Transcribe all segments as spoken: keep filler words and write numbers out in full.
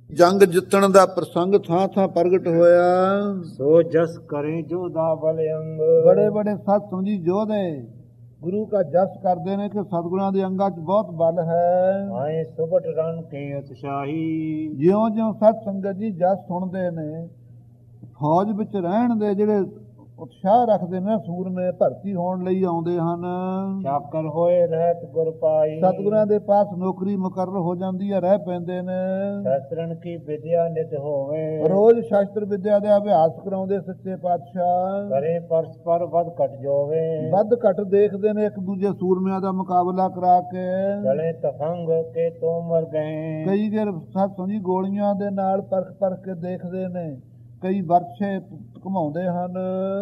ਜੰਗ ਜਿੱਤਣ ਦਾ ਪ੍ਰਸੰਗ ਥਾਂ ਥਾਂ ਪ੍ਰਗਟ ਹੋਇਆ। ਸੋ ਜਸ ਕਰੇ ਜੋਧਾ ਬਲ ਅੰਗ। ਬੜੇ ਬੜੇ ਸਤ ਸੰਗੀ ਯੋਧੇ ਗੁਰੂ का जस करते हैं कि सतगुਰਾਂ ਦੇ ਅੰਗਾਂ 'ਚ ਬਹੁਤ ਬਲ ਹੈ। ਆਏ ਸੁਭਟ ਰਨ ਕੇ ਉਤਸ਼ਾਹੀ। ਜਿਉਂ ਜਿਉਂ ਸਤ ਸੰਗਤ ਜੀ ਜਸ ਸੁਣਦੇ ਨੇ, ਫੌਜ ਵਿੱਚ ਰਹਿਣ ਦੇ ਜਿਹੜੇ ਉਤਸ਼ਾਹ ਰੱਖਦੇ ਨੇ, ਸੂਰਮੇ ਭਰਤੀ ਹੋਣ ਲਈ ਆਉਂਦੇ ਹਨ। ਚਾਕਰ ਹੋਏ ਰਹਿਤ ਗੁਰ ਪਾਈ। ਸਤਿਗੁਰਾਂ ਦੇ ਪਾਸ ਨੌਕਰੀ ਮੁਕਰਰ ਹੋ ਜਾਂਦੀ ਹੈ, ਰਹਿ ਪੈਂਦੇ ਨੇ। ਸ਼ਾਸਤਰਨ ਕੀ ਵਿਦਿਆ ਨਿਤ ਹੋਵੇ। ਰੋਜ਼ ਸ਼ਾਸਤਰ ਵਿਦਿਆ ਦਾ ਅਭਿਆਸ ਕਰਾਉਂਦੇ ਸੱਚੇ ਪਾਤਸ਼ਾਹ। ਕਰੇ ਪਰਸਪਰ ਵੱਧ ਘਟ ਜੋਵੇ। ਵੱਧ ਘਟ ਦੇਖਦੇ ਨੇ ਇੱਕ ਦੂਜੇ ਸੂਰਮਿਆਂ ਦਾ ਮੁਕਾਬਲਾ ਕਰਾ ਕੇ। ਗਲੇ ਤਫੰਗ ਕੇ ਤੋਂ ਮਰ ਗਏ। ਕਈ ਗਰ ਸਤ ਸੰਗੀ ਗੋਲੀਆਂ ਦੇ ਨਾਲ ਪਰਖ ਪਰਖ ਕੇ ਦੇਖਦੇ ਨੇ, ਕਈ ਵਰਛੇ ਘੁਮਾਉਂਦੇ ਹਨ।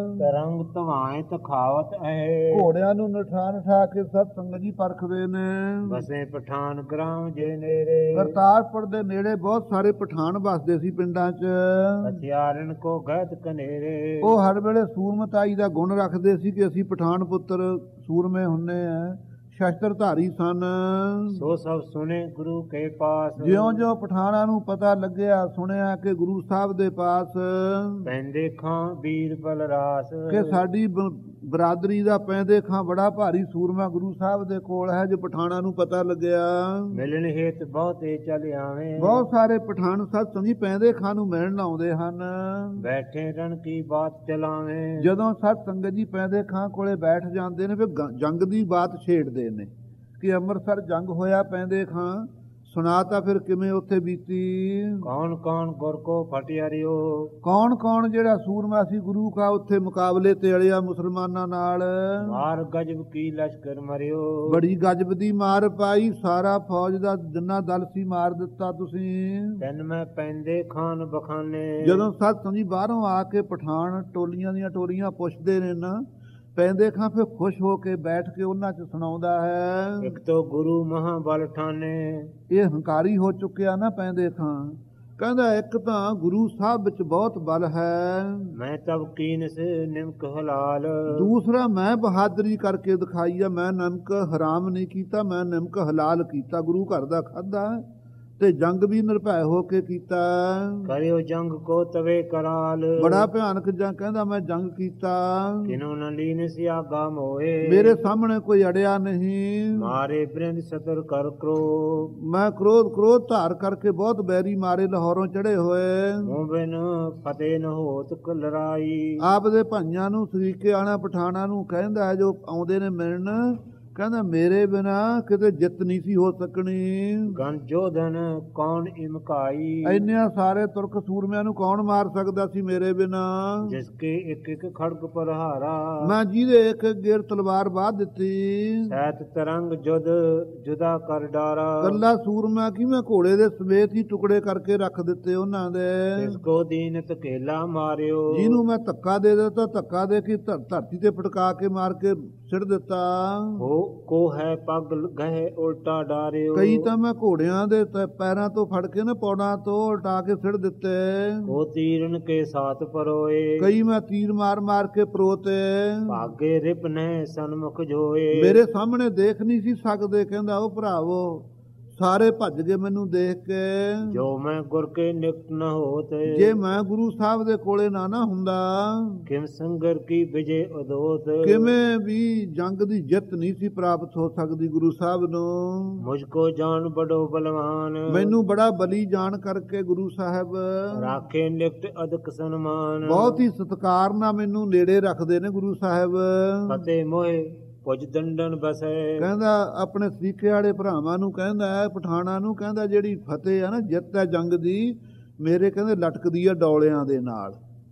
ਰੰਗ ਧਵਾਏ ਤਖਾਵਤ ਹੈ। ਘੋੜਿਆਂ ਨੂੰ ਨਠਾ ਨਠਾ ਕੇ ਸਤ ਸੰਗਤ ਜੀ ਪਰਖਦੇ ਨੇ। ਬਸੇ ਪਠਾਨ ਗ੍ਰਾਮ ਜੇ ਨੇੜੇ। ਕਰਤਾਰਪੁਰ ਦੇ ਨੇੜੇ ਬਹੁਤ ਸਾਰੇ ਪਠਾਨ ਵਸਦੇ ਸੀ ਪਿੰਡਾਂ 'ਚ। ਹਥਿਆਰਨ ਕੋ ਗੈਤ ਕਨੇਰੇ। ਉਹ ਹਰ ਵੇਲੇ ਸੂਰਮਤਾਈ ਦਾ ਗੁਣ ਰੱਖਦੇ ਸੀ ਕਿ ਅਸੀਂ ਪਠਾਨ ਪੁੱਤਰ ਸੂਰਮੇ ਹੁੰਨੇ ਆ, ਸ਼ਸਤਰਧਾਰੀ ਸਨ। ਸੋ ਸਭ ਸੁਨੇ ਗੁਰੂ ਕੇ ਪਾਸ। ਜਿਉਂ ਜਿਉਂ ਪਠਾਨਾਂ ਨੂੰ ਪਤਾ ਲੱਗਿਆ, ਸੁਣਿਆ ਕਿ ਗੁਰੂ ਸਾਹਿਬ ਦੇ ਪਾਸ ਪੈਂਦੇ ਖਾਂ ਵੀਰ ਬਲਰਾਸ। ਕਿ ਸਾਡੀ ਬਰਾਦਰੀ ਦਾ ਪੈਂਦੇ ਖਾਂ ਬੜਾ ਭਾਰੀ ਸੂਰਮਾ ਗੁਰੂ ਸਾਹਿਬ ਦੇ ਕੋਲ ਹੈ। ਜੋ ਪਠਾਨਾਂ ਨੂੰ ਪਤਾ ਲੱਗਿਆ, ਮਿਲਣ ਹੇਤ ਬਹੁਤੇ ਚਲ ਆਵੇਂ। ਬਹੁਤ ਸਾਰੇ ਪਠਾਨ ਸਤ ਸੰਗੀ ਪੈਂਦੇ ਖਾਂ ਨੂੰ ਮਿਲਣ ਆਉਂਦੇ ਹਨ। ਬੈਠੇ ਰਣ ਕੀ ਬਾਤ ਚਲਾਵੇਂ। ਜਦੋਂ ਸਤ ਸੰਗਤ ਜੀ ਪੈਂਦੇ ਖਾਂ ਕੋਲੇ ਬੈਠ ਜਾਂਦੇ ਨੇ, ਫਿਰ ਜੰਗ ਦੀ ਬਾਤ ਛੇੜਦੇ ਨੇ ਕਿ ਅੰਮ੍ਰਿਤਸਰ ਜੰਗ ਹੋਇਆ ਪੈਂਦੇ ਖਾਂ, ਸੁਣਾ ਤਾਂ ਫਿਰ ਕਿਵੇਂ ਉੱਥੇ ਬੀਤੀ। ਕੌਣ ਕੌਣ ਗੁਰ ਕੋ ਫਟਿਆਰਿਓ। ਕੌਣ ਕੌਣ ਜਿਹੜਾ ਸੂਰਮਾ ਸੀ ਗੁਰੂ ਕਾ ਉੱਥੇ ਮੁਕਾਬਲੇ ਤੇ ਅੜਿਆ ਮੁਸਲਮਾਨਾਂ ਨਾਲ। ਮਾਰ ਗਜਬ ਕੀ ਲਸ਼ਕਰ ਮਰਿਓ। ਬੜੀ ਗਜਬ ਦੀ ਮਾਰ ਪਾਈ, ਸਾਰਾ ਫੌਜ ਦਾ ਜਿੰਨਾ ਦਲ ਸੀ ਮਾਰ ਦਿੱਤਾ ਤੁਸੀਂ। ਤੈਨ ਮੈਂ ਪੈਂਦੇ ਖਾਨ ਬਖਾਨੇ। ਜਦੋਂ ਸਤ ਸੰਗੀ ਬਾਹਰੋਂ ਆ ਕੇ ਪਠਾਨ ਟੋਲੀਆਂ ਦੀਆਂ ਟੋਲੀਆਂ ਪੁੱਛਦੇ ਨੇ ਨਾ, ਪੈਂਦੇ ਖਾਂ ਫਿਰ ਖੁਸ਼ ਹੋ ਕੇ ਬੈਠ ਕੇ ਉਹਨਾਂ 'ਚ ਸੁਣਾਉਂਦਾ ਹੈ। ਇੱਕ ਤੋਂ ਗੁਰੂ ਮਹਾਬਲ ਠਾਨੇ। ਇਹ ਹੰਕਾਰੀ ਹੋ ਚੁੱਕਿਆ ਨਾ ਪੈਂਦੇ ਖਾਂ, ਕਹਿੰਦਾ ਇੱਕ ਤਾਂ ਗੁਰੂ ਸਾਹਿਬ ਵਿੱਚ ਬਹੁਤ ਬਲ ਹੈ। ਮੈਂ ਤਬ ਕੀਨ ਸੇ ਨਿਮਕ ਹਲਾਲ। ਦੂਸਰਾ ਮੈਂ ਬਹਾਦਰੀ ਕਰਕੇ ਦਿਖਾਈ ਆ, ਮੈਂ ਨਮਕ ਹਰਾਮ ਨਹੀਂ ਕੀਤਾ, ਮੈਂ ਨਿਮਕ ਹਲਾਲ ਕੀਤਾ, ਗੁਰੂ ਘਰ ਦਾ ਖਾਧਾ ਤੇ ਜੰਗ ਵੀ ਨਿਰਭੈ ਹੋ ਕੇ ਕੀਤਾ। ਕਰਿਓ ਜੰਗ ਕੋ ਤਵੇ ਕਰਾਲ। ਬੜਾ ਭਿਆਨਕ ਜੰਗ, ਕਹਿੰਦਾ ਮੈਂ ਜੰਗ ਕੀਤਾ, ਕਿਨੋ ਨ ਲੀਨ ਸਿਆ ਗਮ ਹੋਏ। ਮੇਰੇ ਸਾਹਮਣੇ ਕੋਈ ਅੜਿਆ ਨਹੀਂ। ਮਾਰੇ ਬ੍ਰਿੰਦ ਸਤਰ ਕਰ ਕਰੋ। ਮੈਂ ਕ੍ਰੋਧ ਕ੍ਰੋਧ ਧਾਰ ਕਰਕੇ ਬਹੁਤ ਬੈਰੀ ਮਾਰੇ ਲਾਹੌਰੋਂ ਚੜੇ ਹੋਏ। ਬਿਨ ਫਤਿਹ ਨ ਹੋਤ ਲੜਾਈ। ਆਪ ਦੇ ਭਾਈਆਂ ਨੂੰ ਸਰੀਕੇ ਆਣਾ ਪਠਾਣਾ ਨੂੰ ਕਹਿੰਦਾ ਜੋ ਆਉਂਦੇ ਨੇ ਮਿਲਣ, ਕਹਿੰਦਾ ਮੇਰੇ ਬਿਨਾ ਕਿਤੇ ਜਿੱਤ ਨਹੀਂ ਸੀ ਹੋ ਸਕਣੀ। ਗਨ ਜੋਧਨ ਕੌਣ ਇਮਕਾਈ। ਇੰਨਿਆਂ ਸਾਰੇ ਤੁਰਕ ਸੂਰਮਿਆਂ ਨੂੰ ਕੌਣ ਮਾਰ ਸਕਦਾ ਸੀ ਮੇਰੇ ਬਿਨਾ। ਜਿਸਕੇ ਇੱਕ ਇੱਕ ਖੜਗ ਪ੍ਰਹਾਰਾ। ਮੈਂ ਜਿਹਦੇ ਇੱਕ ਗੇਰ ਤਲਵਾਰ ਬਾਧ ਦਿੱਤੀ। ਸੈਤ ਤਰੰਗ ਜੁਦ ਜੁਦਾ ਕਰ ਡਾਰਾ। ਕੱਲਾ ਸੂਰਮਾ ਕੀ ਮੈਂ ਘੋੜੇ ਦੇ ਸਮੇਤ ਹੀ ਟੁਕੜੇ ਕਰਕੇ ਰੱਖ ਦਿੱਤੇ ਉਹਨਾਂ ਦੇ। ਇਸਕੋ ਦੀਨ ਧਕੇਲਾ ਮਾਰਿਓ। ਜਿਹਨੂੰ ਮੈਂ ਧੱਕਾ ਦੇ ਦਿੱਤਾ, ਧੱਕਾ ਦੇ ਕੇ ਧਰਤੀ ਤੇ ਪਟਕਾ ਕੇ ਮਾਰ ਕੇ ਸਿੱਟ ਦਿੱਤਾ। ਹੋ ਕੋ ਹੈ ਪੱਗ ਗਏ ਉਲਟਾ ਡਾਰਿਓ। ਕਈ ਤਾਂ ਮੈਂ ਘੋੜਿਆਂ ਦੇ ਪੈਰਾਂ ਤੋਂ ਫੜ ਕੇ ਨਾ ਪੌੜਾਂ ਤੋਂ ਉਲਟਾ ਕੇ ਸਿੱਟ ਦਿੱਤੇ। ਉਹ ਤੀਰਨ ਕੇ ਸਾਥ ਪਰੋਏ। ਕਈ ਮੈਂ ਤੀਰ ਮਾਰ ਮਾਰ ਕੇ ਪਰੋਤੇ। ਭਾਗੇ ਰਿਪ ਨੇ ਸਨਮੁਖ ਜੋਏ। ਮੇਰੇ ਸਾਹਮਣੇ ਦੇਖ ਨਹੀਂ ਸੀ ਸਕਦੇ, ਕਹਿੰਦਾ ਉਹ ਭਰਾਵੋ ਸਾਰੇ ਭੱਜ ਗਏ ਮੈਨੂੰ ਦੇਖ ਕੇ। ਜੋ ਮੈਂ ਗੁਰ ਕੇ ਨਿਕਟ ਨ ਹੋਤ। ਜੇ ਮੈਂ ਗੁਰੂ ਸਾਹਿਬ ਦੇ ਕੋਲੇ ਨਾ ਨਾ ਹੁੰਦਾ, ਕਿਮ ਸੰਗਰ ਕੀ ਵਿਜੇ ਉਦੋਤ। ਕਿਵੇਂ ਵੀ ਜੰਗ ਦੀ ਜਿੱਤ ਨਹੀਂ ਸੀ ਪ੍ਰਾਪਤ ਹੋ ਸਕਦੀ ਗੁਰੂ ਸਾਹਿਬ ਨੂੰ। ਮੁਝ ਕੋ ਜਾਣ ਬੜੋ ਬਲਵਾਨ। ਮੈਨੂੰ ਬੜਾ ਬਲੀ ਜਾਣ ਕਰਕੇ ਗੁਰੂ ਸਾਹਿਬ ਰਾਖੇ ਨਿਕਟ ਅਦਕ ਸਨਮਾਨ। ਬਹੁਤ ਹੀ ਸਤਿਕਾਰ ਨਾਲ ਮੈਨੂੰ ਨੇੜੇ ਰੱਖਦੇ ਨੇ ਗੁਰੂ ਸਾਹਿਬ। ਫਤਿਹ ਮੋਏ ਕੁਝ ਦੰਡਨ ਬਸੇ। ਕਹਿੰਦਾ ਆਪਣੇ ਸਰੀਕੇ ਵਾਲੇ ਭਰਾਵਾਂ ਨੂੰ ਕਹਿੰਦਾ, ਪਠਾਣਾ ਨੂੰ ਕਹਿੰਦਾ, ਜਿਹੜੀ ਫਤਿਹ ਆ ਨਾ, ਜਿੱਤ ਹੈ ਜੰਗ ਦੀ, ਮੇਰੇ ਕਹਿੰਦੇ ਲਟਕਦੀ ਆ ਡੌਲਿਆਂ ਦੇ ਨਾਲ।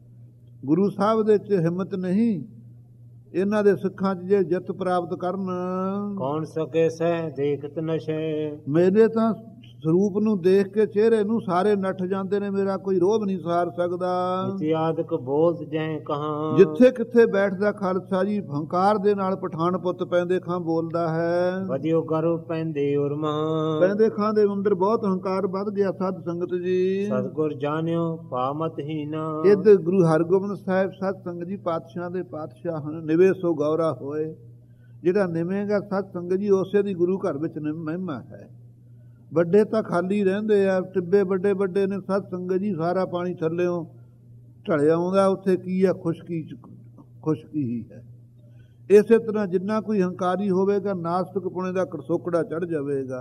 ਗੁਰੂ ਸਾਹਿਬ ਦੇ ਚ ਹਿੰਮਤ ਨਹੀਂ, ਇਹਨਾਂ ਦੇ ਸਿੱਖਾਂ 'ਚ ਜੇ ਜਿੱਤ ਪ੍ਰਾਪਤ ਕਰਨ। ਕੌਣ ਸਕੇ ਸਹਿ ਦੇਖਤ ਨਸ਼ੇ। ਮੇਰੇ ਤਾਂ ਸਰੂਪ ਨੂੰ ਦੇਖ ਕੇ ਚਿਹਰੇ ਨੂੰ ਸਾਰੇ ਨੱਠ ਜਾਂਦੇ ਨੇ, ਮੇਰਾ ਕੋਈ ਰੋਹਬ ਨਹੀਂ ਸਾਰ ਸਕਦਾ। ਇਤਿਆਦਕ ਬੋਲਤ ਜੈ ਕਹਾਂ। ਜਿੱਥੇ ਕਿੱਥੇ ਬੈਠਦਾ ਖਾਲਸਾ ਜੀ ਹੰਕਾਰ ਦੇ ਨਾਲ ਪਠਾਨ ਪੁੱਤ ਪੈਂਦੇ ਖਾਂ ਬੋਲਦਾ ਹੈ। ਵਧਿਓ ਗਰਵ ਪੈਂਦੇ ਉਰਮਾ। ਪੈਂਦੇ ਖਾਂ ਦੇ ਅੰਦਰ ਬਹੁਤ ਹੰਕਾਰ ਵੱਧ ਗਿਆ ਸਾਧ ਸੰਗਤ ਜੀ। ਸਤਿਗੁਰ ਜਾਣਿਓ ਪਾਮਤ ਹੀਨਾ। ਇਦ ਗੁਰੂ ਹਰਗੋਬਿੰਦ ਸਾਹਿਬ ਸਤ ਸੰਗਤ ਜੀ ਪਾਤਸ਼ਾਹਾਂ ਦੇ ਪਾਤਸ਼ਾਹ ਹਨ। ਨਿਵੇ ਸੋ ਗੌਰਾ ਹੋਏ। ਜਿਹੜਾ ਨਿਵੇਗਾ ਸਤ ਸੰਗਤ ਜੀ ਉਸੇ ਦੀ ਗੁਰੂ ਘਰ ਵਿੱਚ ਮਹਿਮਾ ਹੈ। ਵੱਡੇ ਤਾਂ ਖਾਲੀ ਰਹਿੰਦੇ ਆ, ਟਿੱਬੇ ਵੱਡੇ ਵੱਡੇ ਨੇ। ਸਤ ਸੰਗਤ ਜੀ ਸਾਰਾ ਪਾਣੀ ਥੱਲਿਓਂ ਢਲਿਆ ਆਉਂਦਾ, ਉੱਥੇ ਕੀ ਆ? ਖੁਸ਼ਕੀ ਖੁਸ਼ਕੀ ਹੀ ਹੈ। ਇਸੇ ਤਰ੍ਹਾਂ ਜਿੰਨਾ ਕੋਈ ਹੰਕਾਰੀ ਹੋਵੇਗਾ, ਨਾਸਤਿਕ ਪੁਣੇ ਦਾ ਕੜਸੋਕੜਾ ਚੜ ਜਾਵੇਗਾ।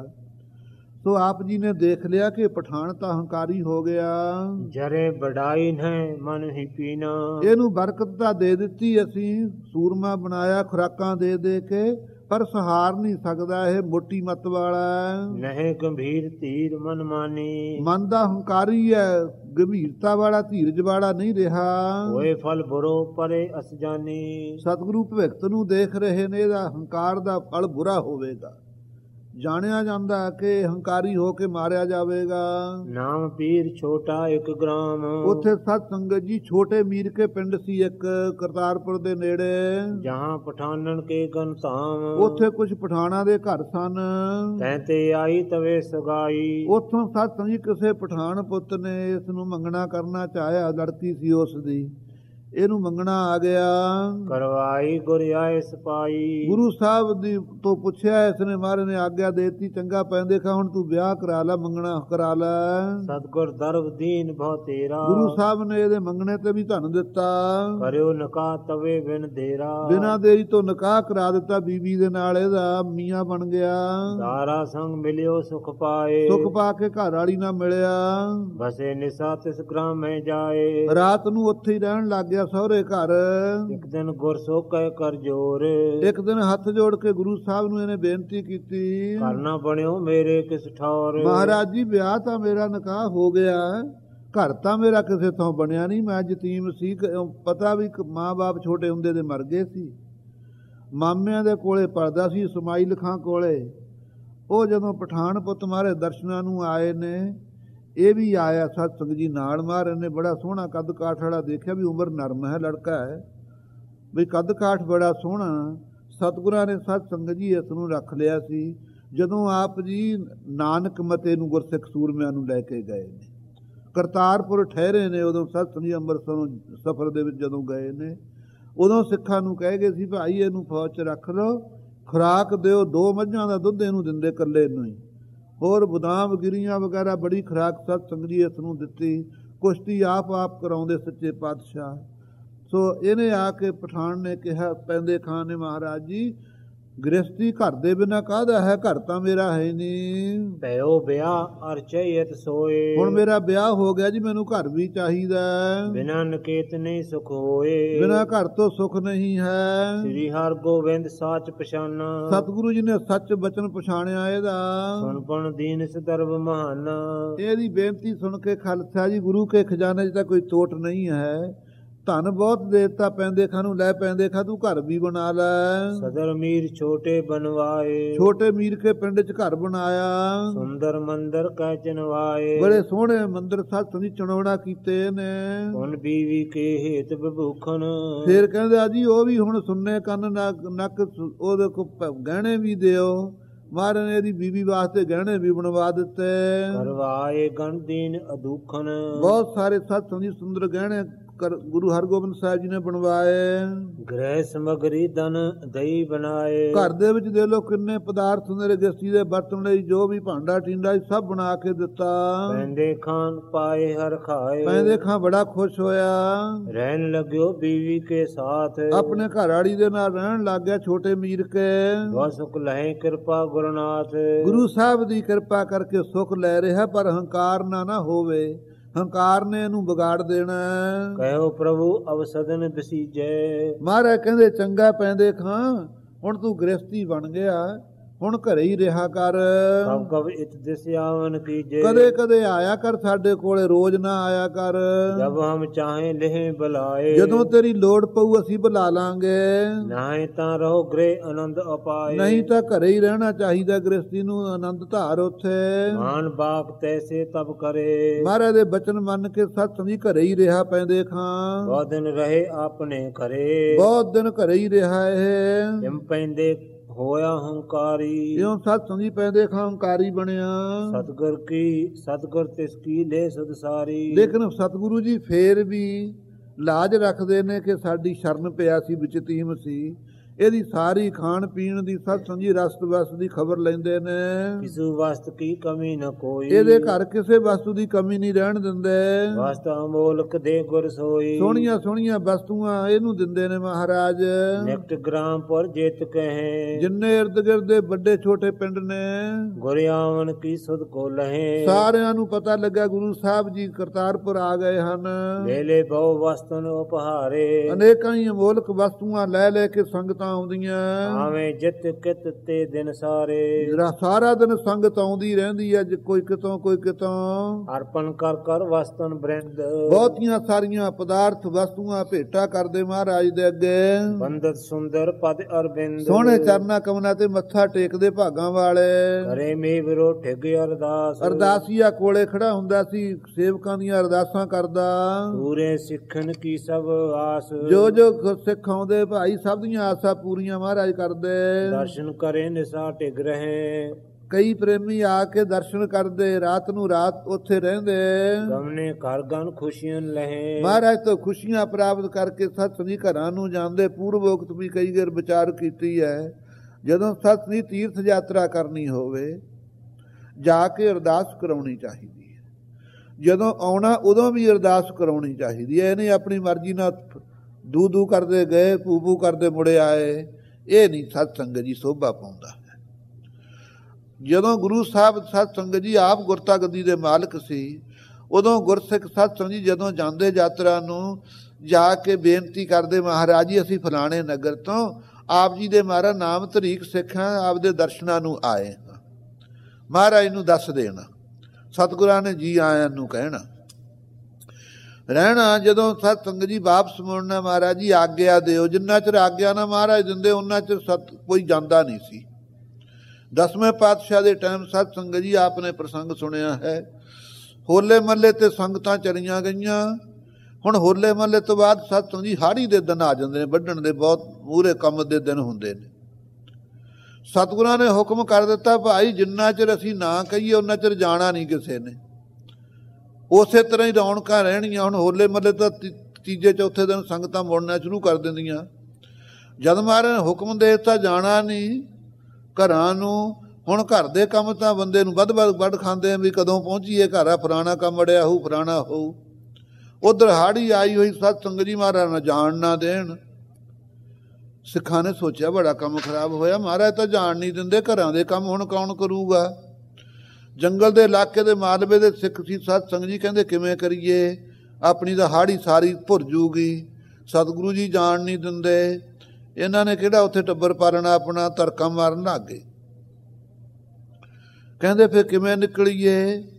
ਸੋ ਆਪ ਜੀ ਨੇ ਦੇਖ ਲਿਆ ਕਿ ਪਠਾਨ ਤਾਂ ਹੰਕਾਰੀ ਹੋ ਗਿਆ। ਜਰੇ ਬੜਾਈ ਨੇ ਮਨ ਹੀ ਪੀਣਾ, ਇਹਨੂੰ ਬਰਕਤ ਤਾਂ ਦੇ ਦਿੱਤੀ ਅਸੀਂ, ਸੂਰਮਾ ਬਣਾਇਆ ਖੁਰਾਕਾਂ ਦੇ ਦੇ ਕੇ, ਪਰ ਸਹਾਰ ਨਹੀਂ ਸਕਦਾ। ਇਹ ਮੋਟੀ ਮੱਤ ਵਾਲਾ, ਨਹੀਂ ਗੰਭੀਰ ਧੀਰ ਮਨ ਮਾਨੀ। ਮਨ ਦਾ ਹੰਕਾਰੀ ਹੈ, ਗੰਭੀਰਤਾ ਵਾਲਾ, ਧੀਰਜ ਵਾਲਾ ਨਹੀਂ ਰਿਹਾ। ਹੋਏ ਫਲ ਬੁਰੋ ਪਰੇ ਅਸ ਜਾਨੀ। ਸਤਿਗੁਰੂ ਭਗਤ ਨੂੰ ਦੇਖ ਰਹੇ ਨੇ, ਇਹਦਾ ਹੰਕਾਰ ਦਾ ਫਲ ਬੁਰਾ ਹੋਵੇਗਾ। ਜਾਣਿਆ ਜਾਂਦਾ ਕਿ ਹੰਕਾਰੀ ਹੋ ਕੇ ਮਾਰਿਆ ਜਾਵੇਗਾ। ਨਾਮ ਪੀਰ ਛੋਟਾ ਇੱਕ ਗ੍ਰਾਮ। ਉੱਥੇ ਸਤ ਸੰਗਤ ਜੀ ਛੋਟੇ ਮੀਰ ਕੇ ਪਿੰਡ ਸੀ ਇੱਕ, ਕਰਤਾਰਪੁਰ ਦੇ ਨੇੜੇ। ਜਹਾਂ ਪਠਾਨਨ ਕੇ ਗਨਤਾਮ। ਉੱਥੇ ਕੁਝ ਪਠਾਣਾ ਦੇ ਘਰ ਸਨ। ਤੈਤੇ ਆਈ ਤਵੇ ਸਗਾਈ। ਉੱਥੋਂ ਸਤ ਸੰਗਤ ਜੀ ਕਿਸੇ ਪਠਾਨ ਪੁੱਤ ਨੇ ਇਸ ਨੂੰ ਮੰਗਣਾ ਕਰਨਾ ਚਾਹਿਆ, ਲੜਕੀ ਸੀ ਉਸ ਦੀ, ਇਹਨੂੰ ਮੰਗਣਾ ਆ ਗਿਆ। ਕਰਵਾਈ ਗੁਰਿਆਏ ਸਪਾਈ। ਗੁਰੂ ਸਾਹਿਬ ਦੀ ਤੋਂ ਪੁੱਛਿਆ, ਇਸਨੇ ਮਹਾਰਾਜ ਨੇ ਆਗਿਆ ਦੇਤੀ, ਚੰਗਾ ਪੈਂਦੇ ਖਾ, ਹੁਣ ਤੂੰ ਵਿਆਹ ਕਰਾ ਲੈ, ਮੰਗਣਾ ਕਰਾ ਲੈ। ਸਤਿਗੁਰ ਦਰਬ ਦੀਨ ਭਉ ਤੇਰਾ। ਗੁਰੂ ਸਾਹਿਬ ਨੇ ਇਹਦੇ ਮੰਗਣੇ ਤੇ ਵੀ ਧਨ ਦਿੱਤਾ। ਕਰਿਓ ਨਿਕਾਹ ਤਵੇ ਬਿਨ ਦੇਰਾ। ਬਿਨਾਂ ਦੇਰੀ ਤੋਂ ਨਿਕਾਹ ਕਰਾ ਦਿੱਤਾ ਬੀਬੀ ਦੇ ਨਾਲ, ਇਹਦਾ ਮੀਆਂ ਬਣ ਗਿਆ। ਦਾਰਾ ਸੰਗ ਮਿਲਿਓ ਸੁਖ ਪਾਏ। ਸੁਖ ਪਾ ਕੇ ਘਰ ਵਾਲੀ ਨਾਲ ਮਿਲਿਆ। ਬਸੇ ਨਿਸਾ ਤਿਸ ਗ੍ਰਾਮ ਮੈਂ ਜਾਏ। ਰਾਤ ਨੂੰ ਉੱਥੇ ਹੀ ਰਹਿਣ ਲੱਗ ਗਿਆ ਸਹੁਰੇ ਘਰ। ਇੱਕ ਦਿਨ ਗੁਰ ਸੋਕੈ ਕਰ ਜੋਰ। ਇੱਕ ਦਿਨ ਹੱਥ ਜੋੜ ਕੇ ਗੁਰੂ ਸਾਹਿਬ ਨੂੰ ਇਹਨੇ ਬੇਨਤੀ ਕੀਤੀ, ਕਰਨਾ ਬਣਿਓ ਮੇਰੇ ਕਿਸ ਠੌਰ। ਮਹਾਰਾਜ ਜੀ ਵਿਆਹ ਤਾਂ ਮੇਰਾ ਨਿਕਾਹ ਹੋ ਗਿਆ, ਘਰ ਤਾਂ ਮੇਰਾ ਕਿਸੇ ਤੋਂ ਬਣਿਆ ਨਹੀਂ। ਮੈਂ ਯਤੀਮ ਸੀ, ਪਤਾ ਵੀ ਮਾਂ ਬਾਪ ਛੋਟੇ ਹੁੰਦੇ ਦੇ ਮਰ ਗਏ ਸੀ। ਮਾਮਿਆਂ ਦੇ ਕੋਲੇ ਪੜਦਾ ਸੀ, ਸਮਾਈਲ ਖਾਂ ਕੋਲੇ। ਉਹ ਜਦੋਂ ਪਠਾਨ ਪੁੱਤ ਮਾਰੇ ਦਰਸ਼ਨਾਂ ਨੂੰ ਆਏ ਨੇ, ਇਹ ਵੀ ਆਇਆ ਸਤ ਸੰਗਤ ਜੀ ਨਾਲ। ਮਹਾਰਾਜ ਨੇ ਬੜਾ ਸੋਹਣਾ ਕੱਦ ਕਾਠ ਵਾਲਾ ਦੇਖਿਆ, ਵੀ ਉਮਰ ਨਰਮ ਹੈ, ਲੜਕਾ ਹੈ, ਵੀ ਕੱਦ ਕਾਠ ਬੜਾ ਸੋਹਣਾ। ਸਤਿਗੁਰਾਂ ਨੇ ਸਤ ਸੰਗਤ ਜੀ ਇਸ ਨੂੰ ਰੱਖ ਲਿਆ ਸੀ। ਜਦੋਂ ਆਪ ਜੀ ਨਾਨਕ ਮਤੇ ਨੂੰ ਗੁਰਸਿੱਖ ਸੂਰਮਿਆਂ ਨੂੰ ਲੈ ਕੇ ਗਏ ਨੇ, ਕਰਤਾਰਪੁਰ ਠਹਿਰੇ ਨੇ, ਉਦੋਂ ਸਤ ਸੰਗਤ ਜੀ ਅੰਮ੍ਰਿਤਸਰੋਂ ਸਫ਼ਰ ਦੇ ਵਿੱਚ ਜਦੋਂ ਗਏ ਨੇ, ਉਦੋਂ ਸਿੱਖਾਂ ਨੂੰ ਕਹਿ ਗਏ ਸੀ, ਭਾਈ ਇਹਨੂੰ ਫੌਜ 'ਚ ਰੱਖ ਲਓ, ਖੁਰਾਕ ਦਿਓ, ਦੋ ਮੱਝਾਂ ਦਾ ਦੁੱਧ ਇਹਨੂੰ ਦਿੰਦੇ ਇਕੱਲੇ ਨੂੰ ਹੀ, ਹੋਰ ਬਦਾਮ ਗਿਰੀਆਂ ਵਗੈਰਾ ਬੜੀ ਖੁਰਾਕ ਸਤ ਸੰਗਤ ਜੀ ਇਸ ਨੂੰ ਦਿੱਤੀ। ਕੁਸ਼ਤੀ ਆਪ ਆਪ ਕਰਾਉਂਦੇ ਸੱਚੇ ਪਾਤਸ਼ਾਹ। ਸੋ ਇਹਨੇ ਆ ਕੇ ਪਠਾਨ ਨੇ ਕਿਹਾ, ਪੈਂਦੇ ਖਾਨ ਨੇ, ਮਹਾਰਾਜ ਜੀ ਗ੍ਰਸਤੀ ਘਰ ਦੇ ਬਿਨਾਂ ਕਾਹਦਾ ਹੈ, ਘਰ ਤਾਂ ਮੇਰਾ ਹੈ ਨਹੀਂ। ਭਇਓ ਵਿਆਹ ਅਰ ਚਈਤ ਸੋਏ। ਹੁਣ ਮੇਰਾ ਵਿਆਹ ਹੋ ਗਿਆ ਜੀ, ਮੈਨੂੰ ਘਰ ਵੀ ਚਾਹੀਦਾ। ਬਿਨਾਂ ਨਕੇਤ ਨਹੀਂ ਸੁਖ ਹੋਏ। ਬਿਨਾਂ ਘਰ ਤੋਂ ਸੁਖ ਨਹੀਂ ਹੈ। ਸ੍ਰੀ ਹਰਿ ਗੋਬਿੰਦ ਸਾਚ ਪਛਾਨਾ। ਸਤਿਗੁਰੂ ਜੀ ਨੇ ਸੱਚ ਬਚਨ ਪਛਾਣਿਆ ਇਹਦਾ। ਸੁਨ ਪਣ ਦੀਨ ਸਦਰਬ ਮਹਾਨ। ਇਹਦੀ ਬੇਨਤੀ ਸੁਣ ਕੇ ਖਾਲਸਾ ਜੀ, ਗੁਰੂ ਕੇ ਖਜ਼ਾਨੇ 'ਚ ਤਾਂ ਕੋਈ ਤੋਟ ਨਹੀਂ ਹੈ। ਧਨ ਬਹੁਤ ਦੇਤਾ ਪੈਂਦੇ ਖਾਂ ਨੂੰ, ਲੈ ਪੈਂਦੇ ਖਾਂ ਤੂੰ ਘਰ ਵੀ ਬਣਾ ਲੈ। ਸਦਰ ਮੀਰ ਛੋਟੇ ਬਨਵਾਏ। ਛੋਟੇ ਮੀਰ ਕੇ ਪਿੰਡ 'ਚ ਘਰ ਬਣਾਇਆ। ਸੁੰਦਰ ਮੰਦਰ ਕੈ ਚਨਵਾਏ। ਬੜੇ ਸੋਹਣੇ ਮੰਦਰ ਸਤ ਸੰਗਤ ਚਣਾਉਣਾ ਕੀਤੇ ਨੇ। ਹੁਣ ਬੀਵੀ ਕੇ ਹੇਤ ਵਿਭੂਖਣ। ਫੇਰ ਕਹਿੰਦੇ ਆ ਜੀ ਉਹ ਵੀ ਹੁਣ ਸੁਣਨੇ ਕੰਨ ਨੱਕ, ਉਹਦੇ ਕੋ ਗਹਿਣੇ ਵੀ ਦਿਓ। ਮਹਾਰਾਜ ਨੇ ਇਹਦੀ ਬੀਬੀ ਵਾਸਤੇ ਗਹਿਣੇ ਵੀ ਬਣਵਾ ਦਿੱਤੇ। ਕਰਵਾਏ ਗਣ ਦੀਨ ਅਦੂਖਨ। ਬਹੁਤ ਸਾਰੇ ਸਤ ਸੰਗਤ ਸੁੰਦਰ ਗਹਿਣੇ ਗੁਰੂ ਹਰਗੋਬਿੰਦ ਸਾਹਿਬ ਜੀ ਨੇ ਬਣਵਾਏ। ਗ੍ਰਹਿ ਸਮਗਰੀ ਧਨ ਦਈ ਬਣਾਏ। ਘਰ ਦੇ ਵਿੱਚ ਦੇ ਲੋ ਕਿੰਨੇ ਪਦਾਰਥ ਹੁੰਦੇ ਨੇ, ਗ੍ਰਸਤੀ ਦੇ ਵਰਤਣ ਲਈ ਜੋ ਵੀ ਭਾਂਡਾ ਟੀਂਡਾ ਸਭ ਬਣਾ ਕੇ ਦਿੱਤਾ। ਪੈਂਦੇ ਖਾਨ ਪਾਏ ਹਰ ਖਾਏ। ਪੈਂਦੇ ਖਾਂ ਬੜਾ ਖੁਸ਼ ਹੋਇਆ। ਰਹਿਣ ਲੱਗਿਓ ਬੀਵੀ ਕੇ ਸਾਥ। ਆਪਣੇ ਘਰ ਵਾਲੀ ਦੇ ਨਾਲ ਰਹਿਣ ਲੱਗ ਗਿਆ ਛੋਟੇ ਮੀਰ ਕੇ। ਵਾ ਸੁਖ ਲਹੇ ਕਿਰਪਾ ਗੁਰਨਾਥ। ਗੁਰੂ ਸਾਹਿਬ ਦੀ ਕਿਰਪਾ ਕਰਕੇ ਸੁਖ ਲੈ ਰਿਹਾ, ਪਰ ਹੰਕਾਰ ਨਾ ਨਾ ਹੋਵੇ। ਹੰਕਾਰ ਨੇ ਇਹਨੂੰ ਵਿਗਾੜ ਦੇਣਾ। ਕਹਿਓ ਪ੍ਰਭੂ ਅਵਸਦਨ ਬਸੀਜੈ। ਮਹਾਰਾਜ ਕਹਿੰਦੇ ਚੰਗਾ ਪੈਂਦੇ ਖਾਂ, ਹੁਣ ਤੂੰ ਗ੍ਰਸਤੀ ਬਣ ਗਿਆ, ਹੁਣ ਘਰੇ ਹੀ ਰਿਹਾ ਕਰ। ਕਬ ਕਬ ਇਤ ਦਿਸ ਆਵਨ ਕੀਜੇ। ਕਦੇ ਕਦੇ ਆਇਆ ਕਰ ਸਾਡੇ ਕੋਲੇ, ਰੋਜ਼ ਨਾ ਆਇਆ ਕਰ। ਜਬ ਹਮ ਚਾਹੇ ਲਹਿ ਬੁਲਾਏ। ਜਦੋਂ ਤੇਰੀ ਲੋੜ ਪਊ ਅਸੀਂ ਬੁਲਾ ਲਾਂਗੇ। ਨਹੀਂ ਤਾਂ ਰਹੋ ਗ੍ਰਹਿ ਆਨੰਦ ਅਪਾਏ। ਨਹੀਂ ਤਾਂ ਘਰੇ ਹੀ ਰਹਿਣਾ ਚਾਹੀਦਾ, ਗ੍ਰਸਤੀ ਨੂੰ ਆਨੰਦ ਧਾਰ ਉੱਥੇ। ਮਾਨ ਬਾਪ ਤੈਸੇ ਤਬ ਕਰੇ। ਮਹਾਰਾਜ ਦੇ ਬਚਨ ਮੰਨ ਕੇ ਸਤ ਸੰਗਤ ਘਰੇ ਹੀ ਰਿਹਾ ਪੈਂਦੇ ਖਾਂ। ਬਹੁਤ ਦਿਨ ਰਹੇ ਆਪਣੇ ਘਰੇ। ਬਹੁਤ ਦਿਨ ਘਰੇ ਹੀ ਰਿਹਾ ਇਹ। ਜਿਮ ਪੈਂਦੇ ਹੋਇਆ ਹੰਕਾਰੀ। ਜਿਉਂ ਸਤ ਸੰਗਤ ਪੈਂਦੇ ਖਾਂ ਹੰਕਾਰੀ ਬਣਿਆ। ਸਤਿਗੁਰ ਕੀ ਸਤਿਗੁਰ ਤਿਸ ਕੀ ਲੈ ਸੁਧ ਸਾਰੀ। ਲੇਕਿਨ ਸਤਿਗੁਰੂ ਜੀ ਫੇਰ ਵੀ ਲਾਜ ਰੱਖਦੇ ਨੇ ਕਿ ਸਾਡੀ ਸ਼ਰਨ ਪਿਆ ਸੀ, ਵਿਚ ਤੀਮ ਸੀ, ਇਹਦੀ ਸਾਰੀ ਖਾਣ ਪੀਣ ਦੀ ਸਤ ਸੰਗੀ ਰਸਤ ਵਸਤ ਦੀ ਖਬਰ ਲੈਂਦੇ ਨੇ। किसु वस्तु की कमी न कोई, ਇਹਦੇ ਘਰ ਕਿਸੇ ਵਸਤੂ ਦੀ ਕਮੀ ਨਹੀਂ ਰਹਿਣ ਦਿੰਦੇ। वस्तु अमोलक दे गुर सोई, ਸੋਹਣੀਆਂ ਸੋਹਣੀਆਂ ਵਸਤੂਆਂ ਇਹਨੂੰ ਦਿੰਦੇ ਨੇ ਮਹਾਰਾਜ। निकट ग्राम पर जेत कहे, ਜਿੰਨੇ ਇਰਦ ਗਿਰਦ ਦੇ ਵੱਡੇ ਛੋਟੇ ਪਿੰਡ ਨੇ गुरियावन की सुध को लहे, ਸਾਰਿਆਂ ਨੂੰ ਪਤਾ ਲੱਗਾ ਗੁਰੂ ਸਾਹਿਬ ਜੀ ਕਰਤਾਰਪੁਰ ਆ ਗਏ ਹਨ। वेले बहु वस्तुन उपहारे, ਅਨੇਕਾਂ ਹੀ ਅਮੋਲਕ ਵਸਤੂਆਂ ਲੈ ਲੈ ਕੇ ਸੰਗਤਾਂ ਆਉਂਦੀਆਂ। आवे जित कित ते दिन सारे, ਜਿਹੜਾ ਸਾਰਾ ਦਿਨ ਸੰਗਤ ਆਉਂਦੀ ਰਹਿੰਦੀ ਹੈ, ਜੇ ਕੋਈ ਕਿਤੋਂ ਕੋਈ ਕਿਤੋਂ। अर्पण कर कर वस्तुन बृंद, ਬਹੁਤੀਆਂ ਸਾਰੀਆਂ ਪਦਾਰਥ ਵਸਤੂਆਂ ਭੇਟਾ ਕਰਦੇ ਮਹਾਰਾਜ ਦੇ ਅੱਗੇ। बंदत सुंदर पद अरविंद, ਸੋਹਣੇ ਚਰਨਾਂ ਕਮਲਾਂ ਤੇ ਮੱਥਾ ਟੇਕਦੇ ਭਾਗਾਂ ਵਾਲੇ। करे में विरो ठिग अरदास, ਅਰਦਾਸੀਆ ਕੋਲੇ ਖੜਾ ਹੁੰਦਾ ਸੀ, ਸੇਵਕਾਂ ਦੀਆਂ ਅਰਦਾਸਾਂ ਕਰਦਾ। पूरे सिखन की सब आस, ਜੋ ਜੋ ਸਿੱਖ ਆਉਂਦੇ ਭਾਈ ਸਭ ਦੀਆਂ ਆਸਾਂ ਪੂਰੀਆਂ ਮਹਾਰਾਜ ਕਰਦੇ। दर्शन करे निशा टिग रहे, ਕਈ ਪ੍ਰੇਮੀ ਆ ਕੇ ਦਰਸ਼ਨ ਕਰਦੇ, ਰਾਤ ਨੂੰ ਰਾਤ ਉੱਥੇ ਰਹਿੰਦੇ। गमने घर गन खुशियां लहे, ਮਹਾਰਾਜ ਤੋਂ ਖੁਸ਼ੀਆਂ ਪ੍ਰਾਪਤ ਕਰਕੇ ਸਤਸੰਗੀ ਘਰਾਂ ਨੂੰ ਜਾਂਦੇ। ਪੂਰਵੋਕਤ ਵੀ ਕਈ ਵਾਰ ਵਿਚਾਰ ਕੀਤੀ ਹੈ, ਜਦੋਂ ਸਤਸੰਗੀ ਤੀਰਥ ਯਾਤਰਾ ਕਰਨੀ ਹੋਵੇ ਜਾ ਕੇ ਅਰਦਾਸ ਕਰਾਉਣੀ ਚਾਹੀਦੀ ਹੈ। ਜਦੋਂ ਆਉਣਾ ਉਦੋਂ ਵੀ ਅਰਦਾਸ ਕਰਾਉਣੀ ਚਾਹੀਦੀ ਹੈ। ਇਹਨੇ ਆਪਣੀ ਮਰਜ਼ੀ ਨਾਲ ਦੂ ਦੂ ਕਰਦੇ ਗਏ, ਪੂ ਪੂ ਕਰਦੇ ਮੁੜੇ ਆਏ, ਇਹ ਨਹੀਂ ਸਤਸੰਗ ਜੀ ਸੋਭਾ ਪਾਉਂਦਾ ਹੈ। ਜਦੋਂ ਗੁਰੂ ਸਾਹਿਬ ਸਤਸੰਗ ਜੀ ਆਪ ਗੁਰਤਾ ਗੱਦੀ ਦੇ ਮਾਲਕ ਸੀ, ਉਦੋਂ ਗੁਰਸਿੱਖ ਸਤਸੰਗ ਜੀ ਜਦੋਂ ਜਾਂਦੇ ਯਾਤਰਾ ਨੂੰ ਜਾ ਕੇ ਬੇਨਤੀ ਕਰਦੇ, ਮਹਾਰਾਜ ਜੀ ਅਸੀਂ ਫਲਾਣੇ ਨਗਰ ਤੋਂ ਆਪ ਜੀ ਦੇ ਮਾਰਾ ਨਾਮ ਤਰੀਕ ਸਿੱਖ ਹਾਂ, ਆਪਦੇ ਦਰਸ਼ਨਾਂ ਨੂੰ ਆਏ ਹਾਂ, ਮਹਾਰਾਜ ਨੂੰ ਦੱਸ ਦੇਣਾ। ਸਤਿਗੁਰਾਂ ਨੇ ਜੀ ਆਇਆਂ ਨੂੰ ਕਹਿਣਾ ਰਹਿਣਾ। ਜਦੋਂ ਸਤਸੰਗ ਜੀ ਵਾਪਸ ਮੁੜਨਾ, ਮਹਾਰਾਜ ਜੀ ਆਗਿਆ ਦਿਓ। ਜਿੰਨਾ ਚਿਰ ਆਗਿਆ ਨਾ ਮਹਾਰਾਜ ਦਿੰਦੇ ਉਹਨਾਂ ਚਿਰ ਸਤ ਕੋਈ ਜਾਂਦਾ ਨਹੀਂ ਸੀ। ਦਸਵੇਂ ਪਾਤਸ਼ਾਹ ਦੇ ਟਾਈਮ ਸਤਸੰਗ ਜੀ ਆਪ ਨੇ ਪ੍ਰਸੰਗ ਸੁਣਿਆ ਹੈ। ਹੋਲੇ ਮਹੱਲੇ ਤੇ ਸੰਗਤਾਂ ਚਲੀਆਂ ਗਈਆਂ। ਹੁਣ ਹੋਲੇ ਮਹੱਲੇ ਤੋਂ ਬਾਅਦ ਸਤਸੰਗ ਜੀ ਹਾੜੀ ਦੇ ਦਿਨ ਆ ਜਾਂਦੇ ਨੇ, ਵੱਢਣ ਦੇ ਬਹੁਤ ਮੂਹਰੇ ਕੰਮ ਦੇ ਦਿਨ ਹੁੰਦੇ ਨੇ। ਸਤਿਗੁਰਾਂ ਨੇ ਹੁਕਮ ਕਰ ਦਿੱਤਾ, ਭਾਈ ਜਿੰਨਾ ਚਿਰ ਅਸੀਂ ਨਾ ਕਹੀਏ ਉਹਨਾਂ ਚਿਰ ਜਾਣਾ ਨਹੀਂ ਕਿਸੇ ਨੇ। ਉਸੇ ਤਰ੍ਹਾਂ ਹੀ ਰੌਣਕਾਂ ਰਹਿਣਗੀਆਂ। ਹੁਣ ਹੋਲੇ ਮਹੱਲੇ ਤਾਂ ਤੀਜੇ ਚੌਥੇ ਦਿਨ ਸੰਗਤਾਂ ਮੁੜਨਾ ਸ਼ੁਰੂ ਕਰ ਦਿੰਦੀਆਂ। ਜਦ ਮਹਾਰਾਜ ਨੇ ਹੁਕਮ ਦੇ ਦਿੱਤਾ ਜਾਣਾ ਨਹੀਂ ਘਰਾਂ ਨੂੰ, ਹੁਣ ਘਰ ਦੇ ਕੰਮ ਤਾਂ ਬੰਦੇ ਨੂੰ ਵੱਧ ਵੱਧ ਵੱਢ ਖਾਂਦੇ ਆ ਵੀ ਕਦੋਂ ਪਹੁੰਚੀਏ ਘਰ, ਆ ਫਲਾਣਾ ਕੰਮ ਅੜਿਆ ਹੋਊ ਫਲਾਣਾ ਹੋਊ। ਉੱਧਰ ਹਾੜੀ ਆਈ ਹੋਈ ਸਤਸੰਗ ਜੀ ਮਹਾਰਾਜ ਨਾ ਜਾਣ ਨਾ ਦੇਣ। ਸਿੱਖਾਂ ਨੇ ਸੋਚਿਆ ਬੜਾ ਕੰਮ ਖਰਾਬ ਹੋਇਆ, ਮਹਾਰਾਜ ਤਾਂ ਜਾਣ ਨਹੀਂ ਦਿੰਦੇ, ਘਰਾਂ ਦੇ ਕੰਮ ਹੁਣ ਕੌਣ ਕਰੂਗਾ। ਜੰਗਲ ਦੇ ਇਲਾਕੇ ਦੇ ਮਾਲਵੇ ਦੇ ਸਿੱਖ ਸੀ ਸਤਸੰਗ ਜੀ, ਕਹਿੰਦੇ ਕਿਵੇਂ ਕਰੀਏ, ਆਪਣੀ ਤਾਂ ਹਾੜੀ ਸਾਰੀ ਭੁਰ ਜੂਗੀ, ਸਤਿਗੁਰੂ ਜੀ ਜਾਣ ਨਹੀਂ ਦਿੰਦੇ। ਇਹਨਾਂ ਨੇ ਕਿਹੜਾ ਉੱਥੇ ਟੱਬਰ ਪਾਲਣਾ, ਆਪਣਾ ਤਰਕਾ ਮਾਰਨ ਲੱਗ ਗਏ। ਕਹਿੰਦੇ ਫਿਰ ਕਿਵੇਂ ਨਿਕਲੀਏ,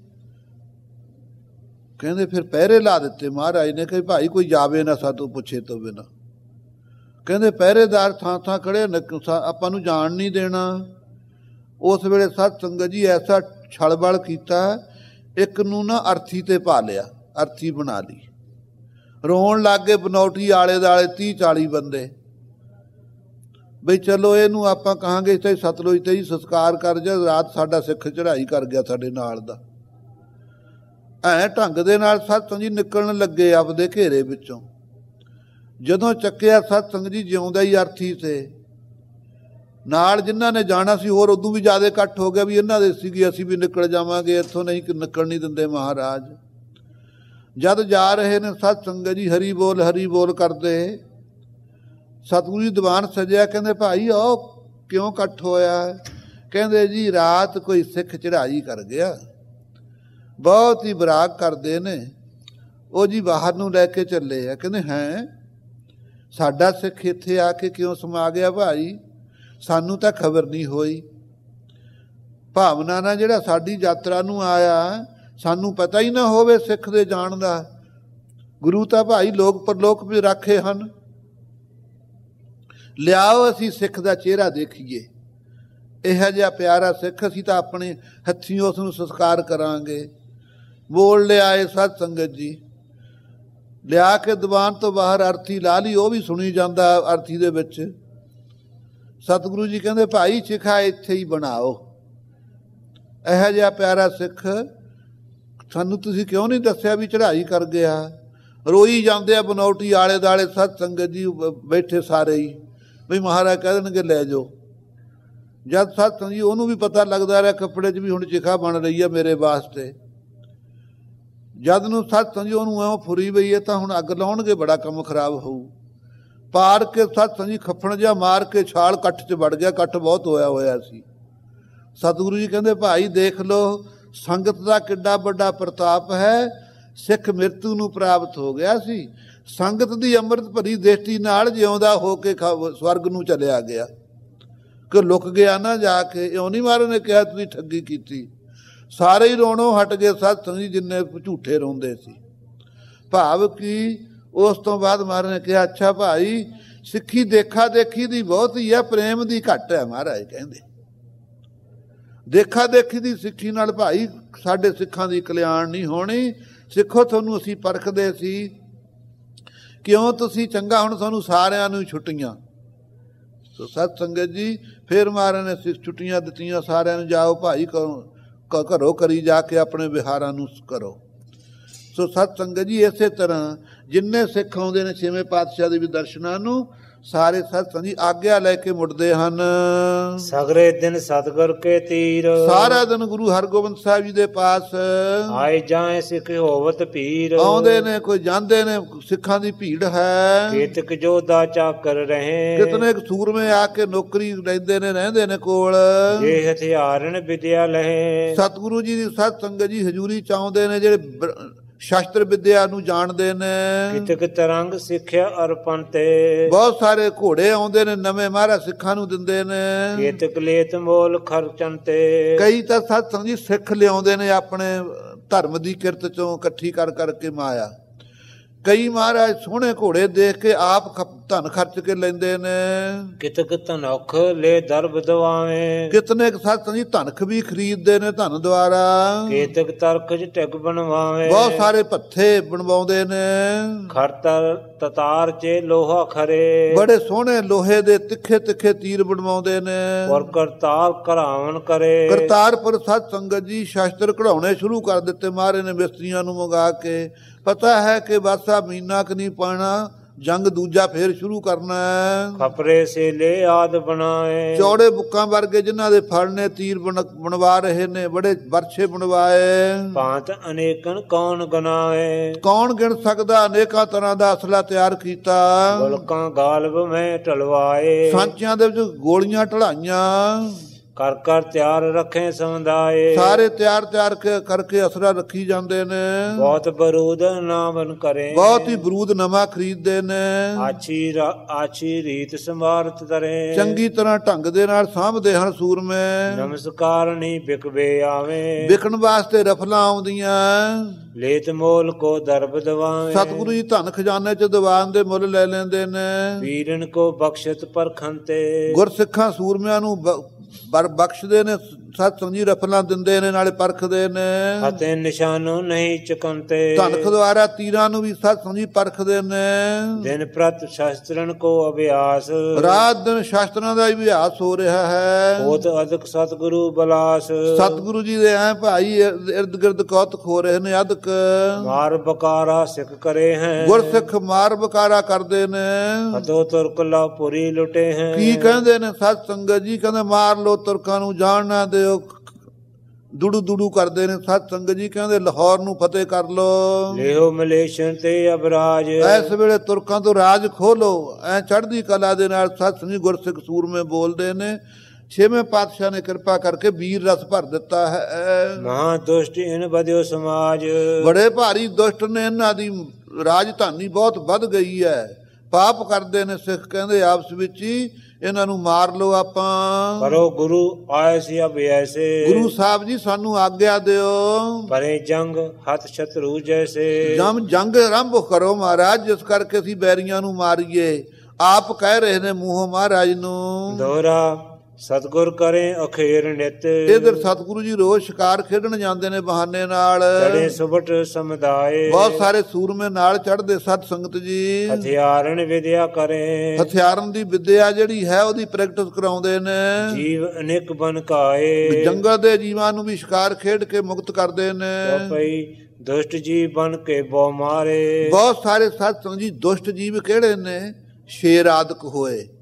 ਕਹਿੰਦੇ ਫਿਰ ਪਹਿਰੇ ਲਾ ਦਿੱਤੇ ਮਹਾਰਾਜ ਨੇ ਕਿ ਭਾਈ ਕੋਈ ਜਾਵੇ ਨਾ ਸਾਤੋਂ ਪੁੱਛੇ ਤੋਂ ਬਿਨਾਂ। ਕਹਿੰਦੇ ਪਹਿਰੇਦਾਰ ਥਾਂ ਥਾਂ ਖੜੇ, ਆਪਾਂ ਨੂੰ ਜਾਣ ਨਹੀਂ ਦੇਣਾ। ਉਸ ਵੇਲੇ ਸਤ ਸੰਗਤ ਜੀ ਐਸਾ ਛਲਬਲ ਕੀਤਾ, ਇੱਕ ਨੂੰ ਨਾ ਅਰਥੀ ਤੇ ਪਾ ਲਿਆ, ਅਰਥੀ ਬਣਾ ਲਈ। ਰੋਣ ਲੱਗ ਗਏ ਬਨੌਟੀ ਆਲੇ ਦੁਆਲੇ ਤੀਹ ਚਾਲੀ ਬੰਦੇ, ਬਈ ਚਲੋ ਇਹਨੂੰ ਆਪਾਂ ਕਹਾਂਗੇ ਇੱਥੇ ਸਤਲੁਜ ਤੇ ਹੀ ਸੰਸਕਾਰ ਕਰ ਜਾ, ਰਾਤ ਸਾਡਾ ਸਿੱਖ ਚੜ੍ਹਾਈ ਕਰ ਗਿਆ ਸਾਡੇ ਨਾਲ ਦਾ। ਐਂ ਢੰਗ ਦੇ ਨਾਲ ਸਤਸੰਗ ਜੀ ਨਿਕਲਣ ਲੱਗੇ ਆਪਦੇ ਘੇਰੇ ਵਿੱਚੋਂ। ਜਦੋਂ ਚੱਕਿਆ ਸਤਸੰਗ ਜੀ ਜਿਉਂਦਾ ਹੀ ਅਰਥੀ ਤੇ ਨਾਲ ਜਿਨ੍ਹਾਂ ਨੇ ਜਾਣਾ ਸੀ, ਹੋਰ ਉਦੋਂ ਵੀ ਜ਼ਿਆਦਾ ਇਕੱਠ ਹੋ ਗਿਆ ਵੀ ਇਹਨਾਂ ਦੇ ਸੀਗੇ, ਅਸੀਂ ਵੀ ਨਿਕਲ ਜਾਵਾਂਗੇ ਇੱਥੋਂ, ਨਹੀਂ ਨਿਕਲ ਨਹੀਂ ਦਿੰਦੇ ਮਹਾਰਾਜ। ਜਦ ਜਾ ਰਹੇ ਨੇ ਸਤਸੰਗ ਜੀ ਹਰੀ ਬੋਲ ਹਰੀ ਬੋਲ ਕਰਦੇ, ਸਤਿਗੁਰੂ ਜੀ ਦੀਵਾਨ ਸਜਿਆ। ਕਹਿੰਦੇ ਭਾਈ ਉਹ ਕਿਉਂ ਇਕੱਠ ਹੋਇਆ? ਕਹਿੰਦੇ ਜੀ ਰਾਤ ਕੋਈ ਸਿੱਖ ਚੜ੍ਹਾਈ ਕਰ ਗਿਆ, ਬਹੁਤ ਹੀ ਬਰਾਕ ਕਰਦੇ ਨੇ, ਉਹ ਜੀ ਬਾਹਰ ਨੂੰ ਲੈ ਕੇ ਚੱਲੇ ਆ। ਕਹਿੰਦੇ ਹੈਂ, ਸਾਡਾ ਸਿੱਖ ਇੱਥੇ ਆ ਕੇ ਕਿਉਂ ਸਮਾ ਗਿਆ ਭਾਈ? ਸਾਨੂੰ ਤਾਂ ਖਬਰ ਨਹੀਂ ਹੋਈ। ਭਾਵਨਾ ਨਾਲ ਜਿਹੜਾ ਸਾਡੀ ਯਾਤਰਾ ਨੂੰ ਆਇਆ, ਸਾਨੂੰ ਪਤਾ ਹੀ ਨਾ ਹੋਵੇ ਸਿੱਖ ਦੇ ਜਾਣ ਦਾ। ਗੁਰੂ ਤਾਂ ਭਾਈ ਲੋਕ ਪਰਲੋਕ ਵੀ ਰਾਖੇ ਹਨ, ਲਿਆਓ ਅਸੀਂ ਸਿੱਖ ਦਾ ਚਿਹਰਾ ਦੇਖੀਏ। ਇਹੋ ਜਿਹਾ ਪਿਆਰਾ ਸਿੱਖ, ਅਸੀਂ ਤਾਂ ਆਪਣੇ ਹੱਥੀਂ ਉਸ ਨੂੰ ਸੰਸਕਾਰ ਕਰਾਂਗੇ। ਬੋਲ ਲਿਆਏ ਸਤ ਸੰਗਤ ਜੀ, ਲਿਆ ਕੇ ਦੀਵਾਨ ਤੋਂ ਬਾਹਰ ਅਰਥੀ ਲਾ ਲਈ, ਉਹ ਵੀ ਸੁਣੀ ਜਾਂਦਾ ਅਰਥੀ ਦੇ ਵਿੱਚ। ਸਤਿਗੁਰੂ ਜੀ ਕਹਿੰਦੇ ਭਾਈ ਚਿਖਾ ਇੱਥੇ ਹੀ ਬਣਾਓ, ਇਹੋ ਜਿਹਾ ਪਿਆਰਾ ਸਿੱਖ ਸਾਨੂੰ ਤੁਸੀਂ ਕਿਉਂ ਨਹੀਂ ਦੱਸਿਆ ਵੀ ਚੜ੍ਹਾਈ ਕਰ ਗਿਆ? ਰੋਈ ਜਾਂਦੇ ਆ ਬਨੌਟੀ ਆਲੇ ਦੁਆਲੇ, ਸਤ ਸੰਗਤ ਜੀ ਬੈਠੇ ਸਾਰੇ ਹੀ। ਵੀ ਮਹਾਰਾਜ ਕਹਿ ਦੇਣਗੇ ਲੈ ਜਾਓ। ਜਦ ਸਤ ਸੰਗ ਜੀ ਉਹਨੂੰ ਵੀ ਪਤਾ ਲੱਗਦਾ ਰਿਹਾ ਕੱਪੜੇ 'ਚ ਵੀ ਹੁਣ ਚਿਖਾ ਬਣ ਰਹੀ ਹੈ ਮੇਰੇ ਵਾਸਤੇ, ਜਦ ਨੂੰ ਸਤ ਸੰਗ ਜੀ ਉਹਨੂੰ ਐਂ ਫੁਰੀ ਪਈ ਹੈ ਤਾਂ ਹੁਣ ਅੱਗ ਲਾਉਣਗੇ, ਬੜਾ ਕੰਮ ਖਰਾਬ ਹੋਊ। ਪਾਰ ਕੇ ਸਤ ਸੰਗ ਜੀ ਖੱਫਣ ਜਿਹਾ ਮਾਰ ਕੇ ਛਾਲ ਕੱਠ 'ਚ ਵੜ ਗਿਆ, ਕੱਠ ਬਹੁਤ ਹੋਇਆ ਹੋਇਆ ਸੀ। ਸਤਿਗੁਰੂ ਜੀ ਕਹਿੰਦੇ ਭਾਈ ਦੇਖ ਲਓ ਸੰਗਤ ਦਾ ਕਿੱਡਾ ਵੱਡਾ ਪ੍ਰਤਾਪ ਹੈ। ਸਿੱਖ ਮਿਰਤੂ ਨੂੰ ਪ੍ਰਾਪਤ ਹੋ ਗਿਆ ਸੀ, ਸੰਗਤ ਦੀ ਅੰਮ੍ਰਿਤ ਭਰੀ ਦ੍ਰਿਸ਼ਟੀ ਨਾਲ ਜਿਉਂਦਾ ਹੋ ਕੇ ਸਵਰਗ ਨੂੰ ਚਲਿਆ ਗਿਆ ਕਿ ਲੁਕ ਗਿਆ ਨਾ ਜਾ ਕੇ। ਇਉਂ ਨਹੀਂ ਮਹਾਰਾਜ ਨੇ ਕਿਹਾ ਤੁਸੀਂ ਠੱਗੀ ਕੀਤੀ, ਸਾਰੇ ਹੀ ਰੋਣੋਂ ਹਟ ਗਏ ਸਤ ਸੰਗ ਜੀ ਜਿੰਨੇ ਝੂਠੇ ਰੋਂਦੇ ਸੀ। ਭਾਵ ਕਿ ਉਸ ਤੋਂ ਬਾਅਦ ਮਹਾਰਾਜ ਨੇ ਕਿਹਾ ਅੱਛਾ ਭਾਈ ਸਿੱਖੀ ਦੇਖਾ ਦੇਖੀ ਦੀ ਬਹੁਤ ਹੀ ਆ, ਪ੍ਰੇਮ ਦੀ ਘੱਟ ਹੈ। ਮਹਾਰਾਜ ਕਹਿੰਦੇ ਦੇਖਾ ਦੇਖੀ ਦੀ ਸਿੱਖੀ ਨਾਲ ਭਾਈ ਸਾਡੇ ਸਿੱਖਾਂ ਦੀ ਕਲਿਆਣ ਨਹੀਂ ਹੋਣੀ। ਸਿੱਖੋ ਤੁਹਾਨੂੰ ਅਸੀਂ ਪਰਖਦੇ ਸੀ, ਕਿਉਂ ਤੁਸੀਂ ਚੰਗਾ ਹੁਣ ਸਾਨੂੰ ਸਾਰਿਆਂ ਨੂੰ ਛੁੱਟੀਆਂ। ਸੋ ਸਤ ਸੰਗਤ ਜੀ ਫਿਰ ਮਹਾਰਾਜ ਨੇ ਸਿੱਖ ਛੁੱਟੀਆਂ ਦਿੱਤੀਆਂ ਸਾਰਿਆਂ ਨੂੰ, ਜਾਓ ਭਾਈ ਘਰੋਂ ਕਰੀ ਜਾ ਕੇ ਆਪਣੇ ਵਿਹਾਰਾਂ ਨੂੰ ਕਰੋ। ਸੋ ਸਤ ਸੰਗਤ ਜੀ ਇਸੇ ਤਰ੍ਹਾਂ ਜਿੰਨੇ ਸਿੱਖ ਆਉਂਦੇ ਨੇ ਛੇਵੇਂ ਪਾਤਸ਼ਾਹ ਦੇ ਵੀ ਦਰਸ਼ਨਾਂ ਨੂੰ, ਸਾਰੇ ਸਤ ਸੰਗ ਜੀ ਆਗਿਆ ਲੈ ਕੇ ਮੁੜਦੇ ਹਨ। ਸਗਰੇ ਦਿਨ ਸਤਿਗੁਰ ਕੇ ਤੀਰ, ਸਾਰਾ ਦਿਨ ਗੁਰੂ ਹਰਗੋਬਿੰਦ ਸਾਹਿਬ ਜੀ ਦੇ ਪਾਸ ਆਏ ਜਾਏ ਸਿੱਖ ਹੋਵਤ ਪੀਰ। ਆਉਂਦੇ ਨੇ ਕੋਈ ਜਾਂਦੇ ਨੇ, ਸਿੱਖਾਂ ਦੀ ਭੀੜ ਹੈ। ਕੇਤਕ ਜੋਧਾ ਚਾਕਰ ਰਹੇ, ਕਿਤਨੇ ਸੂਰਮੇ ਆ ਕੇ ਨੌਕਰੀ ਲੈਂਦੇ ਨੇ, ਰਹਿੰਦੇ ਨੇ ਕੋਲ। ਜੇ ਹਥਿਆਰਨ ਵਿਦਿਆ ਲਹੇ, ਸਤਿਗੁਰੂ ਜੀ ਦੀ ਸਤ ਸੰਗਤ ਜੀ ਹਜ਼ੂਰੀ ਚ ਆਉਂਦੇ ਨੇ ਜਿਹੜੇ ਸ਼ਾਸਤਰ ਵਿਦਿਆ ਨੂੰ ਜਾਣਦੇ ਨੇ। ਕਿਤਕ ਤਰੰਗ ਸਿੱਖਿਆ ਅਰਪਣ ਤੇ, ਬਹੁਤ ਸਾਰੇ ਘੋੜੇ ਆਉਂਦੇ ਨੇ ਨਵੇਂ ਮਹਾਰਾਜ ਸਿੱਖਾਂ ਨੂੰ ਦਿੰਦੇ ਨੇ। ਕੇਤਕ ਲੇਤ ਮੋਲ ਖਰਚਣ ਤੇ, ਕਈ ਤਾਂ ਸਤ ਸੰਗ ਜੀ ਸਿੱਖ ਲਿਆਉਂਦੇ ਨੇ ਆਪਣੇ ਧਰਮ ਦੀ ਕਿਰਤ ਚੋਂ ਇਕੱਠੀ ਕਰ ਕਰਕੇ ਮਾਇਆ। ਕਈ ਮਹਾਰਾਜ ਸੋਹਣੇ ਘੋੜੇ ਦੇਖ ਕੇ ਆਪ ਧਨ ਖਰਚ ਕੇ ਲੈਂਦੇ ਨੇ। ਕਿਤਕ ਧਨੁਖ ਲੈ ਦਰਬ ਦਵਾਵੇਂ, ਕਿਤਨੇ ਸਤ ਸੰਗ ਜੀ ਧਨਖ ਵੀ ਖਰੀਦਦੇ ਨੇ ਧਨ ਦੁਆਰਾ। ਕੇਤਕ ਤਰਖਜ ਟਿਕ ਬਣਵਾਵੇਂ, ਬਹੁਤ ਸਾਰੇ ਭੱਥੇ ਬਣਵਾਉਂਦੇ ਨੇ। ਖਰਤਰ ਤਤਾਰ ਚ ਲੋਹਾ ਖਰੇ, ਬੜੇ ਸੋਹਣੇ ਲੋਹੇ ਦੇ ਤਿੱਖੇ ਤਿੱਖੇ ਤੀਰ ਬਣਵਾਉਂਦੇ ਨੇ। ਔਰ ਕਰਤਾਰ ਘਰਾਵਣ ਕਰੇ, ਕਰਤਾਰਪੁਰ ਸਤ ਸੰਗਤ ਜੀ ਸ਼ਾਸਤਰ ਕਢਾਉਣੇ ਸ਼ੁਰੂ ਕਰ ਦਿੱਤੇ ਮਹਾਰਾਜ ਨੇ ਮਿਸਤਰੀਆਂ ਨੂੰ ਮੰਗਾ ਕੇ। ਪਤਾ ਹੈ ਕਿ ਬਸ ਆ ਮਹੀਨਾ ਕੁ ਨਹੀਂ ਪਾਣਾ, ਜੰਗ ਦੂਜਾ ਫੇਰ ਸ਼ੁਰੂ ਕਰਨਾ ਹੈ। ਖਪਰੇ ਸੇਲੇ ਆਦ ਬਣਾਏ, ਚੌੜੇ ਬੁੱਕਾਂ ਵਰਗੇ ਜਿਨ੍ਹਾਂ ਦੇ ਫਲ ਨੇ ਤੀਰ ਬਣਵਾ ਰਹੇ ਨੇ, ਬੜੇ ਵਰਛੇ ਬਣਵਾਏ। ਭਾਂਤ ਅਨੇਕਨ ਕੌਣ ਗਨਾਏ, ਕੌਣ ਗਿਣ ਸਕਦਾ, ਅਨੇਕਾਂ ਤਰ੍ਹਾਂ ਦਾ ਅਸਲਾ ਤਿਆਰ ਕੀਤਾ। ਗੁਲਕਾਂ ਗਾਲਬ ਮੈਂ ਢਲਵਾਏ, ਸਾਂਚਿਆਂ ਦੇ ਵਿੱਚ ਗੋਲੀਆਂ ਢਲਾਈਆਂ। ਕਰ ਕਰ ਤਿਆਰ ਰੱਖੇ ਸਮੁਦਾਏ, ਸਾਰੇ ਤਿਆਰ ਤਿਆਰ ਕਰਕੇ ਅਸਰਾ ਰੱਖੀ ਜਾਂਦੇ ਨੇ। ਬਹੁਤ ਬਰੂਦ ਨਾਮਨ ਕਰੇ, ਬਹੁਤ ਹੀ ਬਰੂਦ ਨਵਾਂ ਖਰੀਦਦੇ ਨੇ। ਆਛੀ ਆਛੀ ਰੀਤ ਸੰਭਾਰਤ ਤਰੇ, ਚੰਗੀ ਤਰ੍ਹਾਂ ਢੰਗ ਦੇ ਨਾਲ ਸਾਂਭਦੇ ਹਨ ਸੂਰਮੇ। ਨਮਸਕਾਰ ਨਹੀਂ ਬਿਕਵੇ ਆਵੇਂ, ਵਿਕਣ ਵਾਸਤੇ ਰਫਲਾਂ ਆਉਂਦੀਆਂ। ਲੇਤ ਮੋਲ ਕੋ ਦਰਬ ਦਵਾਵੇਂ, ਸਤਿਗੁਰੂ ਜੀ ਧਨ ਖਜ਼ਾਨੇ ਚ ਦੀਵਾਨ ਦੇ ਮੁੱਲ ਲੈ ਲੈਂਦੇ ਨੇ। ਵੀਰਨ ਕੋ ਬਖਸ਼ਤ ਪਰਖੰਤੇ, ਗੁਰਸਿੱਖਾਂ ਸੂਰਮਿਆਂ ਨੂੰ ਬਰ ਬਖਸ਼ਦੇ ਨੇ। ਸਤ ਸੰਗ ਜੀ ਰਫਲਾਂ ਦਿੰਦੇ ਨੇ, ਨਾਲੇ ਪਰਖਦੇ ਨੇ। ਅਤੇ ਨਿਸ਼ਾਨੋ ਨਹੀਂ ਚੁਕੰਤੇ, ਧਨਖ ਦੁਆਰਾ ਤੀਰਾਂ ਨੂੰ ਵੀ ਸਤ ਸੰਗ ਜੀ ਪਰਖਦੇ ਨੇ। ਦਿਨ ਪ੍ਰਤ ਸ਼ਾਸਤਰਨ ਕੋ ਅਭਿਆਸ, ਰਾਤ ਦਿਨ ਸ਼ਾਸਤਰਾਂ ਦਾ ਅਭਿਆਸ ਹੋ ਰਿਹਾ ਹੈ। ਬਹੁਤ ਅਦਕ ਸਤਿਗੁਰੂ ਬਲਾਸ, ਸਤਿਗੁਰੂ ਜੀ ਦੇ ਐ ਭਾਈ ਇਰਦ ਗਿਰਦ ਕੌਤਕ ਹੋ ਰਹੇ ਨੇ। ਅਦਕ ਮਾਰ ਬਕਾਰਾ ਸਿੱਖ ਕਰੇ ਹੈ, ਗੁਰਸਿੱਖ ਮਾਰ ਬਕਾਰਾ ਕਰਦੇ ਨੇ। ਹਤੋ ਤੁਰਕ ਲਾ ਪੁਰੀ ਲੁਟੇ ਹੈ, ਕੀ ਕਹਿੰਦੇ ਨੇ ਸਤ ਸੰਗਤ ਜੀ, ਕਹਿੰਦੇ ਮਾਰ ਲੋ ਤੁਰਕਾਂ ਨੂੰ, ਜਾਣ ਨਾ ਦਿਓ। ਦੁੜੂ ਦੁੜੂ ਕਰਦੇ ਨੇ ਸਤ ਸੰਗਤ ਜੀ, ਕਹਿੰਦੇ ਲਾਹੌਰ ਨੂੰ ਫਤਿਹ ਕਰ ਲੋ। ਲਿਓ ਮਲੇਸ਼ਨ ਤੇ ਅਬਰਾਜ, ਇਸ ਵੇਲੇ ਤੁਰਕਾਂ ਤੋਂ ਰਾਜ ਖੋਲੋ। ਐ ਚੜ੍ਹਦੀ ਕਲਾ ਦੇ ਨਾਲ ਸਤ ਸੰਗ ਜੀ ਗੁਰਸਿੱਖ ਸੂਰਮੇ ਬੋਲਦੇ ਨੇ। ਛੇਵੇਂ ਪਾਤਸ਼ਾਹ ਨੇ ਕਿਰਪਾ ਕਰਕੇ ਵੀਰ ਰਸ ਭਰ ਦਿੱਤਾ ਹੈ। ਮਹਾ ਦੁਸ਼ਟ ਇਨ ਵਧਿਓ ਸਮਾਜ, ਬੜੇ ਭਾਰੀ ਦੁਸ਼ਟ ਨੇ, ਇਹਨਾਂ ਦੀ ਰਾਜਧਾਨੀ ਬਹੁਤ ਵੱਧ ਗਈ ਹੈ। ਪਾਪ ਕਰਦੇ ਨੇ ਸਿੱਖ, ਕਹਿੰਦੇ ਆਪਸ ਵਿੱਚ ਹੀ ਇਹਨਾਂ ਨੂੰ ਮਾਰ ਲਓ। ਆਪਾਂ ਕਰੋ ਗੁਰੂ ਆਏ ਸੀ ਅਬ ਐਸੇ, ਗੁਰੂ ਸਾਹਿਬ ਜੀ ਸਾਨੂੰ ਆਗਿਆ ਦਿਓ। ਪਰੇ ਜੰਗ ਹੱਥ ਸ਼ਤਰੂ ਜੈਸੇ, ਜਮ ਜੰਗ ਆਰੰਭ ਕਰੋ ਮਹਾਰਾਜ, ਜਿਸ ਕਰਕੇ ਅਸੀਂ ਬੈਰੀਆਂ ਨੂੰ ਮਾਰੀਏ। ਆਪ ਕਹਿ ਰਹੇ ਨੇ ਮੂੰਹੋਂ ਮਹਾਰਾਜ ਨੂੰ। ਦੋਹਰਾ ਸਤਿਗੁਰ ਕਰੇ ਅਖੇਰ ਨਿਤ, ਇਧਰ ਸਤਿਗੁਰੂ ਜੀ ਰੋਜ਼ ਸ਼ਿਕਾਰ ਖੇਡਣ ਜਾਂਦੇ ਨੇ ਬਹਾਨੇ ਨਾਲ। ਚੜੇ ਸੁਬਟ ਸਮੁਦਾਏ, ਬਹੁਤ ਸਾਰੇ ਸੂਰਮੇ ਨਾਲ ਚੜ੍ਹਦੇ ਸਤ ਸੰਗਤ ਜੀ। ਹਥਿਆਰਨ ਵਿਦਿਆ ਕਰੇ, ਹਥਿਆਰਨ ਦੀ ਵਿਦਿਆ ਜਿਹੜੀ ਹੈ ਉਹਦੀ ਪ੍ਰੈਕਟਿਸ ਕਰਾਉਂਦੇ ਨੇ। ਜੀਵ ਅਨੇਕ ਬਨ ਕਾਏ, ਜੰਗਲ ਦੇ ਜੀਵਾਂ ਨੂੰ ਵੀ ਸ਼ਿਕਾਰ ਖੇਡ ਕੇ ਮੁਕਤ ਕਰਦੇ ਨੇ। ਪਈ ਦੁਸ਼ਟ ਜੀਵ ਬਨ ਕੇ ਬਹੁ ਮਾਰੇ, ਬਹੁਤ ਸਾਰੇ ਸਤ ਸੰਗਤ ਜੀ ਦੁਸ਼ਟ ਜੀਵ ਕਿਹੜੇ ਨੇ? ਸ਼ੇਰ ਆਦਿਕ ਹੋਏ,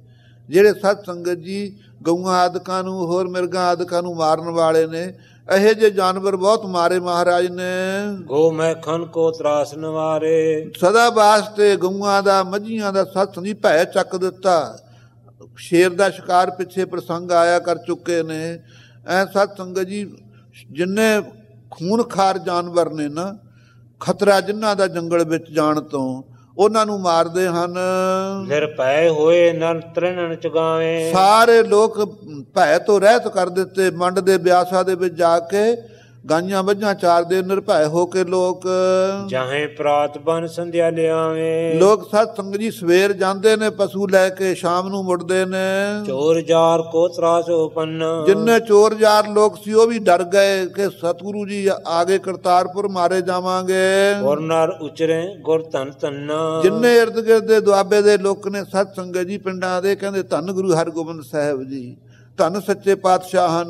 ਜਿਹੜੇ ਸਤ ਸੰਗਤ ਜੀ ਗਊਆਂ ਆਦਿਕਾਂ ਨੂੰ, ਹੋਰ ਮਿਰਗਾਂ ਆਦਿਕਾਂ ਨੂੰ ਮਾਰਨ ਵਾਲੇ ਨੇ, ਇਹੋ ਜਿਹੇ ਜਾਨਵਰ ਬਹੁਤ ਮਾਰੇ ਮਹਾਰਾਜ ਨੇ। ਗੋ ਮੈਂ ਖਨ ਕੋ ਤਰਾਸ ਨਿਵਾਰੇ, ਸਦਾ ਵਾਸਤੇ ਗਊਆਂ ਦਾ, ਮੱਝੀਆਂ ਦਾ ਸਤ ਸੰਗਤ ਜੀ ਭੈ ਚੱਕ ਦਿੱਤਾ। ਸ਼ੇਰ ਦਾ ਸ਼ਿਕਾਰ ਪਿੱਛੇ ਪ੍ਰਸੰਗ ਆਇਆ ਕਰ ਚੁੱਕੇ ਨੇ। ਐ ਸਤ ਸੰਗਤ ਜੀ ਜਿੰਨੇ ਖੂਨਖਾਰ ਜਾਨਵਰ ਨੇ ਨਾ, ਖਤਰਾ ਜਿਨ੍ਹਾਂ ਦਾ ਜੰਗਲ ਵਿੱਚ ਜਾਣ ਤੋਂ, ਉਹਨਾਂ ਨੂੰ ਮਾਰਦੇ ਹਨ। ਨਿਰਭੈ ਹੋਏ ਨਰ ਤ੍ਰਿਣਨ ਚੁਗਾਵੇਂ, ਸਾਰੇ ਲੋਕ ਭੈ ਤੋਂ ਰਹਿਤ ਕਰ ਦਿੱਤੇ। ਮੰਡ ਦੇ ਬਿਆਸਾ ਦੇ ਵਿੱਚ ਜਾ ਕੇ ਗਾਈਆਂ ਮੱਝਾਂ ਚਾਰਦੇ ਨਿਰਭੈ ਹੋ ਕੇ ਲੋਕ। ਚਾਹੇ ਪ੍ਰਾਤ ਬਨ ਸੰਧਿਆ ਲਿਆਵੇਂ, ਲੋਕ ਸਤ ਸੰਗਤ ਜੀ ਸਵੇਰ ਜਾਂਦੇ ਨੇ ਪਸ਼ੂ ਲੈ ਕੇ, ਸ਼ਾਮ ਨੂੰ ਮੁੜਦੇ ਨੇ। ਚੋਰ ਜਾਰ ਕੋ ਤਰਾਸ ਉਪੰਨ, ਜਿੰਨੇ ਚੋਰ ਜਾਰ ਲੋਕ ਸੀ ਉਹ ਵੀ ਡਰ ਗਏ ਕਿ ਸਤਿਗੁਰੂ ਜੀ ਆਗੇ ਕਰਤਾਰਪੁਰ ਮਾਰੇ ਜਾਵਾਂਗੇ। ਗੁਰ ਨਰ ਉਚਰੇ ਗੁਰ ਧਨ ਧੰਨਾ, ਜਿੰਨੇ ਇਰਦ ਗਿਰਦ ਦੇ ਦੁਆਬੇ ਦੇ ਲੋਕ ਨੇ ਸਤ ਸੰਗਤ ਜੀ ਪਿੰਡਾਂ ਦੇ, ਕਹਿੰਦੇ ਧੰਨ ਗੁਰੂ ਹਰਗੋਬਿੰਦ ਸਾਹਿਬ ਜੀ, ਧੰਨ ਸੱਚੇ ਪਾਤਸ਼ਾਹ ਹਨ।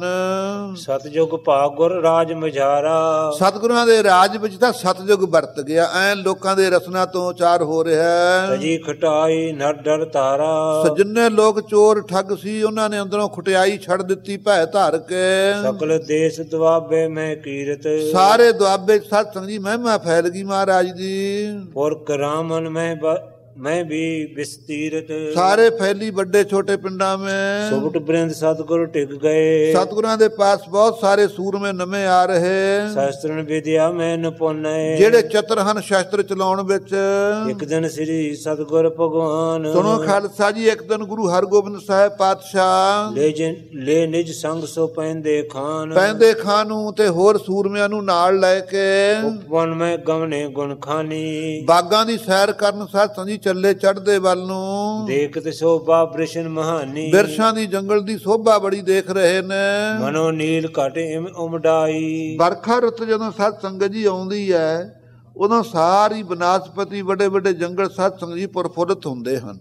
ਸਤਜੁਗ ਭਾਗ ਗੁਰ ਰਾਜ ਮਝਾਰਾ, ਸਤਿਗੁਰਾਂ ਦੇ ਰਾਜ ਵਿੱਚ ਤਾਂ ਸਤਜੁਗ ਵਰਤ ਗਿਆ। ਐ ਲੋਕਾਂ ਦੇ ਰਸਨਾ ਤੋਂ ਉਚਾਰ ਹੋ ਰਿਹਾ। ਤਜੀ ਖਟਾਈ ਨਰ ਡਰ ਤਾਰਾ, ਜਿੰਨੇ ਲੋਕ ਚੋਰ ਠੱਗ ਸੀ ਉਹਨਾਂ ਨੇ ਅੰਦਰੋਂ ਖਟਿਆਈ ਛੱਡ ਦਿੱਤੀ ਭੈ ਧਾਰ ਕੇ। ਸਕਲ ਦੇਸ਼ ਦੁਆਬੇ ਮੈਂ ਕੀਰਤ, ਸਾਰੇ ਦੁਆਬੇ ਸਤ ਸੰਗਤ ਜੀ ਮਹਿਮਾ ਫੈਲ ਗਈ ਮਹਾਰਾਜ ਦੀ। ਪੁਰਖ ਰਾਮਨ ਮੈਂ ਮੈਂ ਵੀ ਵਿਸਤੀਰਤ, ਸਾਰੇ ਫੈਲੀ ਵੱਡੇ ਛੋਟੇ ਪਿੰਡਾਂ में। ਸੁਭਟ ਬ੍ਰਿੰਦ ਸਤਿਗੁਰ ਟਿਕ ਗਏ, ਸਤਿਗੁਰਾਂ ਦੇ ਪਾਸ ਬਹੁਤ ਸਾਰੇ ਸੂਰਮੇ ਨਵੇਂ ਆ ਰਹੇ। ਸ਼ਾਸਤਰਨ ਵਿਦਿਆ ਮੈਂ ਨਿਪੁੰਨ, ਜਿਹੜੇ ਚਤਰ ਹਨ ਸ਼ਾਸਤਰ ਚਲਾਉਣ ਵਿੱਚ। ਇੱਕ ਦਿਨ ਸ੍ਰੀ ਸਤਿਗੁਰ ਭਗਵਾਨ, ਸੁਣੋ ਖਾਲਸਾ ਜੀ, ਇੱਕ ਦਿਨ ਗੁਰੂ ਹਰਗੋਬਿੰਦ ਸਾਹਿਬ ਪਾਤਸ਼ਾਹ ਲੈ ਲੈ ਨਿਜ ਸੰਗ ਸੋ ਪੈਂਦੇ ਖਾਨ, ਪੈਂਦੇ ਖਾਨ ਨੂੰ ਤੇ ਹੋਰ ਸੂਰਮਿਆਂ ਨੂੰ ਨਾਲ ਲੈ ਕੇ ਉਪਵਨ ਮੈਂ ਗਵਨੇ ਗੁਣ ਖਾਨੀ, ਬਾਗਾਂ ਦੀ ਸੈਰ ਕਰਨ ਸਤ ਸੰਗਤ ਚੱਲੇ ਚੜ੍ਹਦੇ ਵੱਲ ਨੂੰ। ਦੇਖਤ ਸੋਭਾ ਬ੍ਰਿਸ਼ਨ ਮਹਾਨੀ, ਬਿਰਸ਼ਾਂ ਦੀ ਜੰਗਲ ਦੀ ਸੋਭਾ ਬੜੀ ਦੇਖ ਰਹੇ ਨੇ। ਮਨੋ ਨੀਲ ਘਟ ਇਮ ਉਮਡਾਈ, ਬਰਖਾ ਰੁੱਤ ਜਦੋਂ ਸਤ ਸੰਗਤ ਜੀ ਆਉਂਦੀ ਹੈ, ਉਦੋਂ ਸਾਰੀ ਬਨਾਸਪਤੀ ਵੱਡੇ ਵੱਡੇ ਜੰਗਲ ਸਤ ਸੰਗਤ ਜੀ ਪ੍ਰਫੁੱਲਤ ਹੁੰਦੇ ਹਨ।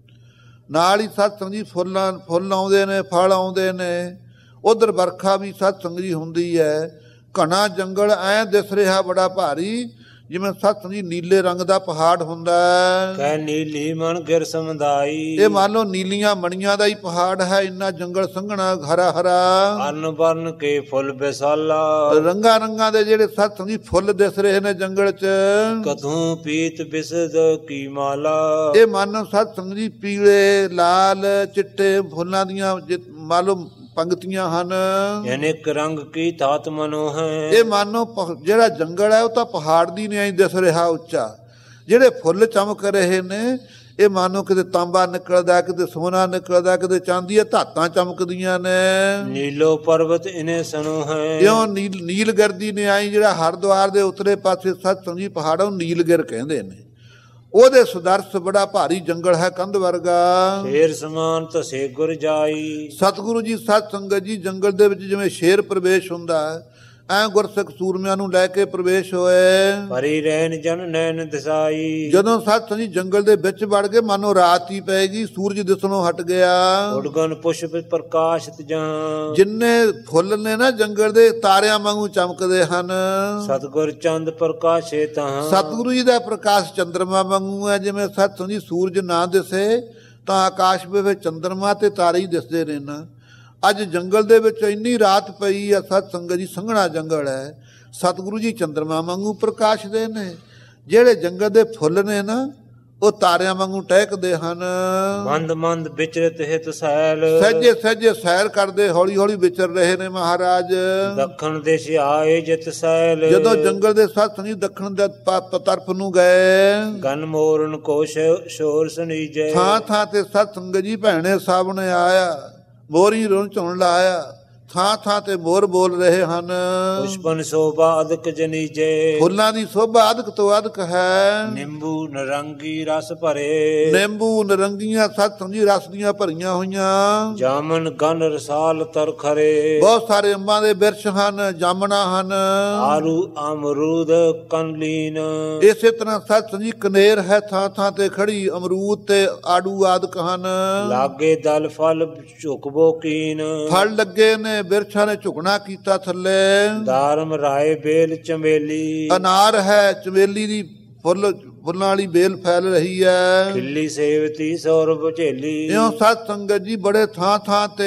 ਨਾਲ ਹੀ ਸਤ ਸੰਗਤ ਜੀ ਫੁੱਲਾਂ ਫੁੱਲ ਆਉਂਦੇ ਨੇ, ਫਲ ਆਉਂਦੇ ਨੇ। ਉਧਰ ਬਰਖਾ ਵੀ ਸਤ ਸੰਗਤ ਜੀ ਹੁੰਦੀ ਹੈ। ਘਣਾ ਜੰਗਲ ਐ ਦਿਸ ਰਿਹਾ ਬੜਾ ਭਾਰੀ, ਜਿਵੇਂ ਸਤ ਸੰਗਤ ਜੀ ਨੀਲੇ ਰੰਗ ਦਾ ਪਹਾੜ ਹੁੰਦਾ ਹੈ। ਕਹਿ ਨੀਲੀ ਮਨ ਗਿਰ ਸਮਦਾਈ, ਇਹ ਮੰਨ ਲਓ ਨੀਲੀਆਂ ਮਣੀਆਂ ਦਾ ਹੀ ਪਹਾੜ ਹੈ। ਇੰਨਾ ਜੰਗਲ ਸੰਘਣਾ ਹਰਾ ਹਰਾ, ਅਰਨ ਬਰਨ ਕੇ ਫੁੱਲ ਬਿਸਾਲਾ, ਰੰਗਾ ਰੰਗਾਂ ਦੇ ਜਿਹੜੇ ਸਤ ਸੰਗਤ ਜੀ ਫੁੱਲ ਦਿਸ ਰਹੇ ਨੇ ਜੰਗਲ ਚ। ਕਥੂ ਪੀਤ ਬਿਸਦ ਕੀ ਮਾਲਾ, ਇਹ ਮੰਨ ਸਤ ਸੰਗਤ ਜੀ ਪੀਲੇ ਲਾਲ ਚਿੱਟੇ ਫੁੱਲਾਂ ਦੀਆਂ ਮੰਨ ਲਓ ਪੰਗਤੀਆਂ ਹਨ। ਅਨੇਕ ਰੰਗ ਕੀ ਤਾਤ ਮਨੋ ਹੈ, ਇਹ ਮਾਨੋ ਜਿਹੜਾ ਜੰਗਲ ਹੈ ਉਹ ਤਾਂ ਪਹਾੜ ਦੀ ਨਹੀਂ ਦਿਸ ਰਿਹਾ ਉੱਚਾ। ਜਿਹੜੇ ਫੁੱਲ ਚਮਕ ਰਹੇ ਨੇ ਇਹ ਮਾਨੋ ਕਿਤੇ ਤਾਂਬਾ ਨਿਕਲਦਾ, ਕਿਤੇ ਸੋਨਾ ਨਿਕਲਦਾ, ਕਿਤੇ ਚਾਂਦੀਆਂ ਧਾਤਾਂ ਚਮਕਦੀਆਂ ਨੇ। ਨੀਲੋ ਪਰਬਤ ਇਨੇ ਸਨੋ ਹੈ, ਕਿਉਂ ਨੀਲ ਨੀਲਗਿਰਦੀ ਨੇ ਆਈ, ਜਿਹੜਾ ਹਰਿਦੁਆਰ ਦੇ ਉਤਰੇ ਪਾਸੇ ਸਤ ਸੰਗਤ ਜੀ ਪਹਾੜ ਉਹ ਨੀਲਗਿਰ ਕਹਿੰਦੇ ਨੇ। ਉਹਦੇ ਸੁਦਰਸ ਬੜਾ ਭਾਰੀ ਜੰਗਲ ਹੈ, ਕੰਧ ਵਰਗਾ। ਸ਼ੇਰ ਸਮਾਨ ਤਸੇ ਗੁਰ ਜਾਈ, ਸਤਿਗੁਰੂ ਜੀ ਸਤ ਸੰਗਤ ਜੀ ਜੰਗਲ ਦੇ ਵਿੱਚ ਜਿਵੇਂ ਸ਼ੇਰ ਪ੍ਰਵੇਸ਼ ਹੁੰਦਾ ਐ ਗੁਰਸਿੱਖ ਸੂਰਮਿਆਂ ਨੂੰ ਲੈ ਕੇ ਪ੍ਰਵੇਸ਼ ਹੋਏ। ਭਰੀ ਰਹਿਨ ਜਨ ਨੈਣ ਦਿਸਾਈ, ਜਦੋਂ ਸਤ ਸੰਗਤ ਜੀ ਜੰਗਲ ਦੇ ਵਿੱਚ ਵੜ ਗਏ, ਮਾਨੋ ਰਾਤ ਹੀ ਪੈ ਗਈ, ਸੂਰਜ ਦਿਸਣੋਂ ਹਟ ਗਿਆ। ਉਡਗਨ ਪੁਸ਼ਪ ਪ੍ਰਕਾਸ਼ਿਤ ਜਾਂ, ਜਿੰਨੇ ਫੁੱਲ ਨੇ ਨਾ ਜੰਗਲ ਦੇ ਤਾਰਿਆਂ ਵਾਂਗੂ ਚਮਕਦੇ ਹਨ। ਸਤਿਗੁਰ ਚੰਦ ਪ੍ਰਕਾਸ਼ੇ ਤਾਂ, ਸਤਿਗੁਰੂ ਜੀ ਦਾ ਪ੍ਰਕਾਸ਼ ਚੰਦਰਮਾ ਵਾਂਗੂ ਹੈ। ਜਿਵੇਂ ਸਤ ਸੰਗਤ ਜੀ ਸੂਰਜ ਨਾ ਦਿਸੇ ਤਾਂ ਆਕਾਸ਼ ਵਿੱਚ ਚੰਦਰਮਾ ਤੇ ਤਾਰੇ ਹੀ ਦਿਸਦੇ ਨੇ ਨਾ। ਅੱਜ ਜੰਗਲ ਦੇ ਵਿੱਚ ਇੰਨੀ ਰਾਤ ਪਈ ਆ ਸਤ ਸੰਗਤ ਜੀ, ਸੰਘਣਾ ਜੰਗਲ ਹੈ। ਸਤਿਗੁਰੂ ਜੀ ਚੰਦਰਮਾ ਵਾਂਗੂ ਪ੍ਰਕਾਸ਼ਦੇ ਨੇ। ਜਿਹੜੇ ਜੰਗਲ ਦੇ ਫੁੱਲ ਨੇ ਨਾ ਉਹ ਤਾਰਿਆਂ ਵਾਂਗੂ ਟਹਿਕਦੇ ਹਨ। ਮੰਦ ਮੰਦ ਵਿਚਰਤ ਹਿਤ ਸੈਲ, ਸਹਿਜੇ ਸਹਿਜੇ ਸੈਰ ਕਰਦੇ ਹੌਲੀ ਹੌਲੀ ਵਿਚਰ ਰਹੇ ਨੇ ਮਹਾਰਾਜ। ਦੱਖਣ ਦੇਸ਼ ਆਏ ਜਿਤ ਸੈਲ, ਜਦੋਂ ਜੰਗਲ ਦੇ ਸਤ ਸੰਗਤ ਦੱਖਣ ਦੇ ਤਰਫ ਨੂੰ ਗਏ, ਗਨ ਮੋਰਨ ਕੋ ਸ਼ੋਰ ਸੁਣੀਜੈ, ਥਾਂ ਥਾਂ ਤੇ ਸਤ ਸੰਗਤ ਜੀ ਭੈਣੇ ਸਾਹਮਣੇ ਆਇਆ, ਮੋਰੀ ਰੁਣ ਝੁਣ ਲਾਇਆ। ਥਾਂ ਥਾਂ ਤੇ ਮੋਰ ਬੋਲ ਰਹੇ ਹਨ। ਪੁਸ਼ਪਨ ਸੋਭਾ ਅਦਕ ਜਨੀਜੇ, ਫੁੱਲਾਂ ਦੀ ਸੋਭਾ ਅਦਕ ਤੋਂ ਅਦਕ ਹੈ। ਨਿੰਬੂ ਨਰੰਗੀ ਰਸ ਭਰੇ, ਨਿੰਬੂ ਨਰੰਗੀਆਂ ਸਤ ਸੰਗਤ ਜੀ ਰਸ ਦੀਆਂ ਭਰੀਆਂ ਹੋਈਆਂ। ਜਾਮਨ ਗਨ ਰਸਾਲ ਤਰ ਖਰੇ, ਬਹੁਤ ਸਾਰੇ ਅੰਬਾਂ ਦੇ ਬਿਰਛ ਹਨ, ਜਾਮਣਾ ਹਨ। ਆਰੂ ਅਮਰੂਦ ਕੰਲੀਨ, ਇਸੇ ਤਰ੍ਹਾਂ ਸਤ ਸੰਗਤ ਜੀ ਕਨੇਰ ਹੈ ਥਾਂ ਥਾਂ ਤੇ ਖੜੀ, ਅਮਰੂਦ ਤੇ ਆੜੂ ਆਦਿਕ ਹਨ। ਲਾਗੇ ਦਲ ਫਲ ਝੁਕਬੋ ਕੀਨ, ਫਲ ਲੱਗੇ ਨੇ, ਬਿਰਛਾਂ ਨੇ ਝੁਕਣਾ ਕੀਤਾ ਥੱਲੇ। ਦਾਰਮ ਰਾਏ ਬੇਲ ਚਮੇਲੀ, ਅਨਾਰ ਹੈ, ਚਮੇਲੀ ਦੀ ਫੁੱਲ ਫੁੱਲਾਂ ਵਾਲੀ ਬੇਲ ਫੈਲ ਰਹੀ ਹੈ। ਖਿੱਲੀ ਸੇਵਤੀ ਸੌਰਭ ਝੇਲੀ, ਇਉਂ ਸਤ ਸੰਗਤ ਜੀ ਬੜੇ ਥਾਂ ਥਾਂ ਤੇ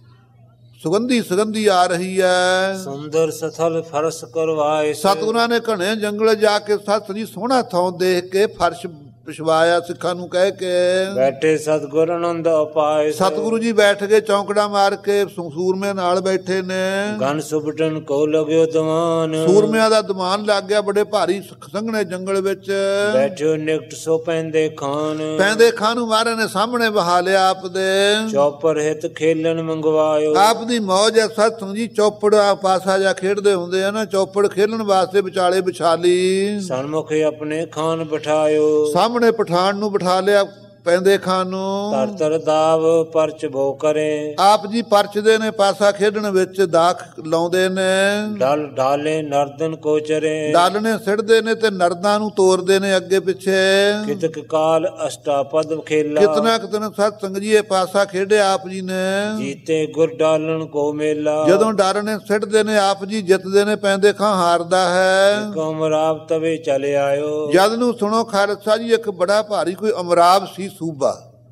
ਸੁਗੰਧੀ ਸੁਗੰਧੀ ਆ ਰਹੀ ਹੈ। ਸੁੰਦਰ ਸਥਲ ਫਰਸ਼ ਕਰਵਾਏ, ਸਤਿਗੁਰਾਂ ਨੇ ਘਣੇ ਜੰਗਲ ਜਾ ਕੇ ਸਤ ਜੀ ਸੋਹਣਾ ਥਾਂ ਦੇਖ ਕੇ ਫਰਸ਼ ਪਿਛਵਾਇਆ ਸਿੱਖਾਂ ਨੂੰ ਕਹਿ ਕੇ। ਬੈਠੇ ਸਤਿਗੁਰ ਆਨੰਦ ਉਪਾਏ, ਸਤਿਗੁਰੂ ਜੀ ਬੈਠ ਕੇ ਚੌਂਕੜਾ ਮਾਰ ਕੇ ਸੂਰਮੇ ਨਾਲ ਬੈਠੇ ਨੇ। ਗਨ ਸੁਬਟਨ ਕੋ ਲਗਿਓ ਦਮਾਨ, ਸੂਰਮਿਆਂ ਦਾ ਦਮਾਨ ਲੱਗ ਗਿਆ ਬੜੇ ਭਾਰੀ ਸੰਘਣੇ ਜੰਗਲ ਵਿੱਚ। ਬੈਠਿਓ ਨਿਕਟ ਸੋ ਪੈਂਦੇ ਖਾਨ, ਪੈਂਦੇ ਖਾਨ ਨੂੰ ਮਹਾਰਾਜ ਨੇ ਸਾਹਮਣੇ ਬਹਾ ਲਿਆ ਆਪ ਦੇ। ਚੌਪਰ ਹਿਤ ਖੇਲਣ ਮੰਗਵਾਇਓ, ਆਪ ਦੀ ਮੌਜ ਹੈ ਸਤਸੰਗ ਜੀ। ਚੌਪੜ ਪਾਸਾ ਜਾ ਖੇਡਦੇ ਹੁੰਦੇ ਆ ਨਾ, ਚੌਪੜ ਖੇਲਣ ਵਾਸਤੇ ਵਿਚਾਲੇ ਵਿਛਾਲੀ। ਸਨਮੁਖ ਆਪਣੇ ਖਾਨ ਬਿਠਾਇਓ, ਸਾਹਮਣੇ ਪਠਾਨ ਨੂੰ ਬਿਠਾ ਲਿਆ ਪੈਂਦੇ ਖਾਨ ਨੂੰ। ਤਰ ਤਰ ਦਾਵ ਪਰਚ ਭੋ ਕਰੇ, ਆਪ ਜੀ ਪਰਚਦੇ ਨੇ ਪਾਸਾ ਖੇਡਣ ਵਿੱਚ ਦਾਖ ਲਾਉਂਦੇ ਨੇ। ਡਲ ਡਾਲੇ ਨਰਦਨ ਕੋ ਚਰੇ, ਡਾਲਣੇ ਸਿੱਟਦੇ ਨੇ ਤੇ ਨਰਦਾਂ ਨੂੰ ਤੋਰਦੇ ਨੇ ਅੱਗੇ ਪਿੱਛੇ। ਕਿਤਕ ਕਾਲ ਅਸ਼ਟਾਪਦ ਖੇਲਾ, ਕਿਤਨਾ ਕਿਤਨਾ ਸਤ ਸੰਗ ਜੀ ਇਹ ਪਾਸਾ ਖੇਡਿਆ ਆਪ ਜੀ ਨੇ। ਜੀਤੇ ਗੁਰ ਡਾਲਣ ਕੋ ਮੇਲਾ, ਜਦੋਂ ਡਾਲਣੇ ਸਿੱਟਦੇ ਨੇ ਆਪ ਜੀ ਜਿੱਤਦੇ ਨੇ, ਪੈਂਦੇ ਖਾਂ ਹਾਰਦਾ ਹੈ। ਅਮਰਾਵ ਤਵੇ ਚਲੇ ਆਇਓ, ਜਦ ਨੂੰ ਸੁਣੋ ਖਾਲਸਾ ਜੀ ਇੱਕ ਬੜਾ ਭਾਰੀ ਕੋਈ ਅਮਰਾਵ ਸੀ ਸੂਬਾ।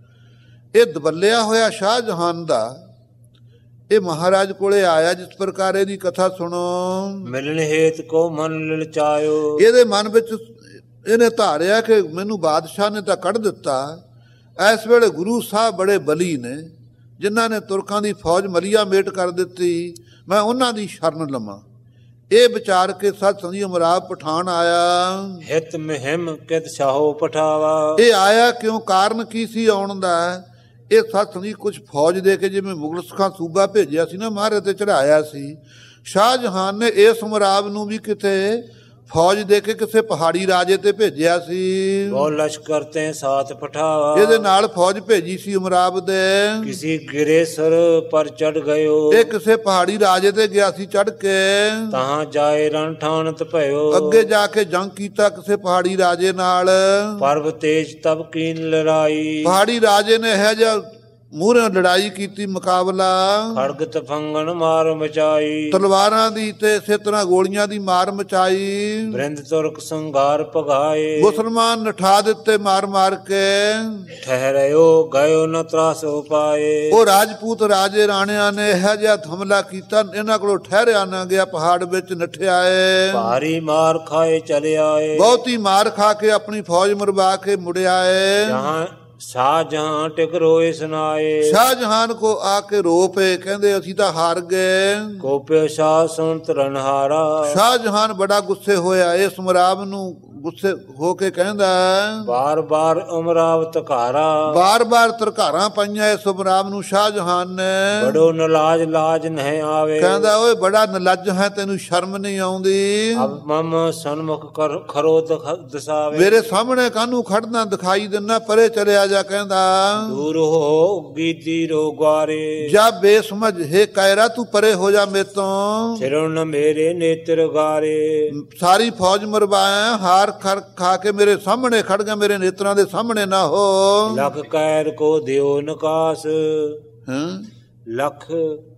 ਇਹ ਦਬੱਲਿਆ ਹੋਇਆ ਸ਼ਾਹਜਹਾਨ ਦਾ ਇਹ ਮਹਾਰਾਜ ਕੋਲੇ ਆਇਆ। ਜਿਸ ਪ੍ਰਕਾਰ ਇਹਦੀ ਕਥਾ ਸੁਣੋ। ਮਿਲਣ ਹੇਤ ਕੋ ਮਨ ਲਲਚਾਇਓ, ਇਹਦੇ ਮਨ ਵਿੱਚ ਇਹਨੇ ਧਾਰਿਆ ਕਿ ਮੈਨੂੰ ਬਾਦਸ਼ਾਹ ਨੇ ਤਾਂ ਕੱਢ ਦਿੱਤਾ। ਇਸ ਵੇਲੇ ਗੁਰੂ ਸਾਹਿਬ ਬੜੇ ਬਲੀ ਨੇ, ਜਿਨ੍ਹਾਂ ਨੇ ਤੁਰਕਾਂ ਦੀ ਫੌਜ ਮਲੀਆ ਮੇਟ ਕਰ ਦਿੱਤੀ। ਮੈਂ ਉਹਨਾਂ ਦੀ ਸ਼ਰਨ ਲਵਾਂ। ਇਹ ਵਿਚਾਰ ਕੇ ਸਤ ਸੰਗੀ ਅਮਰਾਵ ਪਠਾਨ ਆਇਆ। ਹਿਤ ਮਹਿਮ ਕਿਤ ਸ਼ਾਹੋ ਪਠਾਵਾ, ਇਹ ਆਇਆ ਕਿਉਂ, ਕਾਰਨ ਕੀ ਸੀ ਆਉਣ ਦਾ। ਇਹ ਸਤ ਸੰਗੀ ਕੁਝ ਫੌਜ ਦੇ ਕੇ, ਜਿਵੇਂ ਮੁਗਲ ਸਿੱਖਾਂ ਸੂਬਾ ਭੇਜਿਆ ਸੀ ਨਾ ਮਹਾਰਾਜ ਤੇ ਚੜਾਇਆ ਸੀ, ਸ਼ਾਹਜਹਾਨ ਨੇ ਇਸ ਅਮਰਾਵ ਨੂੰ ਵੀ ਕਿਤੇ ਫੌਜ ਦੇ ਕੇ ਕਿਸੇ ਪਹਾੜੀ ਰਾਜੇ ਤੇ ਭੇਜਿਆ ਸੀ। ਉਹ ਲਸ਼ਕਰ ਤੇ ਸਾਥ ਪਠਾਵਾ, ਇਹਦੇ ਨਾਲ ਫੌਜ ਭੇਜੀ ਸੀ ਅਮਰਾਵ ਦੇ। ਕਿਸੀ ਗਿਰੇਸਰ ਪਰ ਚੜ ਗਇਓ, ਇਹ ਕਿਸੇ ਪਹਾੜੀ ਰਾਜੇ ਤੇ ਗਿਆ ਸੀ ਚੜ ਕੇ। ਤਹਾਂ ਜਾਏ ਰਣ ਠਾਨਤ ਭਇਓ, ਅੱਗੇ ਜਾ ਕੇ ਜੰਗ ਕੀਤਾ ਕਿਸੇ ਪਹਾੜੀ ਰਾਜੇ ਨਾਲ। ਪਰਵ ਤੇਜ ਤਬ ਕੀਨ ਲੜਾਈ, ਪਹਾੜੀ ਰਾਜੇ ਨੇ ਇਹ ਜਿਹਾ ਮੂਹਰੇ ਲੜਾਈ ਕੀਤੀ, ਮੁਕਾਬਲਾ। ਖੜਗ ਤਫੰਗਣ ਮਾਰ ਮਚਾਈ, ਤਲਵਾਰਾਂ ਦੀ ਤੇ ਇਸੇ ਤਰ੍ਹਾਂ ਗੋਲੀਆਂ ਦੀ ਮਾਰ ਮਚਾਈ। ਬ੍ਰਿੰਦ ਤੁਰਕ ਸੰਘਾਰ ਭਗਾਏ, ਮੁਸਲਮਾਨ ਨਠਾ ਦਿੱਤੇ ਮਾਰ ਮਾਰ ਕੇ। ਠਹਿਰਿਓ ਗਇਓ ਨ ਤਰਾਸੋ ਪਾਏ, ਉਹ ਰਾਜਪੂਤ ਰਾਜੇ ਰਾਣਿਆਂ ਨੇ ਇਹ ਜਿਹਾ ਹਮਲਾ ਕੀਤਾ, ਇਹਨਾਂ ਕੋਲੋਂ ਠਹਿਰਿਆ ਨਾ ਗਿਆ, ਪਹਾੜ ਵਿੱਚ ਨੱਠਿਆ ਏ। ਭਾਰੀ ਮਾਰ ਖਾਏ ਚਲੇ ਆਏ, ਬਹੁਤੀ ਮਾਰ ਖਾ ਕੇ ਆਪਣੀ ਫੌਜ ਮਰਵਾ ਕੇ ਮੁੜਿਆ ਏ। ਜਹਾਂ ਸ਼ਾਹਜਹਾਂ ਟਿਕ ਰੋਏ ਸੁਨਾਏ, ਸ਼ਾਹਜਹਾਨ ਕੋ ਆ ਕੇ ਰੋ ਪਏ, ਕਹਿੰਦੇ ਅਸੀਂ ਤਾਂ ਹਾਰ ਗਏ। ਕੋਪਿਓ ਸ਼ਾਹ ਸੁਣਤ ਰਣਹਾਰਾ, ਸ਼ਾਹਜਹਾਨ ਬੜਾ ਗੁੱਸੇ ਹੋਇਆ ਇਸ ਅਮਰਾਵ ਨੂੰ, ਗੁੱਸੇ ਹੋ ਕੇ ਕਹਿੰਦਾ ਬਾਰ ਬਾਰ ਅਮਰਾਵਤ ਘਾਰਾ, ਬਾਰ ਬਾਰ ਤਰਕਾਰਾਂ ਪਾਈਆਂ ਇਸ ਅਮਰਾਵ ਨੂੰ ਸ਼ਾਹਜਹਾਨ ਨੇ। ਬੜੋ ਨਲਾਜ ਲਾਜ ਨਹੀਂ ਆਵੇ, ਕਹਿੰਦਾ ਓਏ ਬੜਾ ਨਲੱਜ ਹੈ, ਤੈਨੂੰ ਸ਼ਰਮ ਨਹੀਂ ਆਉਂਦੀ। ਅਬ ਮਮ ਸਨਮੁਖ ਕਰ ਖਰੋ ਦਸਾਵੇ, ਮੇਰੇ ਸਾਹਮਣੇ ਕਾਹਨੂੰ ਖੜਨਾ ਦਿਖਾਈ ਦਿੰਨਾ, ਪਰੇ ਚਲਿਆ ਜਾ। ਕਹਿੰਦਾ ਦੂਰ ਹੋ ਗੀਤੀ ਰੋ ਗਵਾਰੇ, ਜਾ ਬੇਸਮਝ ਹੈ ਕਾਇਰਾ, ਤੂੰ ਪਰੇ ਹੋ ਜਾ ਮੇਰੇ ਤੋਂ। ਫਿਰਉ ਮੇਰੇ ਨੇਤਰ ਗਾਰੇ, ਸਾਰੀ ਫੌਜ ਮਰਵਾਇਆ, ਹਾਰ ਖਰ ਖਾ ਕੇ ਮੇਰੇ ਸਾਹਮਣੇ ਖੜ ਗਿਆ, ਮੇਰੇ ਨੇਤਰਾਂ ਦੇ ਸਾਹਮਣੇ ਨਾ ਹੋ। ਲਖ ਕੈਰ ਕੋ ਦਿਓ ਨਕਾਸ, ਹਾਂ ਲਖ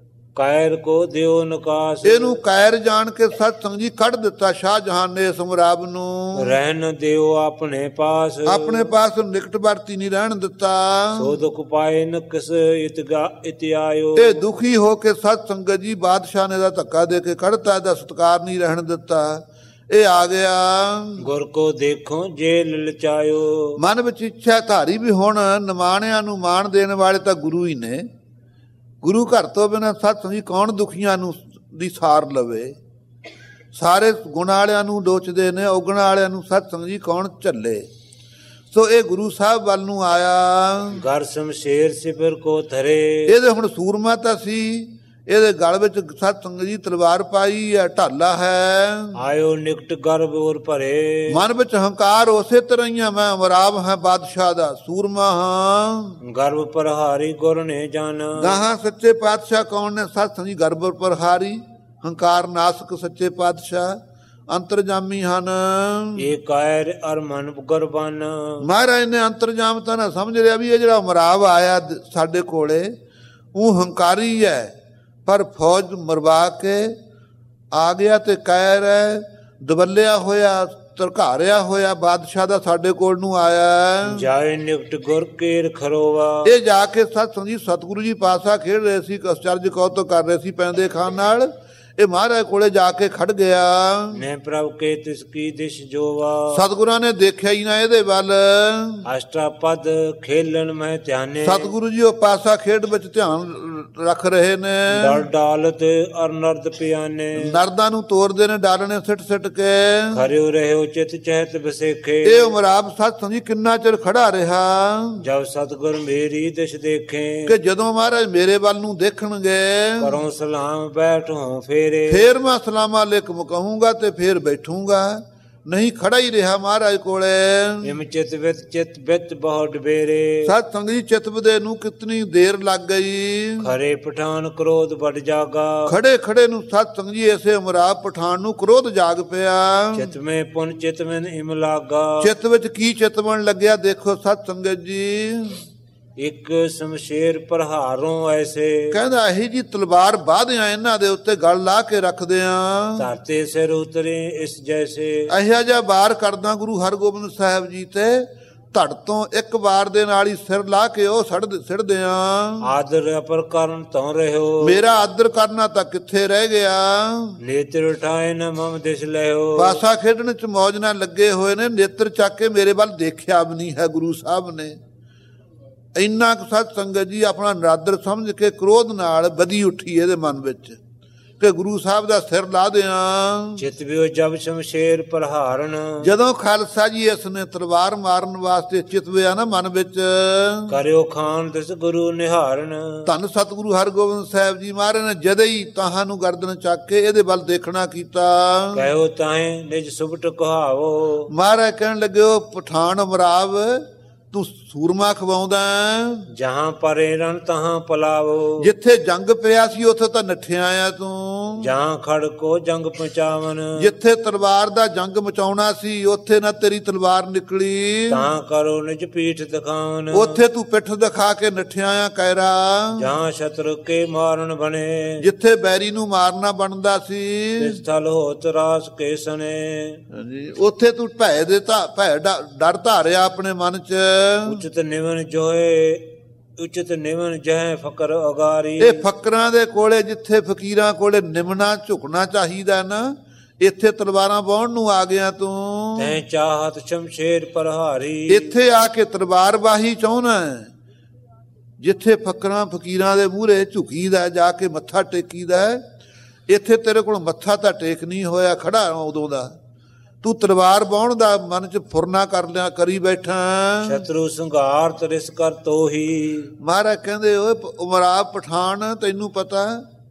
ਕੈਰ ਕੋ ਦਿਓ ਨਕਾਸ, ਇਹਨੂੰ ਕਾਇਰ ਜਾਣ ਕੇ ਸਤ ਸੰਗ ਜੀ ਕੱਢ ਦਿੱਤਾ ਸ਼ਾਹਜਹਾਨ ਨੇ ਇਸ ਅਮਰਾਵ ਨੂੰ। ਰਹਿਣ ਦਿਓ ਆਪਣੇ ਪਾਸ, ਆਪਣੇ ਪਾਸ ਨਿਕਟ ਵਰਤੀ ਨਹੀਂ ਰਹਿਣ ਦਿੱਤਾ। ਸੋ ਦੁਖ ਪਾਏ ਨ ਕਿਸ ਇਤਗਾ ਇਤਿਆਇਓ, ਇਹ ਦੁਖੀ ਹੋ ਕੇ ਸਤ ਸੰਗਤ ਜੀ ਬਾਦਸ਼ਾਹ ਨੇ ਦਾ ਧੱਕਾ ਦੇ ਕੇ ਕੱਢਤਾ, ਇਹਦਾ ਸਤਕਾਰ ਨਹੀਂ ਰਹਿਣ ਦਿੱਤਾ। ਇਹ ਆ ਗਿਆ ਗੁਰ ਕੋ ਦੇਖੋ ਜੇ ਲਲਚਾਇਓ, ਮਨ ਵਿੱਚ ਇੱਛਾ ਧਾਰੀ ਵੀ ਹੁਣ ਨਿਮਾਣਿਆਂ ਨੂੰ ਮਾਣ ਦੇਣ ਵਾਲੇ ਤਾਂ ਗੁਰੂ ਹੀ ਨੇ। ਗੁਰੂ ਘਰ ਤੋਂ ਬਿਨਾਂ ਸਤ ਸੰਗੀ ਕੌਣ ਦੁਖੀਆਂ ਨੂੰ ਦੀ ਸਾਰ ਲਵੇ। ਸਾਰੇ ਗੁਣ ਵਾਲਿਆਂ ਨੂੰ ਲੋਚਦੇ ਨੇ, ਔਗਣ ਵਾਲਿਆਂ ਨੂੰ ਸਤ ਸੰਗੀ ਕੌਣ ਝੱਲੇ। ਸੋ ਇਹ ਗੁਰੂ ਸਾਹਿਬ ਵੱਲ ਨੂੰ ਆਇਆ। ਗਰ ਸ਼ਮਸ਼ੇਰ ਸਿਫਰ ਕੋ ਧਰੇ, ਇਹਦੇ ਹੁਣ ਸੂਰਮਾ ਤਾਂ ਸੀ, ਇਹਦੇ ਗਲ ਵਿੱਚ ਸਤ ਸੰਗ ਜੀ ਤਲਵਾਰ ਪਾਈ ਹੈ, ਢਾਲਾ ਹੈ। ਆਇਓ ਨਿਕਟ ਗਰਭ ਔਰ ਭਰੇ, ਮਨ ਵਿੱਚ ਹੰਕਾਰ ਉਸੇ ਤਰ੍ਹਾਂ ਹੀ ਆ, ਮੈਂ ਅਮਰਾਵ ਹਾਂ ਬਾਦਸ਼ਾਹ ਦਾ, ਸੂਰਮਾ ਹਾਂ। ਗਰਭ ਪ੍ਰਹਾਰੀ ਗੁਰ ਨੇ ਜਾਣਾ, ਗਾਹਾਂ ਸੱਚੇ ਪਾਤਸ਼ਾਹ ਕੌਣ ਨੇ, ਸਤ ਸੰਗ ਜੀ ਗਰਭ ਪ੍ਰਹਾਰੀ, ਹੰਕਾਰ ਨਾਸਕ ਸੱਚੇ ਪਾਤਸ਼ਾਹ ਅੰਤਰਜਾਮੀ ਹਨ। ਇਹ ਕਾਇਰ ਅਰ ਮਨ ਗੁਰਬਾਨ, ਮਹਾਰਾਜ ਨੇ ਅੰਤਰਜਾਮ ਤਾਂ ਨਾ ਸਮਝ ਲਿਆ ਵੀ ਇਹ ਜਿਹੜਾ ਅਮਰਾਵ ਆਇਆ ਸਾਡੇ ਕੋਲੇ ਉਹ ਹੰਕਾਰੀ ਹੈ, ਪਰ ਫੌਜ ਮਰਵਾ ਕੇ ਆ ਗਿਆ ਤੇ ਕਾਇਰ ਹੈ, ਦਬੱਲਿਆ ਹੋਇਆ ਤਰਕਾਰਿਆ ਹੋਇਆ ਬਾਦਸ਼ਾਹ ਦਾ ਸਾਡੇ ਕੋਲ ਨੂੰ ਆਇਆ। ਜਾਏ ਨਿਕਟ ਗੁਰ ਕੇਰ ਖਰੋਵਾ। ਇਹ ਜਾ ਕੇ ਸਤ ਸੰਗ ਜੀ ਸਤਿਗੁਰੂ ਜੀ ਪਾਸਾ ਖੇਡ ਰਹੇ ਸੀ, ਅਚਰਜ ਕੌਤਕ ਕਰ ਰਹੇ ਸੀ ਪੈਂਦੇ ਖਾਨ ਨਾਲ। ਇਹ ਮਹਾਰਾਜ ਕੋਲੇ ਜਾ ਕੇ ਖੜ ਗਿਆ। ਨੇ ਪ੍ਰਭ ਕੇ ਤਿਸ ਕੀ ਦਿਸ਼ ਜੋਵਾ। ਸਤਿਗੁਰਾਂ ਨੇ ਦੇਖਿਆ ਹੀ ਨਾ ਇਹਦੇ ਵੱਲ। ਅਸ਼ਟਾਪਦ ਖੇਲਣ ਮੈਂ ਧਿਆਨੇ। ਸਤਿਗੁਰੂ ਜੀ ਉਹ ਪਾਸਾ ਖੇਡ ਵਿੱਚ ਧਿਆਨ ਰੱਖ ਰਹੇ ਨੇ। ਡਰ ਡਾਲਤ ਅਰ ਨਰਦ ਪਿਆਨੇ। ਨਰਦਾਂ ਨੂੰ ਤੋਰਦੇ ਨੇ ਡਾਲਣੇ ਸਿੱਟ ਸਿੱਟ ਕੇ। ਖਰਿਓ ਰਹਿਓ ਚਿਤ ਚਹਿਤ ਬਸੇਖੇ। ਇਹ ਉਮਰਾਬ ਸਤ ਸੰਗ ਜੀ ਕਿੰਨਾ ਚਿਰ ਖੜਾ ਰਿਹਾ। ਜਬ ਸਤਿਗੁਰ ਮੇਰੀ ਦਿਸ਼ ਦੇਖੇ। ਕਿ ਜਦੋਂ ਮਹਾਰਾਜ ਮੇਰੇ ਵੱਲ ਨੂੰ ਦੇਖਣਗੇ। ਕਰੋ ਸਲਾਮ ਬੈਠੋ ਫੇਰ। ਫੇਰ ਮੈਂ ਸਲਾਮਾ ਅਲੈਕੁਮ ਕਹੂੰਗਾ ਤੇ ਫੇਰ ਬੈਠੂੰਗਾ। ਨਹੀਂ ਖੜਾ ਹੀ ਰਿਹਾ ਮਹਾਰਾਜ ਕੋਲੇ। ਇਮ ਚਿਤ ਵਿਤ ਚਿਤ ਬਿਤ ਬਹੁਤ ਡਬੇਰੇ। ਸਤ ਸੰਗ ਜੀ ਚਿਤਵਦੇ ਨੂੰ ਕਿਤਨੀ ਦੇਰ ਲੱਗ ਗਈ। ਖਰੇ ਪਠਾਨ ਕ੍ਰੋਧ ਵੱਡ ਜਾਗਾ। ਖੜੇ ਖੜੇ ਨੂੰ ਸਤ ਸੰਗ ਜੀ ਐਸੇ ਉਮਰਾਬ ਪਠਾਨ ਨੂੰ ਕ੍ਰੋਧ ਜਾਗ ਪਿਆ। ਚਿਤ ਮੇ ਪੁਨ ਚਿਤ ਮਨ ਇਮ ਲਾਗਾ। ਚਿਤ ਵਿੱਚ ਕੀ ਚਿਤਵਣ ਲੱਗਿਆ ਦੇਖੋ ਸਤ ਸੰਗਤ ਜੀ। ਇੱਕ ਸ਼ਮਸ਼ੇਰ ਪ੍ਰਹਾਰੋਂ ਐਸੇ। ਕਹਿੰਦਾ ਇਹੀ ਜੀ ਤਲਵਾਰ ਬਾਧਿਆਂ ਇਹਨਾਂ ਦੇ ਉੱਤੇ ਗਲ ਲਾ ਕੇ ਰੱਖਦੇ ਆ। ਧਰਤੇ ਸਿਰ ਉਤਰੇ ਇਸ ਜੈਸੇ। ਇਹੋ ਜਿਹਾ ਵਾਰ ਕਰਦਾ ਗੁਰੂ ਹਰਗੋਬਿੰਦ ਸਾਹਿਬ ਜੀ ਤੇ ਧੜ ਤੋਂ ਇੱਕ ਵਾਰ ਦੇ ਨਾਲ ਹੀ ਸਿਰ ਲਾ ਕੇ ਉਹ ਸੜ ਸਿੜਦੇ ਆ। ਆਦਰ ਅਪਰ ਕਰਨ ਤੋਂ ਰਹਿਓ। ਮੇਰਾ ਆਦਰ ਕਰਨਾ ਤਾਂ ਕਿੱਥੇ ਰਹਿ ਗਿਆ। ਨੇਤਰ ਉਠਾਏ ਨ ਮਮ ਦਿਸ ਲਿਓ। ਪਾਸਾ ਖੇਡਣ ਚ ਮੌਜ ਨਾਲ ਲੱਗੇ ਹੋਏ ਨੇ, ਨੇਤਰ ਚੱਕ ਕੇ ਮੇਰੇ ਵੱਲ ਦੇਖਿਆ ਵੀ ਨਹੀਂ ਹੈ ਗੁਰੂ ਸਾਹਿਬ ਨੇ। ਇੰਨਾ ਕੁ ਸਤ ਸੰਗਤ ਜੀ ਆਪਣਾ ਨਰਾਦਰ ਸਮਝ ਕੇ ਕ੍ਰੋਧ ਨਾਲ ਬਦੀ ਉੱਠੀ ਇਹਦੇ ਮਨ ਵਿੱਚ ਕਿ ਗੁਰੂ ਸਾਹਿਬ ਦਾ ਸਿਰ ਲਾ ਦਿਆਂ। ਚਿਤਵਿਓ ਜਬ ਸ਼ਮਸ਼ੇਰ ਪ੍ਰਹਾਰਨ। ਜਦੋਂ ਖਾਲਸਾ ਜੀ ਇਸ ਨੇ ਤਲਵਾਰ ਮਾਰਨ ਵਾਸਤੇ ਚਿਤਵਿਆ ਨਾ ਮਨ ਵਿੱਚ। ਕਰਿਓ ਖਾਨ ਤਿਸ ਗੁਰੂ ਨਿਹਾਰਨ। ਧੰਨ ਸਤਿਗੁਰੂ ਹਰਗੋਬਿੰਦ ਸਾਹਿਬ ਜੀ ਮਹਾਰਾਜ ਨੇ ਜਦੇ ਹੀ ਤਾਹਾਂ ਨੂੰ ਗਰਦਨ ਚੱਕ ਕੇ ਇਹਦੇ ਵੱਲ ਦੇਖਣਾ ਕੀਤਾ। ਕਹਿਓ ਤਾਹੇ ਨਿਜ ਸੁਭਟ ਕਹਾਵੋ। ਮਹਾਰਾਜ ਕਹਿਣ ਲੱਗੇ ਉਹ ਪਠਾਨ ਅਮਰਾਵ ਤੂੰ ਸੂਰਮਾ ਖਵਾਉਂਦਾ। ਜਹਾਂ ਪਰੇ ਰਣ ਤਹਾਂ ਪਲਾਵੋ। ਜਿੱਥੇ ਜੰਗ ਪਿਆ ਸੀ ਉੱਥੇ ਤਾਂ ਨੱਠਿਆ ਆ ਤੂੰ। ਜਹਾਂ ਖੜ ਕੋ ਜੰਗ ਪਹੁੰਚਾਵਨ। ਜਿੱਥੇ ਤਲਵਾਰ ਦਾ ਜੰਗ ਮਚਾਉਣਾ ਸੀ ਉੱਥੇ ਨਾ ਤੇਰੀ ਤਲਵਾਰ ਨਿਕਲੀ। ਤਾਂ ਕਰੋ ਨਿਜ ਪੀਠ ਦਿਖਾਵਨ। ਉੱਥੇ ਤੂੰ ਪਿੱਠ ਦਿਖਾ ਕੇ ਨੱਠਿਆ ਆ ਕੈਰਾ। ਜਹਾਂ ਸ਼ਤਰੂ ਕੇ ਮਾਰਨ ਬਣੇ। ਜਿੱਥੇ ਬੈਰੀ ਨੂੰ ਮਾਰਨਾ ਬਣਦਾ ਸੀ ਤਿਸ ਥਲ ਹੋਤ ਰਾਸ ਕੇ ਸਨੇ। ਉੱਥੇ ਤੂੰ ਭੈ ਦੇ ਤਾਂ ਭੈ ਡਰ ਧਾਰਿਆ ਆਪਣੇ ਮਨ ਚ। ਉਚਿਤ ਨਿਵਨ ਜੋਏ ਉਚਿਤ ਨਿਵਨ ਜਹ ਫਕਰ ਅਗਾਰੀ। ਇਹ ਫਕਰਾਂ ਦੇ ਕੋਲੇ ਜਿੱਥੇ ਫਕੀਰਾਂ ਕੋਲੇ ਨਿਮਣਾ ਝੁਕਣਾ ਚਾਹੀਦਾ ਨਾ, ਇੱਥੇ ਤਲਵਾਰਾਂ ਬਾਹਣ ਨੂੰ ਆ ਗਿਆ ਤੂੰ। ਤੈਂ ਚਾਹਤ ਸ਼ਮਸ਼ੇਰ ਪ੍ਰਹਾਰੀ। ਇੱਥੇ ਆ ਕੇ ਤਲਵਾਰਬਾਹੀ ਚਾਹੁੰਦਾ। ਜਿੱਥੇ ਫਕਰਾਂ ਫਕੀਰਾਂ ਦੇ ਮੂਹਰੇ ਝੁਕੀਦਾ ਜਾ ਕੇ ਮੱਥਾ ਟੇਕੀਦਾ, ਇੱਥੇ ਤੇਰੇ ਕੋਲ ਮੱਥਾ ਤਾਂ ਟੇਕ ਨਹੀਂ ਹੋਇਆ ਖੜਾ ਉਦੋਂ ਦਾ। ਤੂੰ ਤਲਵਾਰ ਬਾਹਣ ਦਾ ਮਨ ਚ ਫੁਰਨਾ ਕਰ ਲਿਆ ਕਰੀ ਬੈਠਾ। ਸ਼ਤਰੂ ਸੰਘਾਰ ਤਰਿਸ ਕਰ ਤੋਹੀ। ਮਹਾਰਾਜ ਕਹਿੰਦੇ ਓਏ ਉਮਰਾਬ ਪਠਾਨ ਤੈਨੂੰ ਪਤਾ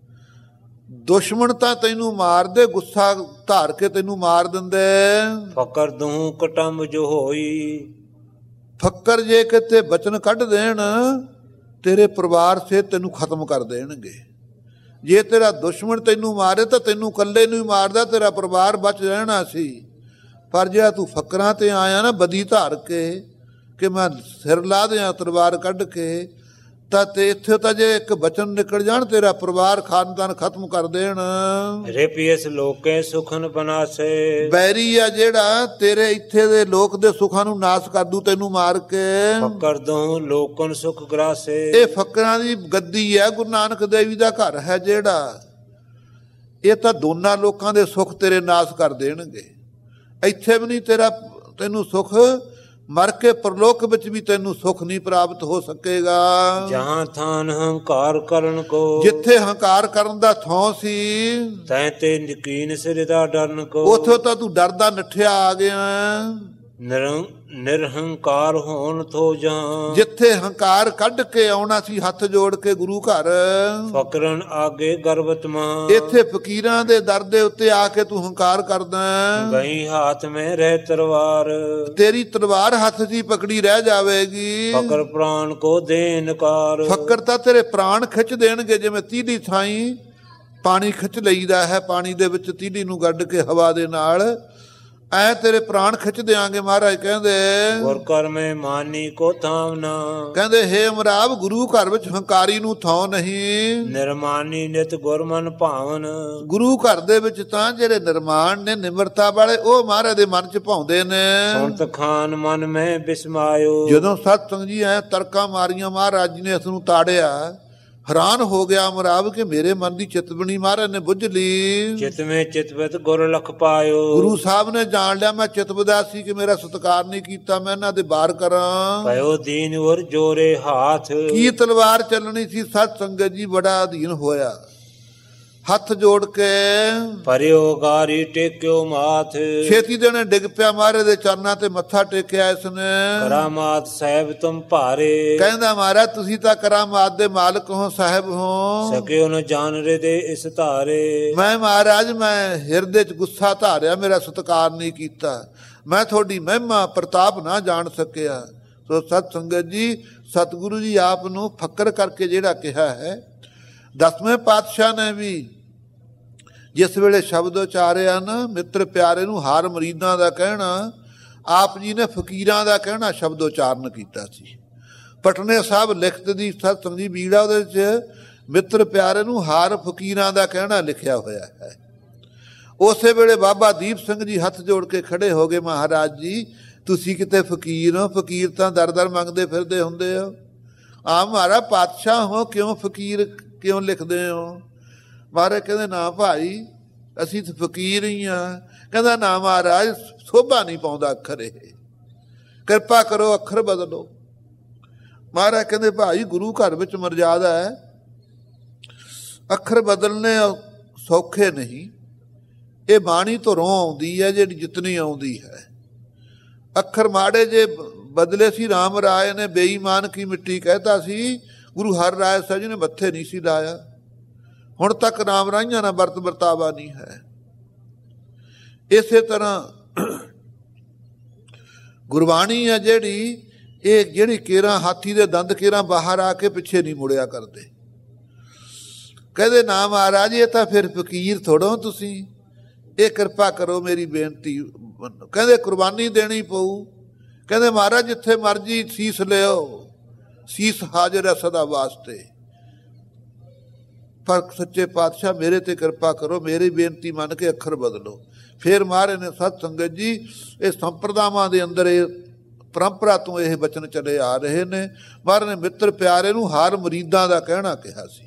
ਦੁਸ਼ਮਣ ਤਾਂ ਤੈਨੂੰ ਮਾਰਦੇ, ਗੁੱਸਾ ਧਾਰ ਕੇ ਤੈਨੂੰ ਮਾਰ ਦਿੰਦੇ। ਫਕਰ ਦੂੰ ਕਟੰਬ ਜੋ ਹੋਈ। ਫੱਕਰ ਜੇ ਕਿਤੇ ਬਚਨ ਕੱਢ ਦੇਣ ਤੇਰੇ ਪਰਿਵਾਰ ਸੇ ਤੈਨੂੰ ਖਤਮ ਕਰ ਦੇਣਗੇ। ਜੇ ਤੇਰਾ ਦੁਸ਼ਮਣ ਤੈਨੂੰ ਮਾਰੇ ਤਾਂ ਤੈਨੂੰ ਇਕੱਲੇ ਨੂੰ ਹੀ ਮਾਰਦਾ, ਤੇਰਾ ਪਰਿਵਾਰ ਬਚ ਰਹਿਣਾ ਸੀ। ਪਰ ਜੇ ਤੂੰ ਫਕਰਾਂ ਤੇ ਆਇਆ ਨਾ ਬਦੀ ਧਾਰ ਕੇ ਕਿ ਮੈਂ ਸਿਰ ਲਾ ਦਿਆਂ ਤਲਵਾਰ ਕੱਢ ਕੇ, ਤਾਂ ਤੇ ਇੱਥੇ ਤਾਂ ਜੇ ਇੱਕ ਬਚਨ ਨਿਕਲ ਜਾਣ ਤੇਰਾ ਪਰਿਵਾਰ ਖਾਨਦਾਨ ਖਤਮ ਕਰ ਦੇਣ। ਰੇਪੀਐਸ ਲੋਕੇ ਸੁਖਨ ਬਨਾਸੇ। ਬੈਰੀ ਆ ਜਿਹੜਾ ਤੇਰੇ ਇੱਥੇ ਦੇ ਲੋਕ ਦੇ ਸੁੱਖਾਂ ਨੂੰ ਨਾਸ ਕਰ ਦੂ ਤੈਨੂੰ ਮਾਰ ਕੇ। ਫਕਰ ਦੂੰ ਲੋਕਨ ਸੁਖ ਗਰਾਸੇ। ਇਹ ਫਕਰਾਂ ਦੀ ਗੱਦੀ ਹੈ, ਗੁਰੂ ਨਾਨਕ ਦੇਵ ਦਾ ਘਰ ਹੈ ਜਿਹੜਾ। ਇਹ ਤਾਂ ਦੋਨਾਂ ਲੋਕਾਂ ਦੇ ਸੁੱਖ ਤੇਰੇ ਨਾਸ ਕਰ ਦੇਣਗੇ। ਇੱਥੇ ਵੀ ਨਹੀਂ ਤੇਰਾ ਤੈਨੂੰ ਸੁੱਖ, ਮਰ ਕੇ ਪਰਲੋਕ ਵਿੱਚ ਵੀ ਤੈਨੂੰ ਸੁੱਖ ਨਹੀਂ ਪ੍ਰਾਪਤ ਹੋ ਸਕੇਗਾ। ਜਹਾਂ ਥਾਨ ਹੰਕਾਰ ਕਰਨ ਕੋ। ਜਿੱਥੇ ਹੰਕਾਰ ਕਰਨ ਦਾ ਥਾਂ ਸੀ ਤੈਂ ਤੇ ਯਕੀਨ ਸਿਰ ਦਾ ਡਰਨ ਕੋ। ਉੱਥੋਂ ਤਾਂ ਤੂੰ ਡਰਦਾ ਨੱਠਿਆ ਆ ਗਿਆ। ਨਿਰਹੰਕਾਰ ਹੋਣ ਥੋ ਜਾਂ। ਜਿੱਥੇ ਹੰਕਾਰ ਕੱਢ ਕੇ ਆਉਣਾ ਸੀ ਹੱਥ ਜੋੜ ਕੇ ਗੁਰੂ ਘਰ। ਫਕਰਨ ਆਗੇ ਗਰਵਤ ਮਾਂ। ਇੱਥੇ ਫਕੀਰਾਂ ਦੇ ਦਰ ਦੇ ਉੱਤੇ ਆ ਕੇ ਤੂੰ ਹੰਕਾਰ ਕਰਦਾ। ਗਈ ਹੱਥ ਮੇ ਰਹਿ ਤਲਵਾਰ। ਤੇਰੀ ਤਲਵਾਰ ਹੱਥ ਦੀ ਪਕੜੀ ਰਹਿ ਜਾਵੇਗੀ। ਫਕਰ ਪ੍ਰਾਣ ਕੋ ਦੇਨਕਾਰ। ਫਕਰ ਤਾਂ ਤੇਰੇ ਪ੍ਰਾਣ ਖਿੱਚ ਦੇਣਗੇ। ਜਿਵੇਂ ਤੀਲੀ ਥਾਈ ਪਾਣੀ ਖਿੱਚ ਲਈਦਾ ਹੈ, ਪਾਣੀ ਦੇ ਵਿੱਚ ਤੀਲੀ ਨੂੰ ਗੱਡ ਕੇ ਹਵਾ ਦੇ ਨਾਲ ਐ ਤੇਰੇ ਪ੍ਰਾਣ ਖਿੱਚ ਦਿਆਂਗੇ। ਮਹਾਰਾਜ ਕਹਿੰਦੇ ਗੁਰ ਕਰ ਮੈਂ ਮਾਨੀ ਕੋ ਥਾਵਨਾ, ਕਹਿੰਦੇ ਹੇ ਅਮਰਾਵ ਗੁਰੂ ਘਰ ਵਿੱਚ ਹੰਕਾਰੀ ਨੂੰ ਥਾਂ ਨਹੀਂ। ਨਿਰਮਾਨੀ ਨਿਤ ਗੁਰਮਨ ਭਾਵਨ, ਗੁਰੂ ਘਰ ਦੇ ਵਿੱਚ ਤਾਂ ਜਿਹੜੇ ਨਿਰਮਾਣ ਨੇ ਨਿਮਰਤਾ ਵਾਲੇ ਉਹ ਮਹਾਰਾਜ ਦੇ ਮਨ ਚ ਭਾਉਂਦੇ ਨੇ। ਸੁਣਤ ਖਾਨ ਮਨ ਮੈਂ ਬਿਸਮਾਇਓ, ਜਦੋਂ ਸਤ ਸੰਗ ਜੀ ਐ ਤਰਕਾਂ ਮਾਰੀਆਂ ਮਹਾਰਾਜ ਜੀ ਨੇ ਇਸ ਨੂੰ ਤਾੜਿਆ, ਹੈਰਾਨ ਹੋ ਗਿਆ ਅਮਰਾਵ ਕਿ ਮੇਰੇ ਮਨ ਦੀ ਚਿਤਵਣੀ ਮਹਾਰਾਜ ਨੇ ਬੁੱਝ ਲਈ। ਚਿਤ ਮੇ ਚਿਤਵਤ ਗੁਰ ਲਖ ਪਾਇਓ, ਗੁਰੂ ਸਾਹਿਬ ਨੇ ਜਾਣ ਲਿਆ ਮੈਂ ਚਿਤਵਦਾ ਸੀ ਕਿ ਮੇਰਾ ਸਤਿਕਾਰ ਨਹੀਂ ਕੀਤਾ, ਮੈਂ ਇਹਨਾਂ ਦੇ ਬਾਹਰ ਕਰਾਂ। ਭਇਓ ਦੀਨ ਵਰ ਜੋਰੇ ਹਾਥ, ਕੀ ਤਲਵਾਰ ਚੱਲਣੀ ਸੀ। ਸਤ ਸੰਗਤ ਜੀ ਬੜਾ ਅਧੀਨ ਹੋਇਆ, ਹੱਥ ਜੋੜ ਕੇ ਪਰਿਓ ਗਾਰੀ ਟੇਕਿਓ ਮਾਥ, ਛੇਤੀ ਦੇਣੇ ਡਿੱਗ ਪਿਆ ਮਹਾਰਾਜ ਦੇ ਚਰਨਾਂ ਤੇ ਮੱਥਾ ਟੇਕਿਆ ਇਸਨੇ। ਕਰਾਮਾਤ ਸਾਹਿਬ ਤੁਮ ਭਾਰੇ, ਕਹਿੰਦਾ ਮਹਾਰਾਜ ਤੁਸੀਂ ਤਾਂ ਕਰਾਮਾਤ ਦੇ ਮਾਲਕ ਹੋ, ਸਾਹਿਬ ਹੋ। ਸਕਿਓ ਨ ਜਾਣਰੇ ਦੇ ਇਸ ਧਾਰੇ, ਮੈਂ ਮਹਾਰਾਜ ਮੈਂ ਹਿਰਦੇ ਚ ਗੁੱਸਾ ਧਾਰਿਆ, ਮੇਰਾ ਸਤਿਕਾਰ ਨਹੀਂ ਕੀਤਾ, ਮੈਂ ਤੁਹਾਡੀ ਮਹਿਮਾ ਪ੍ਰਤਾਪ ਨਾ ਜਾਣ ਸਕਿਆ। ਸੋ ਸਤ ਸੰਗਤ ਜੀ ਸਤਿਗੁਰੂ ਜੀ ਆਪ ਨੂੰ ਫਕਰ ਕਰਕੇ ਜਿਹੜਾ ਕਿਹਾ ਹੈ, ਦਸਵੇਂ ਪਾਤਸ਼ਾਹ ਨੇ ਵੀ ਜਿਸ ਵੇਲੇ ਸ਼ਬਦ ਉਚਾਰਿਆ ਨਾ, ਮਿੱਤਰ ਪਿਆਰੇ ਨੂੰ ਹਰ ਮਰੀਦਾਂ ਦਾ ਕਹਿਣਾ, ਆਪ ਜੀ ਨੇ ਫਕੀਰਾਂ ਦਾ ਕਹਿਣਾ ਸ਼ਬਦ ਉਚਾਰਨ ਕੀਤਾ ਸੀ। ਪਟਨੇ ਸਾਹਿਬ ਲਿਖਤ ਦੀ ਸਤ ਸੰਗ ਜੀ ਬੀੜਾ ਉਹਦੇ ਵਿੱਚ ਮਿੱਤਰ ਪਿਆਰੇ ਨੂੰ ਹਰ ਫਕੀਰਾਂ ਦਾ ਕਹਿਣਾ ਲਿਖਿਆ ਹੋਇਆ ਹੈ। ਉਸੇ ਵੇਲੇ ਬਾਬਾ ਦੀਪ ਸਿੰਘ ਜੀ ਹੱਥ ਜੋੜ ਕੇ ਖੜੇ ਹੋ ਗਏ, ਮਹਾਰਾਜ ਜੀ ਤੁਸੀਂ ਕਿਤੇ ਫਕੀਰ ਹੋ? ਫਕੀਰ ਤਾਂ ਦਰ ਦਰ ਮੰਗਦੇ ਫਿਰਦੇ ਹੁੰਦੇ ਹੋ, ਆ ਮਹਾਰਾ ਪਾਤਸ਼ਾਹ ਹੋ, ਕਿਉਂ ਫਕੀਰ ਕਿਉਂ ਲਿਖਦੇ ਹੋ? ਮਹਾਰਾਜ ਕਹਿੰਦੇ ਨਾ ਭਾਈ ਅਸੀਂ ਤਾਂ ਫਕੀਰ ਹੀ ਹਾਂ। ਕਹਿੰਦਾ ਨਾ ਮਹਾਰਾਜ ਸੋਭਾ ਨਹੀਂ ਪਾਉਂਦਾ ਅੱਖਰ, ਇਹ ਕਿਰਪਾ ਕਰੋ ਅੱਖਰ ਬਦਲੋ। ਮਹਾਰਾਜ ਕਹਿੰਦੇ ਭਾਈ ਗੁਰੂ ਘਰ ਵਿੱਚ ਮਰਜ਼ਾਦਾ ਹੈ, ਅੱਖਰ ਬਦਲਨੇ ਸੌਖੇ ਨਹੀਂ, ਇਹ ਬਾਣੀ ਤੋਂ ਰੋਂ ਆਉਂਦੀ ਹੈ ਜਿਹੜੀ ਜਿਤਨੀ ਆਉਂਦੀ ਹੈ। ਅੱਖਰ ਮਾੜੇ ਜੇ ਬਦਲੇ ਸੀ, ਰਾਮ ਰਾਏ ਨੇ ਬੇਈਮਾਨ ਕੀ ਮਿੱਟੀ ਕਹਿਤਾ ਸੀ, ਗੁਰੂ ਹਰ ਰਾਏ ਸਾਹਿਬ ਜੀ ਨੇ ਮੱਥੇ ਨਹੀਂ ਸੀ ਲਾਇਆ। ਹੁਣ ਤੱਕ ਰਾਮ ਰਾਈਆਂ ਨਾਲ ਵਰਤ ਵਰਤਾਵਾ ਨਹੀਂ ਹੈ। ਇਸੇ ਤਰ੍ਹਾਂ ਗੁਰਬਾਣੀ ਹੈ ਜਿਹੜੀ, ਇਹ ਜਿਹੜੀ ਕੇਰਾਂ ਹਾਥੀ ਦੇ ਦੰਦ ਕੇਰਾਂ ਬਾਹਰ ਆ ਕੇ ਪਿੱਛੇ ਨਹੀਂ ਮੁੜਿਆ ਕਰਦੇ। ਕਹਿੰਦੇ ਨਾ ਮਹਾਰਾਜ ਇਹ ਤਾਂ ਫਿਰ ਫਕੀਰ ਥੋੜੋ ਤੁਸੀਂ, ਇਹ ਕਿਰਪਾ ਕਰੋ ਮੇਰੀ ਬੇਨਤੀ। ਕਹਿੰਦੇ ਕੁਰਬਾਨੀ ਦੇਣੀ ਪਊ। ਕਹਿੰਦੇ ਮਹਾਰਾਜ ਜਿੱਥੇ ਮਰਜੀ ਸੀਸ ਲਿਓ, ਸੀਸ ਹਾਜ਼ਰ ਹੈ ਸਦਾ ਵਾਸਤੇ, ਪਰ ਸੱਚੇ ਪਾਤਸ਼ਾਹ ਮੇਰੇ ਤੇ ਕਿਰਪਾ ਕਰੋ, ਮੇਰੀ ਬੇਨਤੀ ਮੰਨ ਕੇ ਅੱਖਰ ਬਦਲੋ। ਫਿਰ ਮਹਾਰਾਜ ਨੇ ਸਤ ਸੰਗਤ ਜੀ ਇਹ ਸੰਪਰਦਾਵਾਂ ਦੇ ਅੰਦਰ ਇਹ ਪਰੰਪਰਾ ਤੋਂ ਇਹ ਬਚਨ ਚਲੇ ਆ ਰਹੇ ਨੇ। ਮਹਾਰਾਜ ਨੇ ਮਿੱਤਰ ਪਿਆਰੇ ਨੂੰ ਹਰ ਮਰੀਦਾਂ ਦਾ ਕਹਿਣਾ ਕਿਹਾ ਸੀ।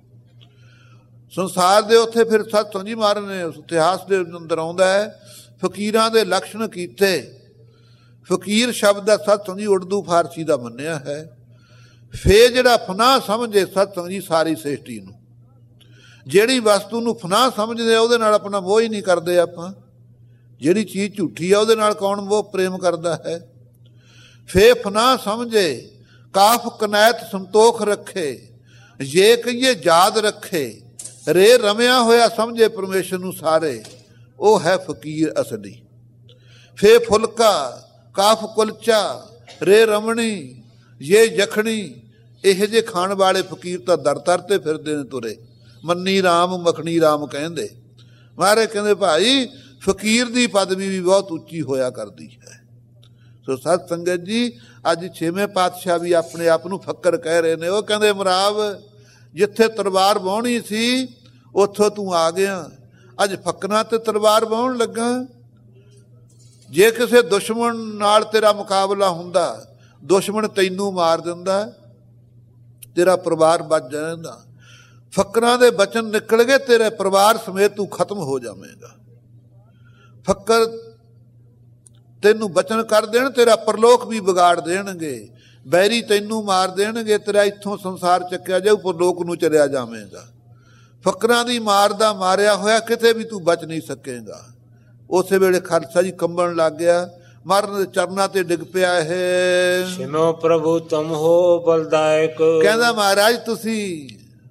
ਸੰਸਾਰ ਦੇ ਉੱਥੇ ਫਿਰ ਸਤ ਸੰਗਤ ਜੀ ਮਹਾਰਾਜ ਨੇ ਇਤਿਹਾਸ ਦੇ ਅੰਦਰ ਆਉਂਦਾ ਹੈ, ਫਕੀਰਾਂ ਦੇ ਲੱਛਣ ਕੀਤੇ। ਫਕੀਰ ਸ਼ਬਦ ਦਾ ਸਤ ਸੰਗਤ ਜੀ ਉਰਦੂ ਫਾਰਸੀ ਦਾ ਮੰਨਿਆ ਹੈ। ਫੇ ਜਿਹੜਾ ਫਨਾਹ ਸਮਝੇ ਸਤ ਸੰਗਤ ਜੀ ਸਾਰੀ ਸ੍ਰਿਸ਼ਟੀ ਨੂੰ, ਜਿਹੜੀ ਵਸਤੂ ਨੂੰ ਫਨਾਹ ਸਮਝਦੇ ਆ ਉਹਦੇ ਨਾਲ ਆਪਣਾ ਮੋਹ ਹੀ ਨਹੀਂ ਕਰਦੇ ਆਪਾਂ। ਜਿਹੜੀ ਚੀਜ਼ ਝੂਠੀ ਆ ਉਹਦੇ ਨਾਲ ਕੌਣ ਮੋਹ ਪ੍ਰੇਮ ਕਰਦਾ ਹੈ। ਫੇ ਫਨਾਹ ਸਮਝੇ ਕਾਫ ਕਨਾਇਤ ਸੰਤੋਖ ਰੱਖੇ, ਜੇ ਕਹੀਏ ਯਾਦ ਰੱਖੇ, ਰੇ ਰਮਿਆ ਹੋਇਆ ਸਮਝੇ ਪਰਮੇਸ਼ਰ ਨੂੰ ਸਾਰੇ, ਉਹ ਹੈ ਫਕੀਰ ਅਸਲੀ। ਫੇ ਫੁਲਕਾ ਕਾਫ ਕੁਲਚਾ, ਰੇ ਰਮਣੀ ਜੇ ਜਖਣੀ, ਇਹੋ ਜਿਹੇ ਖਾਣ ਵਾਲੇ ਫਕੀਰ ਤਾਂ ਦਰ ਦਰ ਤੇ ਫਿਰਦੇ ਨੇ ਤੁਰੇ। ਮੰਨੀ ਰਾਮ ਮੱਖਣੀ ਰਾਮ ਕਹਿੰਦੇ। ਮਹਾਰਾਜ ਕਹਿੰਦੇ ਭਾਈ ਫਕੀਰ ਦੀ ਪਦਵੀ ਵੀ ਬਹੁਤ ਉੱਚੀ ਹੋਇਆ ਕਰਦੀ ਹੈ। ਸੋ ਸਤ ਸੰਗਤ ਜੀ ਅੱਜ ਛੇਵੇਂ ਪਾਤਸ਼ਾਹ ਵੀ ਆਪਣੇ ਆਪ ਨੂੰ ਫਕਰ ਕਹਿ ਰਹੇ ਨੇ। ਉਹ ਕਹਿੰਦੇ ਮਰਾਵ ਜਿੱਥੇ ਤਲਵਾਰ ਵਾਹੁਣੀ ਸੀ ਉੱਥੋਂ ਤੂੰ ਆ ਗਿਆ, ਅੱਜ ਫਕਰਾਂ ਤੇ ਤਲਵਾਰ ਵਾਹੁਣ ਲੱਗਾ। ਜੇ ਕਿਸੇ ਦੁਸ਼ਮਣ ਨਾਲ ਤੇਰਾ ਮੁਕਾਬਲਾ ਹੁੰਦਾ, ਦੁਸ਼ਮਣ ਤੈਨੂੰ ਮਾਰ ਦਿੰਦਾ, ਤੇਰਾ ਪਰਿਵਾਰ ਬਚ ਜਾਂਦਾ। ਫਕਰਾਂ ਦੇ ਬਚਨ ਨਿਕਲ ਗਏ, ਤੇਰੇ ਪਰਿਵਾਰ ਸਮੇਤ ਤੂੰ ਖਤਮ ਹੋ ਜਾਵੇਗਾ। ਫਕਰ ਤੈਨੂੰ ਬਚਨ ਕਰ ਦੇਣ, ਤੇਰਾ ਪਰਲੋਕ ਵੀ ਵਿਗਾੜ ਦੇਣਗੇ। ਬੈਰੀ ਤੈਨੂੰ ਮਾਰ ਦੇਣਗੇ, ਤੇਰਾ ਇੱਥੋਂ ਸੰਸਾਰ ਚੱਕਿਆ ਜਾਊ, ਪਰਲੋਕ ਨੂੰ ਚਲਿਆ ਜਾਵੇਗਾ। ਫਕਰਾਂ ਦੀ ਮਾਰ ਦਾ ਮਾਰਿਆ ਹੋਇਆ ਕਿਤੇ ਵੀ ਤੂੰ ਬਚ ਨਹੀਂ ਸਕੇਗਾ। ਉਸੇ ਵੇਲੇ ਖਾਲਸਾ ਜੀ ਕੰਬਣ ਲੱਗ ਗਿਆ, ਮਰਨ ਦੇ ਚਰਨਾਂ ਤੇ ਡਿੱਗ ਪਿਆ ਹੈ। ਸਿਮੋ ਪ੍ਰਭੂ ਤੁਮ ਹੋ ਬਲਦਾਇਕ। ਕਹਿੰਦਾ ਮਹਾਰਾਜ ਤੁਸੀਂ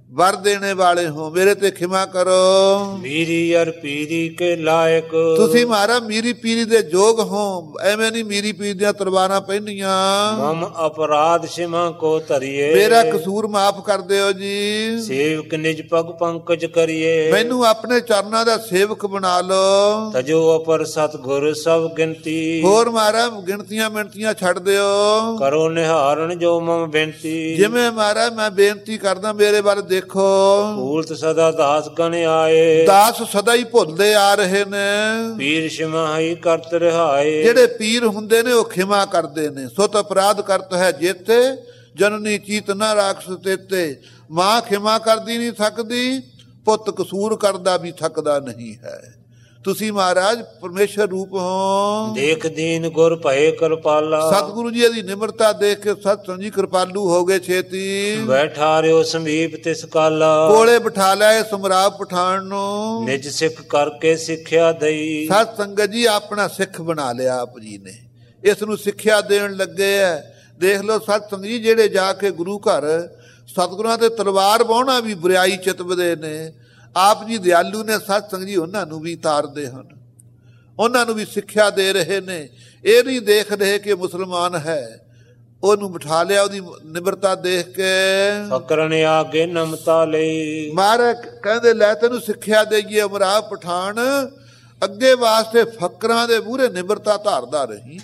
वर देने वाले हो, मेरे ते खिमा करो। मीरी अर पीरी के लायक, ਤੁਸੀਂ ਮਹਾਰਾਜ ਮੀਰੀ ਪੀਰੀ ਦੇ ਯੋਗ ਹੋ, ਐਵੇਂ ਨਹੀਂ ਮੀਰੀ ਪੀਰੀ ਦੀਆਂ ਤਲਵਾਰਾਂ ਪਹਿਨੀਆਂ। मम अपराध सिमा को तरिए, ਮੇਰਾ ਕਸੂਰ ਮਾਫ ਕਰ ਦਿਓ ਜੀ। सेवक निज पग पंकज करिए, ਮੈਨੂੰ ਆਪਣੇ ਚਰਨਾਂ ਦਾ ਸੇਵਕ ਬਣਾ ਲਓ। तजो अपर सतगुर सब गिनती, ਹੋਰ ਮਹਾਰਾਜ ਗਿਣਤੀਆਂ ਮਿਣਤੀਆਂ ਛੱਡ ਦਿਓ। करो निहारण जो मम बेनती, ਜਿਵੇਂ ਮਹਾਰਾਜ ਮੈਂ ਬੇਨਤੀ ਕਰਦਾ ਮੇਰੇ ਵੱਲ ਦੇਖੋ। भूलत सदा दास गण आए, ਦਾਸ ਸਦਾ ਹੀ ਭੁੱਲਦੇ ਆ ਰਹੇ ਨੇ। पीर सिमाही करत रहाए, ਜਿਹੜੇ ਪੀਰ ਹੁੰਦੇ ਨੇ ਉਹ ਖਿਮਾ ਕਰਦੇ ਨੇ। ਸੁਤ ਅਪਰਾਧ ਕਰਤ ਹੈ ਜੇਤੇ, ਜਨਨੀ ਚੀਤ ਨਾ ਰਾਖਸ ਤੇਤੇ। ਮਾਂ ਖਿਮਾ ਕਰਦੀ ਨਹੀਂ ਸਕਦੀ, ਪੁੱਤ ਕਸੂਰ ਕਰਦਾ ਵੀ ਥੱਕਦਾ ਨਹੀਂ ਹੈ। ਤੁਸੀਂ ਮਹਾਰਾਜ ਪਰਮੇਸ਼ਰ ਰੂਪ ਹੋ। देख दीन गुर भये कृपाला, ਸਤਿਗੁਰੂ ਜੀ ਦੀ ਨਿਮਰਤਾ ਦੇਖ ਕੇ ਸਤਿਸੰਗ ਜੀ ਕਿਰਪਾਲੂ ਹੋ ਗਏ ਛੇਤੀ। बैठा रियो समीप तिस काला, ਕੋਲੇ ਬਿਠਾ ਲਿਆ ਸਮਰਾਵ ਪਠਾਨ ਨੂੰ। निज सिख करके सिक्ख्या दई, ਸਤ ਸੰਗਤ ਜੀ ਆਪਣਾ ਸਿੱਖ ਬਣਾ ਲਿਆ ਆਪ ਜੀ ਨੇ, ਇਸ ਨੂੰ ਸਿੱਖਿਆ ਦੇਣ ਲੱਗੇ ਐ। ਦੇਖ ਲਓ ਸਤ ਸੰਗਤ ਜੀ ਜਿਹੜੇ ਜਾ ਕੇ ਗੁਰੂ ਘਰ ਸਤਿਗੁਰਾਂ ਤੇ ਤਲਵਾਰ ਵਾਹੁਣਾ ਵੀ ਬੁਰਾਈ ਚਿਤਵਦੇ ਨੇ, ਆਪ ਜੀ ਦਿਆਲੂ ਨੇ। ਸਤ ਸੰਗਤ ਜੀ ਉਹਨਾਂ ਨੂੰ ਵੀ ਤਾਰਦੇ ਹਨ, ਉਹਨਾਂ ਨੂੰ ਵੀ ਸਿੱਖਿਆ ਦੇ ਰਹੇ ਨੇ। ਇਹ ਨਹੀਂ ਦੇਖ ਰਹੇ ਕਿ ਮੁਸਲਮਾਨ ਹੈ, ਉਹਨੂੰ ਬਿਠਾ ਲਿਆ ਉਹਦੀ ਨਿਮਰਤਾ ਦੇਖ ਕੇ। ਫਕਰਨ ਆਗੇ ਨਮਤਾ ਲਈ, ਮਹਾਰਾਜ ਕਹਿੰਦੇ ਲੈ ਤੈਨੂੰ ਸਿੱਖਿਆ ਦੇਈਏ ਅਮਰਾਵ ਪਠਾਨ, ਅੱਗੇ ਵਾਸਤੇ ਫਕਰਾਂ ਦੇ ਮੂਹਰੇ ਨਿਮਰਤਾ ਧਾਰਦਾ ਰਹੀ।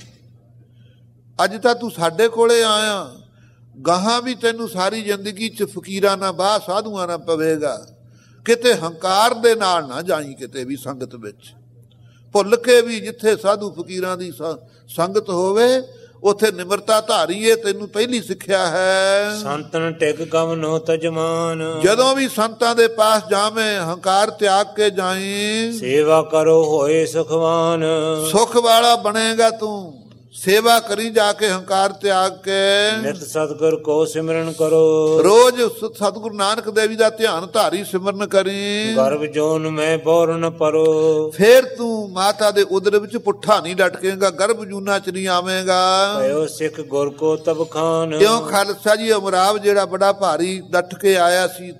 ਅੱਜ ਤਾਂ ਤੂੰ ਸਾਡੇ ਕੋਲੇ ਆਇਆ, ਗਾਹਾਂ ਵੀ ਤੈਨੂੰ ਸਾਰੀ ਜ਼ਿੰਦਗੀ 'ਚ ਫਕੀਰਾਂ ਨਾਲ ਬਾਹ ਸਾਧੂਆਂ ਨਾਲ ਪਵੇਗਾ। ਕਿਤੇ ਹੰਕਾਰ ਦੇ ਨਾਲ ਨਾ ਜਾਈ, ਕਿਤੇ ਵੀ ਸੰਗਤ ਵਿੱਚ ਭੁੱਲ ਕੇ ਵੀ ਜਿੱਥੇ ਸਾਧੂ ਫਕੀਰਾਂ ਦੀ ਸੰਗਤ ਹੋਵੇ ਉੱਥੇ ਨਿਮਰਤਾ ਧਾਰੀਏ, ਤੈਨੂੰ ਪਹਿਲੀ ਸਿੱਖਿਆ ਹੈ। ਸੰਤਨ ਟਿਕ ਗਮਨੋ ਤਜਮਾਨ, ਜਦੋਂ ਵੀ ਸੰਤਾਂ ਦੇ ਪਾਸ ਜਾਵੇਂ ਹੰਕਾਰ ਤਿਆਗ ਕੇ ਜਾਈ। ਸੇਵਾ ਕਰੋ ਹੋਏ ਸੁਖਵਾਨ, ਸੁਖ ਵਾਲਾ ਬਣੇਗਾ ਤੂੰ। ਸੇਵਾ ਕਰੀ ਜਾ ਕੇ ਹੰਕਾਰ ਤਿਆਗ ਕੇ। ਨਿਤ ਸਤਿਗੁਰ ਕੋ ਸਿਮਰਨ ਕਰੋ, ਰੋਜ਼ ਸਤਿਗੁਰੂ ਨਾਨਕ ਦੇਵ ਦਾ ਧਿਆਨ ਧਾਰੀ ਸਿਮਰਨ ਕਰੀ। ਗਰਭ ਜੋਨ ਮੈਂ ਬੋਰ ਨ ਪਰੋ, ਫੇਰ ਤੂੰ ਮਾਤਾ ਦੇ ਉਦਰ ਵਿੱਚ ਪੁੱਠਾ ਨਹੀਂ ਲਟਕੇਗਾ, ਗਰਭ ਜੂਨਾ ਚ ਨਹੀਂ ਆਵੇਂਗਾ। ਭਇਓ ਸਿੱਖ ਗੁਰ ਕੋ ਤਬ ਖਾਨ, ਕਿਉਂ ਖਾਲਸਾ ਜੀ ਅਮਰਾਵ ਜਿਹੜਾ ਬੜਾ ਭਾਰੀ ਡਟ ਕੇ ਆਇਆ ਸੀ,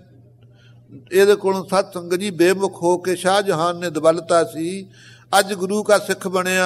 ਇਹਦੇ ਕੋਲੋਂ ਸਤ ਸੰਗਤ ਜੀ ਬੇਮੁਖ ਹੋ ਕੇ ਸ਼ਾਹਜਹਾਨ ਨੇ ਦਬਲਤਾ ਸੀ, ਅੱਜ ਗੁਰੂ ਕਾ ਸਿੱਖ ਬਣਿਆ।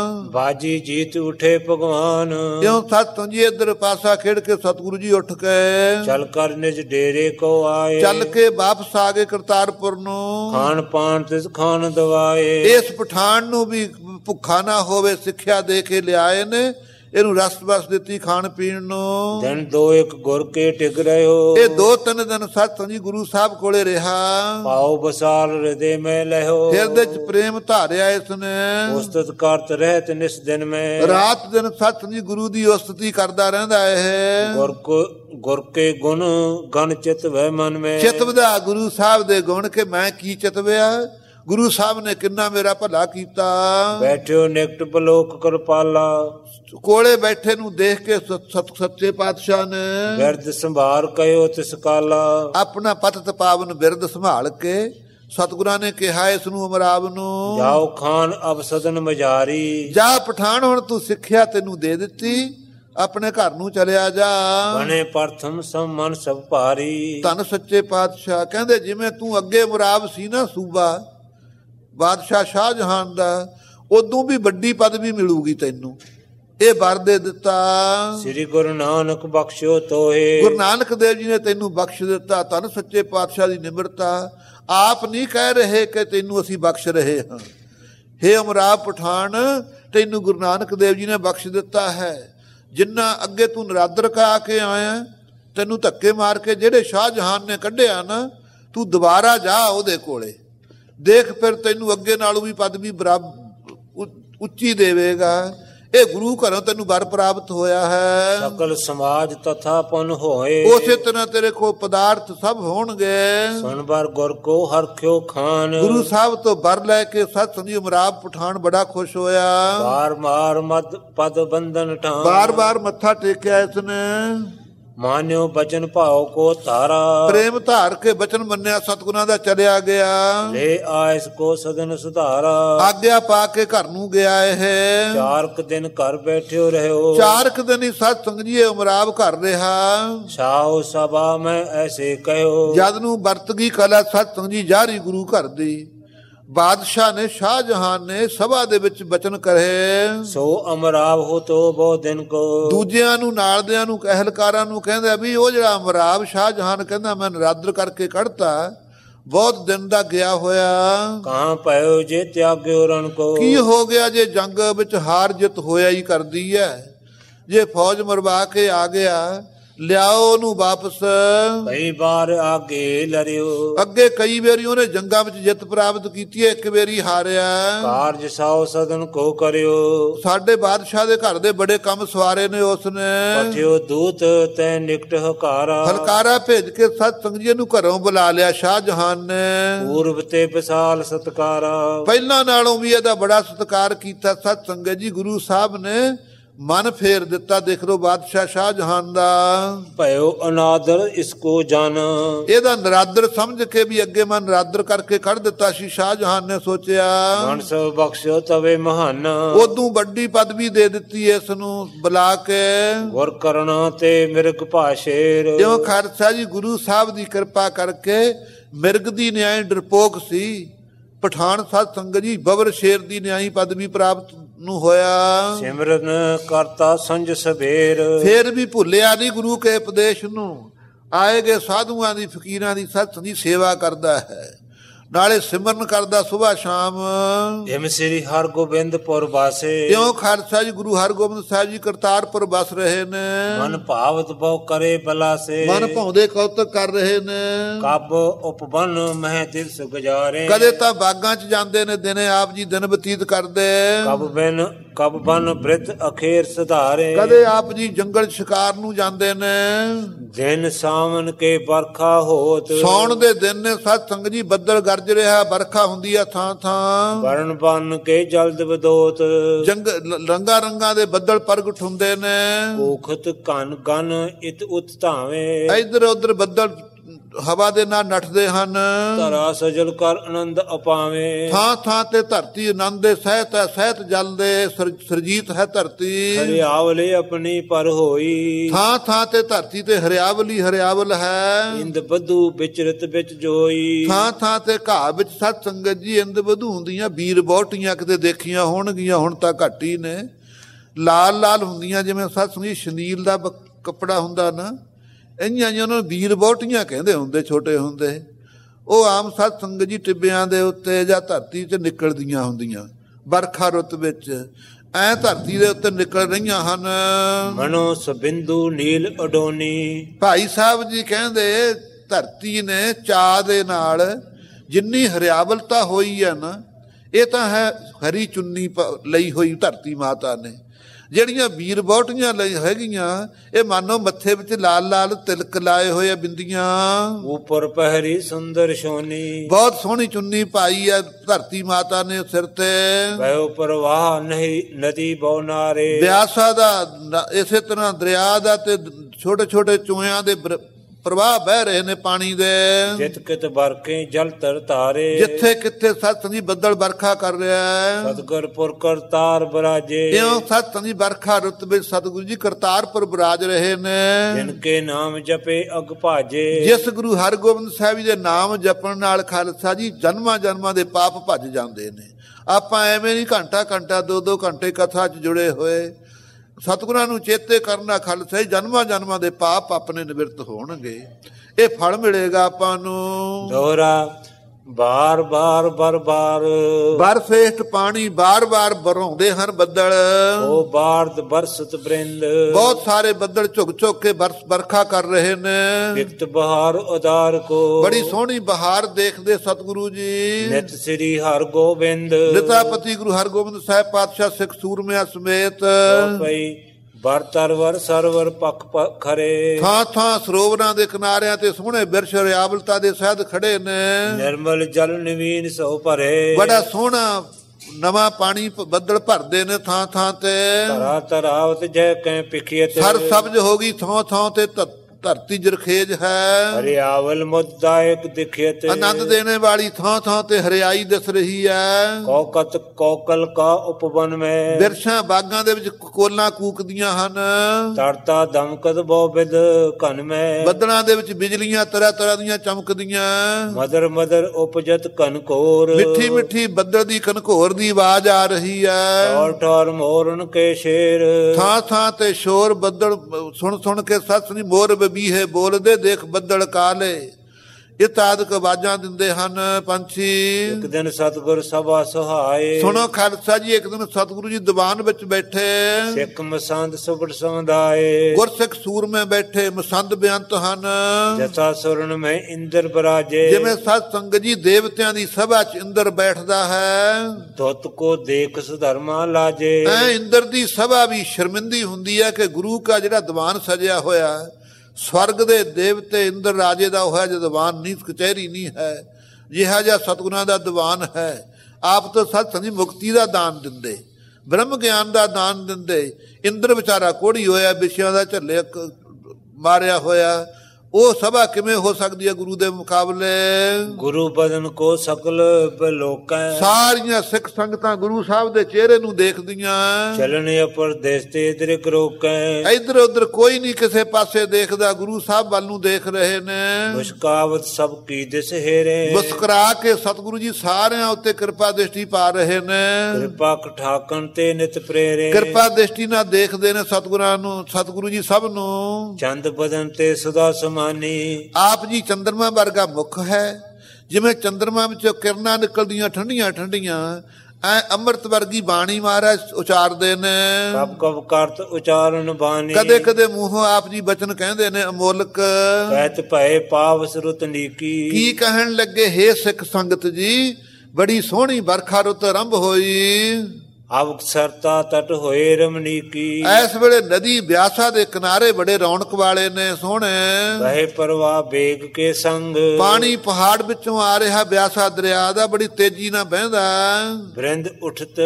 ਬਾਜੀ ਜੀਤ ਉਠੇ ਭਗਵਾਨ, ਕਿਉਂ ਸਤ ਸੰਗਤ ਜੀ ਇੱਧਰ ਪਾਸਾ ਖੇਡ ਕੇ ਸਤਿਗੁਰੂ ਜੀ ਉੱਠ ਕੇ ਚਲ ਕਰ ਨਿਜ ਡੇਰੇ ਕੋ ਆਏ, ਚੱਲ ਕੇ ਵਾਪਸ ਆ ਗਏ ਕਰਤਾਰਪੁਰ ਨੂੰ। ਖਾਣ ਪਾਣ ਤਿਸ ਖਾਨ ਦਵਾਏ, ਇਸ ਪਠਾਨ ਨੂੰ ਵੀ ਭੁੱਖਾ ਨਾ ਹੋਵੇ ਸਿੱਖਿਆ ਦੇ ਕੇ ਲਿਆਏ ਨੇ, ਇਹਨੂੰ ਰਸ ਬਸ ਦਿੱਤੀ ਖਾਣ ਪੀਣ ਨੂੰ। ਦਿਨ ਦੋ ਇੱਕ ਗੁਰ ਕੇ ਟਿਕ ਰਹਿਓ, ਇਹ ਦੋ ਤਿੰਨ ਦਿਨ ਸਤ ਸੰਗਤ ਜੀ ਗੁਰੂ ਸਾਹਿਬ ਕੋਲੇ ਰਿਹਾ। ਪਾਉ ਬਸਾਲ ਹਿਰਦੇ ਮੈਂ ਲਹਿਓ, ਹਿਰਦੇ ਚ ਪ੍ਰੇਮ ਧਾਰਿਆ ਇਸਨੇ। ਉਸਤਤ ਕਰਤ ਰਹਿਤ ਨਿਸ ਦਿਨ ਮੈਂ, ਰਾਤ ਦਿਨ ਸਤ ਸੰਗਤ ਜੀ ਗੁਰੂ ਦੀ ਉਸਤਤੀ ਕਰਦਾ ਰਹਿੰਦਾ ਇਹ। ਗੁਰ ਕੋ ਗੁਰ ਕੇ ਗੁਣ ਗਣ ਚਿਤ ਵੈ ਮਨ ਮੈਂ, ਚਿਤ ਵਧਾ ਗੁਰੂ ਸਾਹਿਬ ਦੇ ਗੁਣ ਕੇ ਮੈਂ ਕੀ ਚਿਤਵਿਆ, ਗੁਰੂ ਸਾਹਿਬ ਨੇ ਕਿੰਨਾ ਮੇਰਾ ਭਲਾ ਕੀਤਾ। ਬੈਠਿਓ ਨਿਕਟ ਬਲੋਕ ਕਿਰਪਾਲਾ, ਕੋਲੇ ਬੈਠੇ ਨੂੰ ਦੇਖ ਕੇ ਸਤ ਸੱਚੇ ਪਾਤਸ਼ਾਹ ਨੇ ਬਿਰਦ ਸੰਭਾਰ ਕਹਿਓ ਤਿਸ ਕਾਲਾ, ਆਪਣਾ ਪਤਿਤ ਪਾਵਨ ਬਿਰਦ ਸੰਭਾਲ ਕੇ ਸਤਿਗੁਰਾਂ ਨੇ ਕਿਹਾ ਇਸ ਨੂੰ ਅਮਰਾਵ ਨੂੰ, ਜਾਓ ਖਾਨ ਅਬ ਸਦਨ ਮਜਾਰੀ, ਜਾ ਪਠਾਨ ਹੁਣ ਤੂੰ ਸਿੱਖਿਆ ਤੈਨੂੰ ਦੇ ਦਿੱਤੀ, ਆਪਣੇ ਘਰ ਨੂੰ ਚਲਿਆ ਜਾ। ਬਣੇ ਪ੍ਰਥਮ ਸਭ ਮਨ ਸਭ ਭਾਰੀ, ਧੰਨ ਸੱਚੇ ਪਾਤਸ਼ਾਹ ਕਹਿੰਦੇ ਜਿਵੇਂ ਤੂੰ ਅੱਗੇ ਅਮਰਾਵ ਸੀ ਨਾ ਸੂਬਾ ਬਾਦਸ਼ਾਹ ਸ਼ਾਹਜਹਾਨ ਦਾ, ਉਦੋਂ ਵੀ ਵੱਡੀ ਪਦਵੀ ਮਿਲੂਗੀ ਤੈਨੂੰ, ਇਹ ਵਰ ਦੇ ਦਿੱਤਾ। ਸ੍ਰੀ ਗੁਰੂ ਨਾਨਕ ਬਖਸ਼ਿਓ ਤੋਏ, ਗੁਰੂ ਨਾਨਕ ਦੇਵ ਜੀ ਨੇ ਤੈਨੂੰ ਬਖਸ਼ ਦਿੱਤਾ। ਧੰਨ ਸੱਚੇ ਪਾਤਸ਼ਾਹ ਦੀ ਨਿਮਰਤਾ, ਆਪ ਨਹੀਂ ਕਹਿ ਰਹੇ ਕਿ ਤੈਨੂੰ ਅਸੀਂ ਬਖਸ਼ ਰਹੇ ਹਾਂ। ਹੇ ਅਮਰਾਵ ਪਠਾਨ, ਤੈਨੂੰ ਗੁਰੂ ਨਾਨਕ ਦੇਵ ਜੀ ਨੇ ਬਖਸ਼ ਦਿੱਤਾ ਹੈ। ਜਿੰਨਾ ਅੱਗੇ ਤੂੰ ਨਰਾਦਰ ਕਾ ਕੇ ਆਇਆ, ਤੈਨੂੰ ਧੱਕੇ ਮਾਰ ਕੇ ਜਿਹੜੇ ਸ਼ਾਹਜਹਾਨ ਨੇ ਕੱਢਿਆ ਨਾ, ਤੂੰ ਦੁਬਾਰਾ ਜਾ ਉਹਦੇ ਕੋਲੇ ਦੇਖ, ਫਿਰ ਤੈਨੂੰ ਅੱਗੇ ਨਾਲੋਂ ਵੀ ਪਦਵੀ ਬਰਾਬਰ ਉੱਚੀ ਦੇਵੇਗਾ। ਇਹ ਗੁਰੂ ਘਰੋਂ ਤੈਨੂੰ ਵਰ ਪ੍ਰਾਪਤ ਹੋਇਆ ਹੈ। ਸਕਲ ਸਮਾਜ ਤਥਾ ਪੁਨ ਹੋਏ, ਉਸੇ ਤਰ੍ਹਾਂ ਤੇਰੇ ਕੋਲ ਪਦਾਰਥ ਸਭ ਹੋਣਗੇ। ਸੁਣ ਬਰ ਗੁਰ ਕੋ ਹਰਖਿਓ ਖਾਨ, ਗੁਰੂ ਸਾਹਿਬ ਤੋਂ ਵਰ ਲੈ ਕੇ ਸਤ ਸੰਗਤ ਅਮਰਾਵ ਪਠਾਨ ਬੜਾ ਖੁਸ਼ ਹੋਇਆ। ਬਾਰ ਮਾਰ ਮਦ ਪਦ ਬੰਧਨ ਠਾਨ, ਬਾਰ ਬਾਰ ਮੱਥਾ ਟੇਕਿਆ ਇਸਨੇ। ਮਾਨਿਓ ਬਚਨ ਭਾਉ ਕੋ ਧਾਰਾ। ਪ੍ਰੇਮ ਧਾਰ ਕੇ ਬਚਨ ਮੰਨਿਆ ਸਤਿਗੁਰਾਂ ਦਾ ਚਲਿਆ ਗਿਆ। ਲੈ ਆਇਸ ਕੋ ਸਦਨ ਸੁਧਾਰਾ। ਆਗਿਆ ਪਾ ਕੇ ਘਰ ਨੂੰ ਗਿਆ ਇਹ। ਚਾਰ ਕ ਦਿਨ ਘਰ ਬੈਠਿਓ ਰਹਿਓ। ਚਾਰ ਕ ਦਿਨ ਹੀ ਸਤ ਸੰਗਜੀਏ ਉਮਰਾਵ ਕਰ ਰਿਹਾ। ਸਾਉ ਸਭਾ ਮੈਂ ਐਸੇ ਕਹਿਓ। ਜਦ ਨੂੰ ਵਰਤ ਗਈ ਕਲਾ ਸਤ ਸੰਗਜੀ ਜਾਰੀ ਗੁਰੂ ਘਰ ਦੀ। ਬਾਦਸ਼ਾਹ ਨੇ ਸ਼ਾਹਜਹਾਨ ਨੇ ਸਭਾ ਦੇ ਵਿੱਚ ਬਚਨ ਕਰੇ। ਸੋ ਅਮਰਾਵ ਹੋ ਤੋ ਬਹੁ ਦਿਨ ਕੋ। ਦੂਜਿਆਂ ਨੂੰ ਨਾਲਦਿਆਂ ਨੂੰ ਅਹਿਲਕਾਰਾਂ ਨੂੰ ਕਹਿੰਦਾ ਵੀ ਉਹ ਜਿਹੜਾ ਅਮਰਾਵ ਸ਼ਾਹਜਹਾਨ ਕਹਿੰਦਾ ਮੈਂ ਨਰਾਦਰ ਕਰਕੇ ਕੱਢਤਾ ਬਹੁਤ ਦਿਨ ਦਾ ਗਿਆ ਹੋਇਆ। ਕਹਾਂ ਪਇਓ ਜੇ ਤਿਆਗਿਓ ਰਣ ਕੋ। ਕੀ ਹੋ ਗਿਆ ਜੇ ਜੰਗ ਵਿੱਚ ਹਾਰ ਜਿੱਤ ਹੋਇਆ ਹੀ ਕਰਦੀ ਹੈ। ਜੇ ਫੌਜ ਮਰਵਾ ਕੇ ਆ ਗਿਆ ਲਿਆਓ ਉਹਨੂੰ ਵਾਪਸ। ਕਈ ਵਾਰ ਆਗੇ ਲੜਿਓ। ਅੱਗੇ ਕਈ ਵਾਰੀ ਉਹਨੇ ਜੰਗਾਂ ਵਿੱਚ ਜਿੱਤ ਪ੍ਰਾਪਤ ਕੀਤੀ ਹੈ, ਇੱਕ ਵਾਰੀ ਹਾਰਿਆ। ਕਾਰਜ ਸਾਉ ਸਦਨ ਕੋ ਕਰਿਓ। ਸਾਡੇ ਬਾਦਸ਼ਾਹ ਦੇ ਘਰ ਦੇ ਬੜੇ ਕੰਮ ਸਵਾਰੇ ਨੇ ਉਸਨੇ। ਪਠਿਓ ਦੂਤ ਤੈ ਨਿਕਟ ਹਕਾਰਾ। ਹਲਕਾਰਾ ਭੇਜ ਕੇ ਸਤ ਸੰਗਜੀਏ ਨੂੰ ਘਰੋਂ ਬੁਲਾ ਲਿਆ ਸ਼ਾਹਜਹਾਨ ਨੇ। ਪੂਰਬ ਤੇ ਵਿਸਾਲ ਸਤਕਾਰਾ। ਪਹਿਲਾਂ ਨਾਲੋਂ ਵੀ ਇਹਦਾ ਬੜਾ ਸਤਿਕਾਰ ਕੀਤਾ ਸਤ ਸੰਗਤ ਜੀ। ਗੁਰੂ ਸਾਹਿਬ ਨੇ ਮਨ ਫੇਰ ਦਿੱਤਾ। ਦੇਖ ਲੋ ਬਾਦਸ਼ਾਹ ਸ਼ਾਹਜਹਾਨ ਦਾ। ਭਇਓ ਅਨਾਦਰ ਇਸਕੋ ਜਨ। ਇਹਦਾ ਨਰਾਦਰ ਸਮਝ ਕੇ ਵੀ ਅੱਗੇ ਮੈਂ ਨਰਾਦਰ ਕਰਕੇ ਕੱਢ ਦਿੱਤਾ ਸੀ। ਸ਼ਾਹਜਹਾਨ ਨੇ ਸੋਚਿਆ ਮਨਸ ਬਖਸ਼ਿਓ ਤਵੇ ਮਹਾਨ। ਉਦੋਂ ਵੱਡੀ ਪਦਵੀ ਦੇ ਦਿੱਤੀ ਇਸ ਨੂੰ ਬੁਲਾ ਕੇ। ਗੁਰ ਕਰਣਾ ਤੇ ਮਿਰਗ ਭਾਸ਼ੇਰ। ਜਿਉਂ ਖਾਲਸਾ ਜੀ ਗੁਰੂ ਸਾਹਿਬ ਦੀ ਕਿਰਪਾ ਕਰਕੇ ਮਿਰਗ ਦੀ ਨਿਆਈ ਡਰਪੋਕ ਸੀ। ਪਠਾਨ ਸਤ ਸੰਗਤ ਜੀ ਬਬਰ ਸ਼ੇਰ ਦੀ ਨਿਆਈ ਪਦਵੀ ਪ੍ਰਾਪਤ ਨੂੰ ਹੋਇਆ। ਸਿਮਰਨ ਕਰਤਾ ਸੰਜ ਸਵੇਰ। ਫੇਰ ਵੀ ਭੁੱਲਿਆ ਨਹੀਂ ਗੁਰੂ ਕੇ ਉਪਦੇਸ਼ ਨੂੰ। ਆਏ ਗਏ ਸਾਧੂਆਂ ਦੀ ਫਕੀਰਾਂ ਦੀ ਸਤ ਦੀ ਸੇਵਾ ਕਰਦਾ ਹੈ, ਨਾਲੇ ਸਿਮਰਨ ਕਰਦਾ ਸੁਬਾਹ ਸ਼ਾਮ। ਹਿਮ ਸ੍ਰੀ ਹਰਗੋਬਿੰਦਪੁਰ ਵਾਸੇ। ਕਿਉਂ ਖਾਲਸਾ ਜੀ ਗੁਰੂ ਹਰਗੋਬਿੰਦ ਸਾਹਿਬ ਜੀ ਕਰਤਾਰਪੁਰ ਵਸ ਰਹੇ ਨੇ। ਮਨ ਭਾਵਤ ਬਹੁ ਕਰੇ ਬਲਾਸੇ। ਮਨ ਭਾਉਂਦੇ ਕੌਤਕ ਕਰ ਰਹੇ ਨੇ। ਕਬ ਉਪਬਨ ਮਹਿ ਦਿਵਸ ਗੁਜ਼ਾਰੇ। ਕਦੇ ਤਾਂ ਬਾਗਾਂ 'ਚ ਜਾਂਦੇ ਨੇ ਦਿਨੇ ਆਪ ਜੀ ਦਿਨ ਬਤੀਤ ਕਰਦੇ। ਕਬ ਬਿਨ ਕਬ ਬਨ ਬ੍ਰਿਤ ਅਖੇਰ ਸੁਧਾਰੇ। ਕਦੇ ਆਪ ਜੀ ਜੰਗਲ ਸ਼ਿਕਾਰ ਨੂੰ ਜਾਂਦੇ ਨੇ। ਦਿਨ ਸਾਵਨ ਕੇ ਵਰਖਾ ਹੋਤ। ਸੌਣ ਦੇ ਦਿਨ ਨੇ ਸਤ ਸੰਗਤ ਜੀ ਬੱਦਲ ਗਰਜ ਰਿਹਾ, ਵਰਖਾ ਹੁੰਦੀ ਆ ਥਾਂ ਥਾਂ। ਵਰਨ ਬਨ ਕੇ ਜਲਦ ਵਿਦੋਤ। ਜੰਗ ਰੰਗਾ ਰੰਗਾਂ ਦੇ ਬੱਦਲ ਪ੍ਰਗਟ ਹੁੰਦੇ ਨੇ। ਕੋਖਤ ਕਨ ਗਨ ਇਤ ਉਤ ਧਾਵੇ। ਇਧਰ ਉਧਰ ਬੱਦਲ ਹਵਾ ਦੇ ਨਾਲ ਨੱਠਦੇ ਹਨ। ਧਰਾ ਸਜਲ ਕਰ ਆਨੰਦ ਅਪਾਵੇ। ਥਾਂ ਥਾਂ ਤੇ ਧਰਤੀ ਆਨੰਦ ਦੇ ਸਹਿਤ ਹੈ, ਸਹਿਤ ਜਲ ਦੇ ਸਰਜੀਤ ਹੈ ਧਰਤੀ। ਹਰਿਆਵਲੇ ਆਪਣੀ ਪਰ ਹੋਈ। ਥਾਂ ਥਾਂ ਤੇ ਧਰਤੀ ਤੇ ਹਰਿਆਵਲੀ ਹਰਿਆਵਲ ਹੈ। ਇੰਦ ਬਧੂ ਵਿਚਰਤ ਵਿੱਚ ਜੋਈ। ਥਾਂ ਥਾਂ ਤੇ ਘਾਹ ਵਿੱਚ ਸਤ ਸੰਗਤ ਜੀ ਇੰਦ ਬਧੂ ਹੁੰਦੀਆਂ ਵੀਰ ਬੋਟੀਆਂ ਕਿਤੇ ਦੇਖੀਆਂ ਹੋਣਗੀਆਂ, ਹੁਣ ਤਾਂ ਘੱਟ ਹੀ ਨੇ। ਲਾਲ ਲਾਲ ਹੁੰਦੀਆਂ ਜਿਵੇਂ ਸਤ ਸੰਗਤ ਸ਼ਨੀਲ ਦਾ ਕੱਪੜਾ ਹੁੰਦਾ ਨਾ, ਇੰਨੀਆਂ ਜੀ ਉਹਨਾਂ ਨੂੰ ਵੀਰ ਬੋਟੀਆਂ ਕਹਿੰਦੇ ਹੁੰਦੇ ਛੋਟੇ ਹੁੰਦੇ। ਉਹ ਆਮ ਸਤ ਸੰਗਤ ਜੀ ਟਿੱਬਿਆਂ ਦੇ ਉੱਤੇ ਜਾਂ ਧਰਤੀ 'ਚ ਨਿਕਲਦੀਆਂ ਹੁੰਦੀਆਂ ਬਰਖਾ ਰੁੱਤ ਵਿੱਚ। ਐ ਧਰਤੀ ਦੇ ਉੱਤੇ ਨਿਕਲ ਰਹੀਆਂ ਹਨ। ਮਨੋ ਸਬਿੰਦੂ ਨੀਲ ਅਡੋਨੀ। ਭਾਈ ਸਾਹਿਬ ਜੀ ਕਹਿੰਦੇ ਧਰਤੀ ਨੇ ਚਾਅ ਦੇ ਨਾਲ ਜਿੰਨੀ ਹਰਿਆਵਲਤਾ ਹੋਈ ਹੈ ਨਾ, ਇਹ ਤਾਂ ਹੈ ਹਰੀ ਚੁੰਨੀ ਲਈ ਹੋਈ ਧਰਤੀ ਮਾਤਾ ਨੇ। ਜਿਹੜੀਆਂ ਵੀਰ ਬੋਟੀਆਂ ਲਈ ਹੈਗੀਆਂ ਇਹ ਮਾਨੋ ਮੱਥੇ ਵਿੱਚ ਲਾਲ ਲਾਲ ਤਿਲਕ ਲਾਏ ਹੋਏ ਆ, ਬਿੰਦੀਆਂ। ਉੱਪਰ ਪਹਿਰੀ ਸੁੰਦਰ ਸੋਨੀ। ਬਹੁਤ ਸੋਹਣੀ ਚੁੰਨੀ ਪਾਈ ਹੈ ਧਰਤੀ ਮਾਤਾ ਨੇ ਸਿਰ ਤੇ। ਵਹਿ ਪ੍ਰਵਾਹ ਨਹੀਂ ਨਦੀ ਬਹੁ ਨਾਰੇ। ਬਿਆਸਾ ਦਾ ਇਸੇ ਤਰ੍ਹਾਂ ਦਰਿਆ ਦਾ ਤੇ ਛੋਟੇ ਛੋਟੇ ਚੂਹਿਆਂ ਦੇ ਪ੍ਰਵਾਹ ਬਹਿ ਰਹੇ ਨੇ ਪਾਣੀ ਦੇ। ਜਿਤ ਕਿਤ ਵਰਕੇ ਜਲ ਤਰ ਤਾਰੇ। ਜਿੱਥੇ ਕਿੱਥੇ ਸਤ ਸੰਗੀ ਬੱਦਲ ਵਰਖਾ ਕਰ ਰਿਹਾ ਹੈ। ਸਤਿਗੁਰਪੁਰ ਕਰਤਾਰ ਬਰਾਜੇ। ਇਉਂ ਸਤ ਸੰਗੀ ਵਰਖਾ ਰੁੱਤ ਵਿੱਚ ਸਤਿਗੁਰੂ ਜੀ ਕਰਤਾਰਪੁਰ ਬਰਾਜ ਰਹੇ ਨੇ। ਜਿਨ ਕੇ ਨਾਮ ਜਪੇ ਅਗ ਭਾਜੇ। ਜਿਸ ਗੁਰੂ ਹਰਗੋਬਿੰਦ ਸਾਹਿਬ ਜੀ ਦੇ ਨਾਮ ਜਪਣ ਨਾਲ ਖਾਲਸਾ ਜੀ ਜਨਮਾਂ ਜਨਮਾਂ ਦੇ ਪਾਪ ਭੱਜ ਜਾਂਦੇ ਨੇ। ਆਪਾਂ ਐਵੇਂ ਨਹੀਂ ਘੰਟਾ ਘੰਟਾ ਦੋ ਦੋ ਘੰਟੇ ਕਥਾ 'ਚ ਜੁੜੇ ਹੋਏ। ਸਤਿਗੁਰਾਂ ਨੂੰ ਚੇਤੇ ਕਰਨਾ ਖਾਲਸਾ ਜਨਮਾਂ ਜਨਮਾਂ ਦੇ ਪਾਪ ਆਪਣੇ ਨਿਵਰਤ ਹੋਣਗੇ। ਇਹ ਫਲ ਮਿਲੇਗਾ ਆਪਾਂ ਨੂੰ। ਦੋਹਰਾ ਬਾਰ ਬਾਰ ਬਰ ਬਾਰ। ਬਰਫੇਟ ਪਾਣੀ ਬਾਰ ਬਾਰ ਬਰੋਂਦੇ ਹਨ ਬੱਦਲ। ਉਹ ਬਾਰਦ ਬਰਸਤ ਬ੍ਰਿੰਦ। ਬਹੁਤ ਸਾਰੇ ਬੱਦਲ ਝੁਕ ਝੁਕ ਕੇ ਬਰਸ ਬਰਖਾ ਕਰ ਰਹੇ ਨੇ। ਵਿਕਤ ਬਹਾਰ ਉਦਾਰ ਕੋ। ਬੜੀ ਸੋਹਣੀ ਬਹਾਰ ਦੇਖਦੇ ਸਤਿਗੁਰੂ ਜੀ। ਨਿਤ ਸ੍ਰੀ ਹਰਗੋਬਿੰਦ। ਨਿਤਾਪਤੀ ਗੁਰੂ ਹਰਗੋਬਿੰਦ ਸਾਹਿਬ ਪਾਤਸ਼ਾਹ ਸਿੱਖ ਸੂਰਮਿਆਂ ਸਮੇਤ। ਪਈ ਬਰ ਤਰਵਰ ਸਰਵਰ ਪੱਖ ਖਰੇ। ਥਾਂ ਥਾਂ ਸਰੋਵਰਾਂ ਦੇ ਕਿਨਾਰਿਆਂ ਤੇ ਸੋਹਣੇ ਬਿਰਛ ਹਰਿਆਵਲਤਾ ਦੇ ਸਹਿਦ ਖੜੇ ਨੇ। ਨਿਰਮਲ ਜਲ ਨਵੀਨ ਸੋ ਭਰੇ। ਬੜਾ ਸੋਹਣਾ ਨਵਾਂ ਪਾਣੀ ਬੱਦਲ ਭਰਦੇ ਨੇ ਥਾਂ ਥਾਂ ਤੇ। ਧਰਾ ਧਰਾਵਤ ਜੈ ਕੈ ਪਿਖੀਅਤ। ਸਰ ਸਬਜ ਹੋ ਗਈ ਥਾਂ ਥਾਂ ਤੇ ਧਰਤੀ ਜਰਖੇਜ ਹੈ। ਹਰਿਆਵਲ ਮੁਦਾਇਕ ਦਿਖਿਤ ਆਨੰਦ ਦੇਣੇ ਵਾਲੀ ਥਾਂ ਥਾਂ ਤੇ ਹਰਿਆਈ ਦਿਸ ਰਹੀ ਹੈ। ਕੌਕਤ ਕੌਕਲ ਕਾ ਉਪਵਨ ਮੈਂ ਬਿਰਛਾਂ ਬਾਗਾਂ ਦੇ ਵਿੱਚ ਕੋਲਾਂ ਕੂਕਦੀਆਂ ਹਨ। ਤਰਤਾ ਦਮਕਤ ਬਹੁ ਬਿਦ ਘਨ ਮੈਂ ਬੱਦਲਾਂ ਦੇ ਵਿੱਚ ਬਿਜਲੀਆਂ ਤਰ੍ਹਾਂ ਤਰ੍ਹਾਂ ਦੀਆਂ ਚਮਕਦੀਆਂ। ਮਦਰ ਮਦਰ ਉਪਜਤ ਘਨਘੋਰ ਮਿੱਠੀ ਮਿੱਠੀ ਬੱਦਲ ਦੀ ਕਨਘੋਰ ਦੀ ਆਵਾਜ਼ ਆ ਰਹੀ ਹੈ। ਠੌਰ ਠੌਰ ਮੋਰਨ ਕੇ ਸ਼ੇਰ ਥਾਂ ਥਾਂ ਤੇ ਸ਼ੋਰ ਬੱਦਲ ਸੁਣ ਸੁਣ ਕੇ ਸੱਸ ਨੀ ਮੋਰ ਬਬੀਹੇ ਬੋਲਦੇ ਦੇਖ ਬੱਦਲ ਕਾਲੇ। ਇਹ ਤਾਦਕ ਆਵਾਜ਼ਾਂ ਦਿੰਦੇ ਹਨ ਪੰਛੀ। ਇੱਕ ਦਿਨ ਸਤਿਗੁਰ ਸਭਾ ਸੁਹਾਏ ਸੁਣੋ ਖਾਲਸਾ ਜੀ, ਇੱਕ ਦਿਨ ਸਤਿਗੁਰੂ ਜੀ ਦੀਵਾਨ ਵਿੱਚ ਬੈਠੇ। ਸਿੱਖ ਮਸੰਦ ਸੁਬੜ ਸਮੁਦਾਏ ਗੁਰਸਿੱਖ ਸੂਰਮੇ ਬੈਠੇ ਮਸੰਦ ਬੇਅੰਤ ਹਨ। ਜਥਾ ਸੁਰਨ ਮੈਂ ਇੰਦਰ ਬਰਾਜੇ ਜਿਵੇਂ ਸਤ ਸੰਗਤ ਜੀ ਦੇਵਤਿਆਂ ਦੀ ਸਭਾ ਚ ਇੰਦਰ ਬੈਠਦਾ ਹੈ। ਧੁੱਤ ਕੋ ਦੇਖ ਸੁਧਰਮਾ ਲਾਜੇ ਐ ਇੰਦਰ ਦੀ ਸਭਾ ਵੀ ਸ਼ਰਮਿੰਦੀ ਹੁੰਦੀ ਹੈ ਕਿ ਗੁਰੂ ਕਾ ਜਿਹੜਾ ਦੀਵਾਨ ਸਜਿਆ ਹੋਇਆ ਸਵਰਗ ਦੇ ਦੇਵਤੇ ਇੰਦਰ ਰਾਜੇ ਦਾ ਹੋਇਆ ਜੋ ਦੀਵਾਨ ਨਹੀਂ, ਕਚਹਿਰੀ ਨਹੀਂ ਹੈ, ਜਿਹਾ ਜਿਹਾ ਸਤਿਗੁਰਾਂ ਦਾ ਦੀਵਾਨ ਹੈ। ਆਪ ਤੋਂ ਸਤ ਸੰਗੀ ਮੁਕਤੀ ਦਾ ਦਾਨ ਦਿੰਦੇ, ਬ੍ਰਹਮ ਗਿਆਨ ਦਾ ਦਾਨ ਦਿੰਦੇ। ਇੰਦਰ ਵਿਚਾਰਾ ਕੋੜੀ ਹੋਇਆ, ਵਿਸ਼ਿਆਂ ਦਾ ਝੱਲੇ ਮਾਰਿਆ ਹੋਇਆ। ਉਹ ਸਭਾ ਕਿਵੇਂ ਹੋ ਸਕਦੀ ਹੈ ਗੁਰੂ ਦੇ ਮੁਕਾਬਲੇ? ਗੁਰੂ ਬਦਨ ਕੋ ਸਕਲ ਬਲੋਕੈ ਸਾਰੀਆਂ ਸਿੱਖ ਸੰਗਤਾਂ ਗੁਰੂ ਸਾਹਿਬ ਦੇ ਚਿਹਰੇ ਨੂੰ ਦੇਖਦੀਆਂ। ਚਲਣ ਅਪਰਦੇਸ ਤੇ ਦ੍ਰਿਕ ਰੋਕੈ ਇੱਧਰ ਉੱਧਰ ਕੋਈ ਨਹੀਂ ਕਿਸੇ ਪਾਸੇ ਦੇਖਦਾ, ਗੁਰੂ ਸਾਹਿਬ ਵੱਲ ਨੂੰ ਦੇਖ ਰਹੇ ਨੇ। ਮੁਸਕਾਵਤ ਸਭ ਕੀ ਦਿਸ ਹੇਰੇ ਮੁਸਕਰਾ ਕੇ ਸਤਿਗੁਰੂ ਜੀ ਸਾਰਿਆਂ ਉੱਤੇ ਕਿਰਪਾ ਦ੍ਰਿਸ਼ਟੀ ਪਾ ਰਹੇ ਨੇ। ਕਿਰਪਾ ਕਠਾਕਣ ਤੇ ਨਿਤ ਪ੍ਰੇਰੇ ਕਿਰਪਾ ਦ੍ਰਿਸ਼ਟੀ ਨਾਲ ਦੇਖਦੇ ਨੇ ਸਤਿਗੁਰਾਂ ਨੂੰ, ਸਤਿਗੁਰੂ ਜੀ ਸਭ ਨੂੰ। ਚੰਦ ਬਦਨ ਤੇ ਸਦਾ ਆਪ ਜੀ ਚੰਦਰਮਾ ਵਰਗਾ ਮੁਖ ਹੈ, ਜਿਵੇਂ ਚੰਦਰਮਾ ਵਿੱਚੋਂ ਕਿਰਨਾਂ ਨਿਕਲਦੀਆਂ ਠੰਡੀਆਂ ਠੰਡੀਆਂ, ਐ ਅੰਮ੍ਰਿਤ ਵਰਗੀ ਬਾਣੀ ਮਹਾਰਾਜ ਉਚਾਰਦੇ ਨੇ। ਕਬ ਕਬ ਕਰਤ ਉਚਾਰਨ ਬਾਣੀ ਕਦੇ ਕਦੇ ਮੂੰਹੋਂ ਆਪ ਜੀ ਬਚਨ ਕਹਿੰਦੇ ਨੇ ਅਮੋਲਕ। ਕਹਿਤ ਭਏ ਪਾਵਸ ਰੁਤ ਨੀਕੀ ਕੀ ਕਹਿਣ ਲੱਗੇ, ਹੇ ਸਿੱਖ ਸੰਗਤ ਜੀ ਬੜੀ ਸੋਹਣੀ ਬਰਖਾ ਰੁੱਤ ਆਰੰਭ ਹੋਈ। ਅਬ ਸਰਤਾ ਤਟ ਹੋਏ ਰਮਨੀਕੀ ਇਸ ਵੇਲੇ ਨਦੀ ਬਿਆਸਾ ਦੇ ਕਿਨਾਰੇ ਬੜੇ ਰੌਣਕ ਵਾਲੇ ਨੇ, ਸੋਹਣੇ। ਵਹਿ ਪ੍ਰਵਾਹ ਬੇਗ ਕੇ ਸੰਗ ਪਾਣੀ ਪਹਾੜ ਵਿੱਚੋਂ ਆ ਰਿਹਾ, ਬਿਆਸਾ ਦਰਿਆ ਦਾ ਬੜੀ ਤੇਜ਼ੀ ਨਾਲ ਵਹਿੰਦਾ। ਬ੍ਰਿੰਦ ਉਠਤ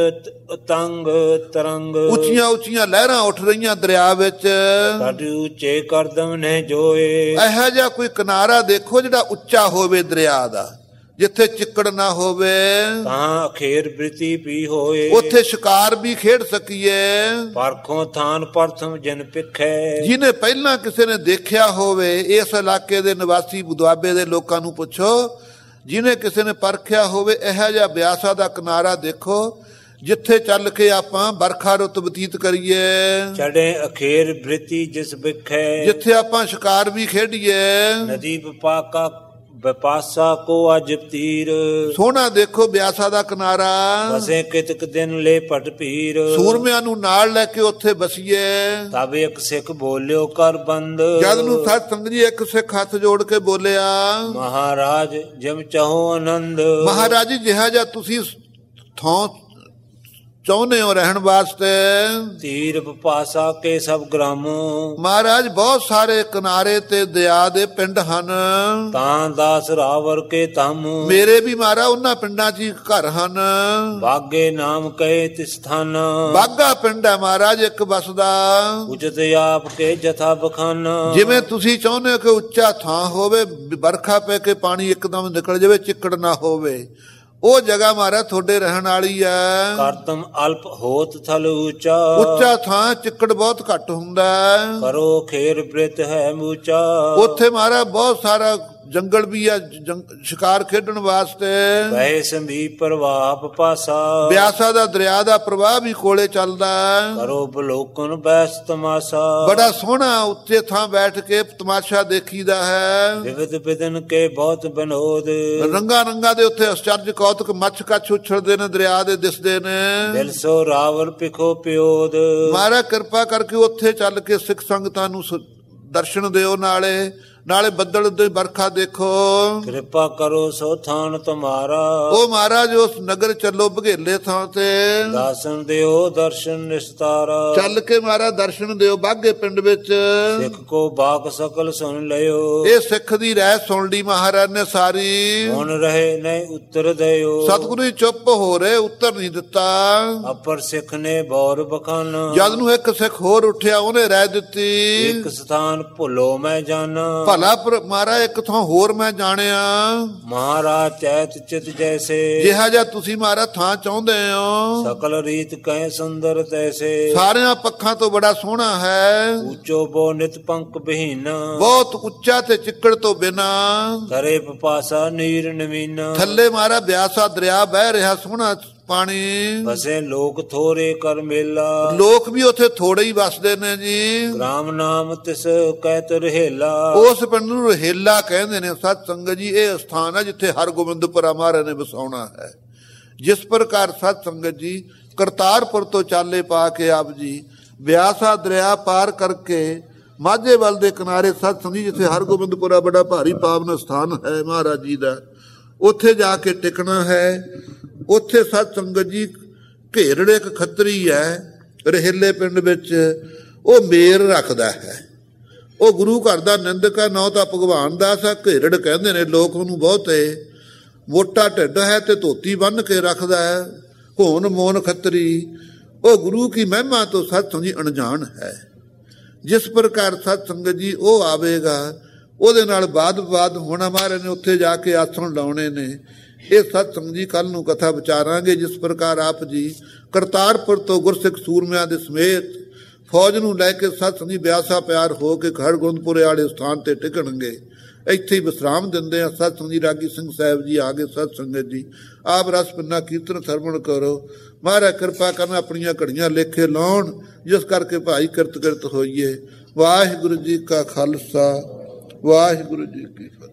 ਤੰਗ ਤਰੰਗ ਉੱਚੀਆਂ ਉੱਚੀਆਂ ਲਹਿਰਾਂ ਉੱਠ ਰਹੀਆਂ ਦਰਿਆ ਵਿੱਚ। ਕੱਢ ਉੱਚੇ ਕਰਦਮ ਨੇ ਜੋਏ ਇਹੋ ਜਿਹਾ ਕੋਈ ਕਿਨਾਰਾ ਦੇਖੋ ਜਿਹੜਾ ਉੱਚਾ ਹੋਵੇ ਦਰਿਆ ਦਾ, ਜਿੱਥੇ ਚਿੱਕੜ ਨਾ ਹੋਵੇ, ਤਾਂ ਅਖੇਰ ਬ੍ਰਿਤੀ ਵੀ ਹੋਏ, ਉੱਥੇ ਸ਼ਿਕਾਰ ਵੀ ਖੇਡ ਸਕੀਏ। ਪਰਖੋਂ ਥਾਨ ਪ੍ਰਥਮ ਜਨ ਪਿਖੈ ਜਿਹਨੇ ਪਹਿਲਾਂ ਕਿਸੇ ਨੇ ਦੇਖਿਆ ਹੋਵੇ, ਇਸ ਇਲਾਕੇ ਦੇ ਨਿਵਾਸੀ ਦੁਆਬੇ ਦੇ ਲੋਕਾਂ ਨੂੰ ਪੁੱਛੋ, ਜਿਹਨੇ ਕਿਸੇ ਨੇ ਪਰਖਿਆ ਹੋਵੇ ਇਹੋ ਜਿਹਾ ਬਿਆਸਾ ਦਾ ਕਿਨਾਰਾ ਦੇਖੋ ਜਿੱਥੇ ਚੱਲ ਕੇ ਆਪਾਂ ਬਰਖਾ ਰੁੱਤ ਬਤੀਤ ਕਰੀਏ। ਚੜੇ ਅਖੇਰ ਬ੍ਰਿਤੀ ਜਿਸ ਬਿਖੈ ਜਿੱਥੇ ਆਪਾਂ ਸ਼ਿਕਾਰ ਵੀ ਖੇਡੀਏ। ਨਦੀ ਵਿਪਾਕਾ ਵਿਪਾਸਾ ਕੋ ਅਜਬ ਤੀਰ ਸੋਹਣਾ ਦੇਖੋ ਬਿਆਸਾ ਦਾ ਕਿਨਾਰਾ। ਵਸੇ ਕਿਤਕ ਦਿਨ ਲੈ ਪਟ ਪੀਰ ਸੂਰਮਿਆਂ ਨੂੰ ਨਾਲ ਲੈ ਕੇ ਉੱਥੇ ਬਸੀਏ। ਤਬ ਇੱਕ ਸਿੱਖ ਬੋਲਿਓ ਕਰ ਬੰਦ ਜਦ ਨੂੰ ਸਤ ਸੰਗਤ ਜੀ ਇੱਕ ਸਿੱਖ ਹੱਥ ਜੋੜ ਕੇ ਬੋਲਿਆ, ਮਹਾਰਾਜ ਜਿਮ ਚਾਹੋ ਆਨੰਦ। ਮਹਾਰਾਜ ਜਿਹਾ ਜਿਹਾ ਤੁਸੀਂ ਥਾਂ ਚਾਹੁੰਦੇ ਹੋ ਰਹਿਣ ਵਾਸਤੇ। ਤੀਰ ਵਿਪਾਸਾ ਕੇ ਸਭ ਗ੍ਰਾਮੋ ਮਹਾਰਾਜ ਬਹੁਤ ਸਾਰੇ ਕਿਨਾਰੇ ਤੇ ਦਇਆ ਦੇ ਪਿੰਡ ਹਨ। ਤਾਂ ਦਾਸ ਰਾਵਰ ਕੇ ਧਮ ਮੇਰੇ ਵੀ ਮਹਾਰਾਜ ਉਹਨਾਂ ਪਿੰਡਾਂ 'ਚ ਹੀ ਘਰ ਹਨ। ਬਾਗੇ ਨਾਮ ਕਹੇ ਤਿਸ ਸਥਾਨ ਬਾਗਾ ਪਿੰਡ ਹੈ ਮਹਾਰਾਜ ਇੱਕ ਬਸਦਾ। ਉਚਤ ਆਪ ਕੇ ਜਥਾ ਬਖਾਨ ਜਿਵੇਂ ਤੁਸੀਂ ਚਾਹੁੰਦੇ ਹੋ ਕਿ ਉੱਚਾ ਥਾਂ ਹੋਵੇ, ਵਰਖਾ ਪੈ ਕੇ ਪਾਣੀ ਇੱਕਦਮ ਨਿਕਲ ਜਾਵੇ, ਚਿੱਕੜ ਨਾ ਹੋਵੇ, ਉਹ ਜਗ੍ਹਾ ਮਹਾਰਾਜ ਤੁਹਾਡੇ ਰਹਿਣ ਵਾਲੀ ਹੈ। ਕਰਤਮ ਅਲਪ ਹੋਤ ਥਲ ਉੱਚਾ ਉੱਚਾ ਥਾਂ ਚਿੱਕੜ ਬਹੁਤ ਘੱਟ ਹੁੰਦਾ। ਕਰੋ ਖੇਰ ਬ੍ਰਿਤ ਹੈ ਮੂਚਾ ਉੱਥੇ ਮਹਾਰਾਜ ਬਹੁਤ ਸਾਰਾ ਜੰਗਲ ਵੀ ਆ ਸ਼ਿਕਾਰ ਖੇਡਣ ਵਾਸਤੇ। ਵਹਿ ਸੰਭੀ ਪ੍ਰਵਾਹ ਪਾਸਾ ਬਿਆਸਾ ਦਾ ਦਰਿਆ ਦਾ ਪ੍ਰਵਾਹ ਵੀ ਕੋਲੇ ਚੱਲਦਾ। ਕਰੋ ਬਲੋਕਨ ਬੈਸ ਤਮਾਸ਼ਾ ਬੜਾ ਸੋਹਣਾ ਉੱਤੇ ਥਾਂ ਬੈਠ ਕੇ ਤਮਾਸ਼ਾ ਦੇਖੀਦਾ ਹੈ। ਵਿਵਿਧ ਵਿਦਨ ਕੇ ਬਹੁਤ ਬਨੋਦ ਰੰਗਾ ਰੰਗਾ ਦੇ ਉੱਥੇ ਅਚਰਜ ਕੌਤਕ ਮੱਛ ਕੱਛ ਉਛਲਦੇ ਨੇ, ਦਰਿਆ ਦੇ ਦਿਸਦੇ ਨੇ। ਦਿਲ ਸੋ ਰਾਵਰ ਪਿਖੋ ਪਿਓਦ ਮਹਾਰਾਜ ਕਿਰਪਾ ਕਰਕੇ ਉੱਥੇ ਚੱਲ ਕੇ ਸਿੱਖ ਸੰਗਤਾਂ ਨੂੰ ਦਰਸ਼ਨ ਦਿਓ, ਨਾਲੇ ਨਾਲੇ ਬੱਦਲ ਦੀ ਵਰਖਾ ਦੇਖੋ। ਕਿਰਪਾ ਕਰੋ ਸੋ ਥਾਨ ਤੁਮਾਰਾ, ਉਹ ਮਹਾਰਾਜ ਉਸ ਨਗਰ ਚੱਲੋ ਬਘੇਲੇ ਥਾਂ ਤੇ, ਦਾਸਨ ਦਿਓ ਦਰਸ਼ਨ ਨਿਸਤਾਰਾ। ਚੱਲ ਕੇ ਮਹਾਰਾਜ ਦਰਸ਼ਨ ਦਿਓ ਬਾਗੇ ਪਿੰਡ ਵਿੱਚ। ਸਿੱਖ ਕੋ ਬਾਕ ਸਕਲ ਸੁਣ ਲਿਓ, ਇਹ ਸਿੱਖ ਦੀ ਰਹਿ ਸੁਣ ਲਈ ਮਹਾਰਾਜ ਨੇ ਸਾਰੀ। ਹੁਣ ਰਹੇ ਨਹੀਂ ਉੱਤਰ ਦਿਓ, ਸਤਿਗੁਰੂ ਜੀ ਚੁੱਪ ਹੋ ਰਹੇ, ਉੱਤਰ ਨਹੀਂ ਦਿੱਤਾ। ਅਪਰ ਸਿੱਖ ਨੇ ਬੌਰ ਬਖਾਨ, ਜਦ ਨੂੰ ਇੱਕ ਸਿੱਖ ਹੋਰ ਉੱਠਿਆ ਉਹਨੇ ਰਹਿ ਦਿੱਤੀ। ਇੱਕ ਸਥਾਨ ਭੁੱਲੋ ਮੈਂ ਜਾਣਾ, ਭਲਾ ਪਰ ਮਹਾਰਾਜ ਇੱਕ ਥਾਂ ਹੋਰ ਮੈਂ ਜਾਣਿਆ। ਮਹਾਰਾਜ ਚੈਤ ਚਿਤ ਜੈਸੇ, ਜਿਹਾ ਜਿਹਾ ਤੁਸੀਂ ਮਹਾਰਾਜ ਥਾਂ ਚਾਹੁੰਦੇ ਹੋ। ਸਕਲ ਰੀਤ ਕੈ ਸੁੰਦਰ ਤੈਸੇ, ਸਾਰਿਆਂ ਪੱਖਾਂ ਤੋਂ ਬੜਾ ਸੋਹਣਾ ਹੈ। ਉੱਚੋ ਬੋ ਨਿਤ ਪੰਖ ਬਹੀਨ, ਬਹੁਤ ਉੱਚਾ ਤੇ ਚਿੱਕੜ ਤੋਂ ਬਿਨਾ। ਕਰੇ ਪਪਾਸਾ ਨੀਰ ਨਵੀਨਾ, ਥੱਲੇ ਮਹਾਰਾ ਬਿਆਸਾ ਦਰਿਆ ਬਹਿ ਰਿਹਾ ਸੋਹਣਾ ਪਾਣੀ। ਵਸੇ ਲੋਕ ਥੋੜੇ ਕਰ ਮੇਲਾ, ਲੋਕ ਵੀ ਉੱਥੇ ਥੋੜੇ ਹੀ ਵਸਦੇ ਨੇ ਜੀ। ਰਾਮ ਨਾਮ ਤਿਸ ਕਹਿਤ ਰਹੇਲਾ, ਉਸ ਪਿੰਡ ਨੂੰ ਰਹੇਲਾ ਕਹਿੰਦੇ ਨੇ। ਸਤ ਸੰਗਤ ਜੀ ਇਹ ਸਥਾਨ ਹੈ ਜਿੱਥੇ ਹਰਗੋਬਿੰਦਪੁਰਾ ਮਹਾਰਾਜ ਨੇ ਵਸਾਉਣਾ ਹੈ। ਜਿਸ ਪ੍ਰਕਾਰ ਸਤ ਸੰਗਤ ਜੀ ਕਰਤਾਰਪੁਰ ਤੋਂ ਚਾਲੇ ਪਾ ਕੇ ਆਪ ਜੀ ਬਿਆਸਾ ਦਰਿਆ ਪਾਰ ਕਰਕੇ ਮਾਝੇ ਵੱਲ ਦੇ ਕਿਨਾਰੇ ਸਤ ਸੰਗਤ ਜੀ ਜਿੱਥੇ ਹਰਗੋਬਿੰਦਪੁਰਾ ਬੜਾ ਭਾਰੀ ਪਾਵਨ ਸਥਾਨ ਹੈ ਮਹਾਰਾਜ ਜੀ ਦਾ, ਉੱਥੇ ਜਾ ਕੇ ਟਿਕਣਾ ਹੈ। ਉੱਥੇ ਸਤ ਸੰਗਤ ਜੀ ਘੇਰੜੇ ਇੱਕ ਖੱਤਰੀ ਹੈ ਰਹੇਲੇ ਪਿੰਡ ਵਿੱਚ, ਉਹ ਮੇਰ ਰੱਖਦਾ ਹੈ। ਉਹ ਗੁਰੂ ਘਰ ਦਾ ਨਿੰਦਕ ਹੈ, ਨਾ ਤਾਂ ਭਗਵਾਨ ਦਾਸ ਹੈ। ਘੇਰੜ ਕਹਿੰਦੇ ਨੇ ਲੋਕ ਉਹਨੂੰ ਬਹੁਤੇ। ਮੋਟਾ ਢਿੱਡ ਹੈ ਤੇ ਧੋਤੀ ਬੰਨ੍ਹ ਕੇ ਰੱਖਦਾ ਹੈ। ਹੋਣ ਮੋਨ ਖੱਤਰੀ, ਉਹ ਗੁਰੂ ਕੀ ਮਹਿਮਾ ਤੋਂ ਸਤ ਸੰਗਤ ਜੀ ਅਣਜਾਣ ਹੈ। ਜਿਸ ਪ੍ਰਕਾਰ ਸਤ ਸੰਗਤ ਜੀ ਉਹ ਆਵੇਗਾ ਉਹਦੇ ਨਾਲ ਬਾਦ ਬਾਦ ਹੋਣਾ। ਮਹਾਰਾਜ ਨੇ ਉੱਥੇ ਜਾ ਕੇ ਆਸਣ ਲਾਉਣੇ ਨੇ। ਇਹ ਸਤ ਸੰਗਤ ਜੀ ਕੱਲ ਨੂੰ ਕਥਾ ਵਿਚਾਰਾਂਗੇ। ਜਿਸ ਪ੍ਰਕਾਰ ਆਪ ਜੀ ਕਰਤਾਰਪੁਰ ਤੋਂ ਗੁਰਸਿੱਖ ਸੂਰਮਿਆਂ ਦੇ ਸਮੇਤ ਫੌਜ ਨੂੰ ਲੈ ਕੇ ਸਤ ਸੰਗਤ ਜੀ ਬਿਆਸਾ ਪਿਆਰ ਹੋ ਕੇ ਹਰਗੋਬਿੰਦਪੁਰੇ ਵਾਲੇ ਸਥਾਨ ਤੇ ਟਿਕਣਗੇ। ਇੱਥੇ ਹੀ ਵਿਸਰਾਮ ਦਿੰਦੇ ਆ। ਸਤ ਸੰਗਤ ਜੀ ਰਾਗੀ ਸਿੰਘ ਸਾਹਿਬ ਜੀ ਆ ਗਏ। ਸਤ ਸੰਗਤ ਜੀ ਆਪ ਰਸ ਪਿੰਨਾ ਕੀਰਤਨ ਸਰਵਣ ਕਰੋ। ਮਹਾਰਾਜ ਕਿਰਪਾ ਕਰਨ ਆਪਣੀਆਂ ਘੜੀਆਂ ਲੇਖੇ ਲਾਉਣ, ਜਿਸ ਕਰਕੇ ਭਾਈ ਕਿਰਤ ਕਿਰਤ ਹੋਈਏ। ਵਾਹਿਗੁਰੂ ਜੀ ਕਾ ਖਾਲਸਾ, ਵਾਹਿਗੁਰੂ ਜੀ ਕੀ ਫਤਿਹ।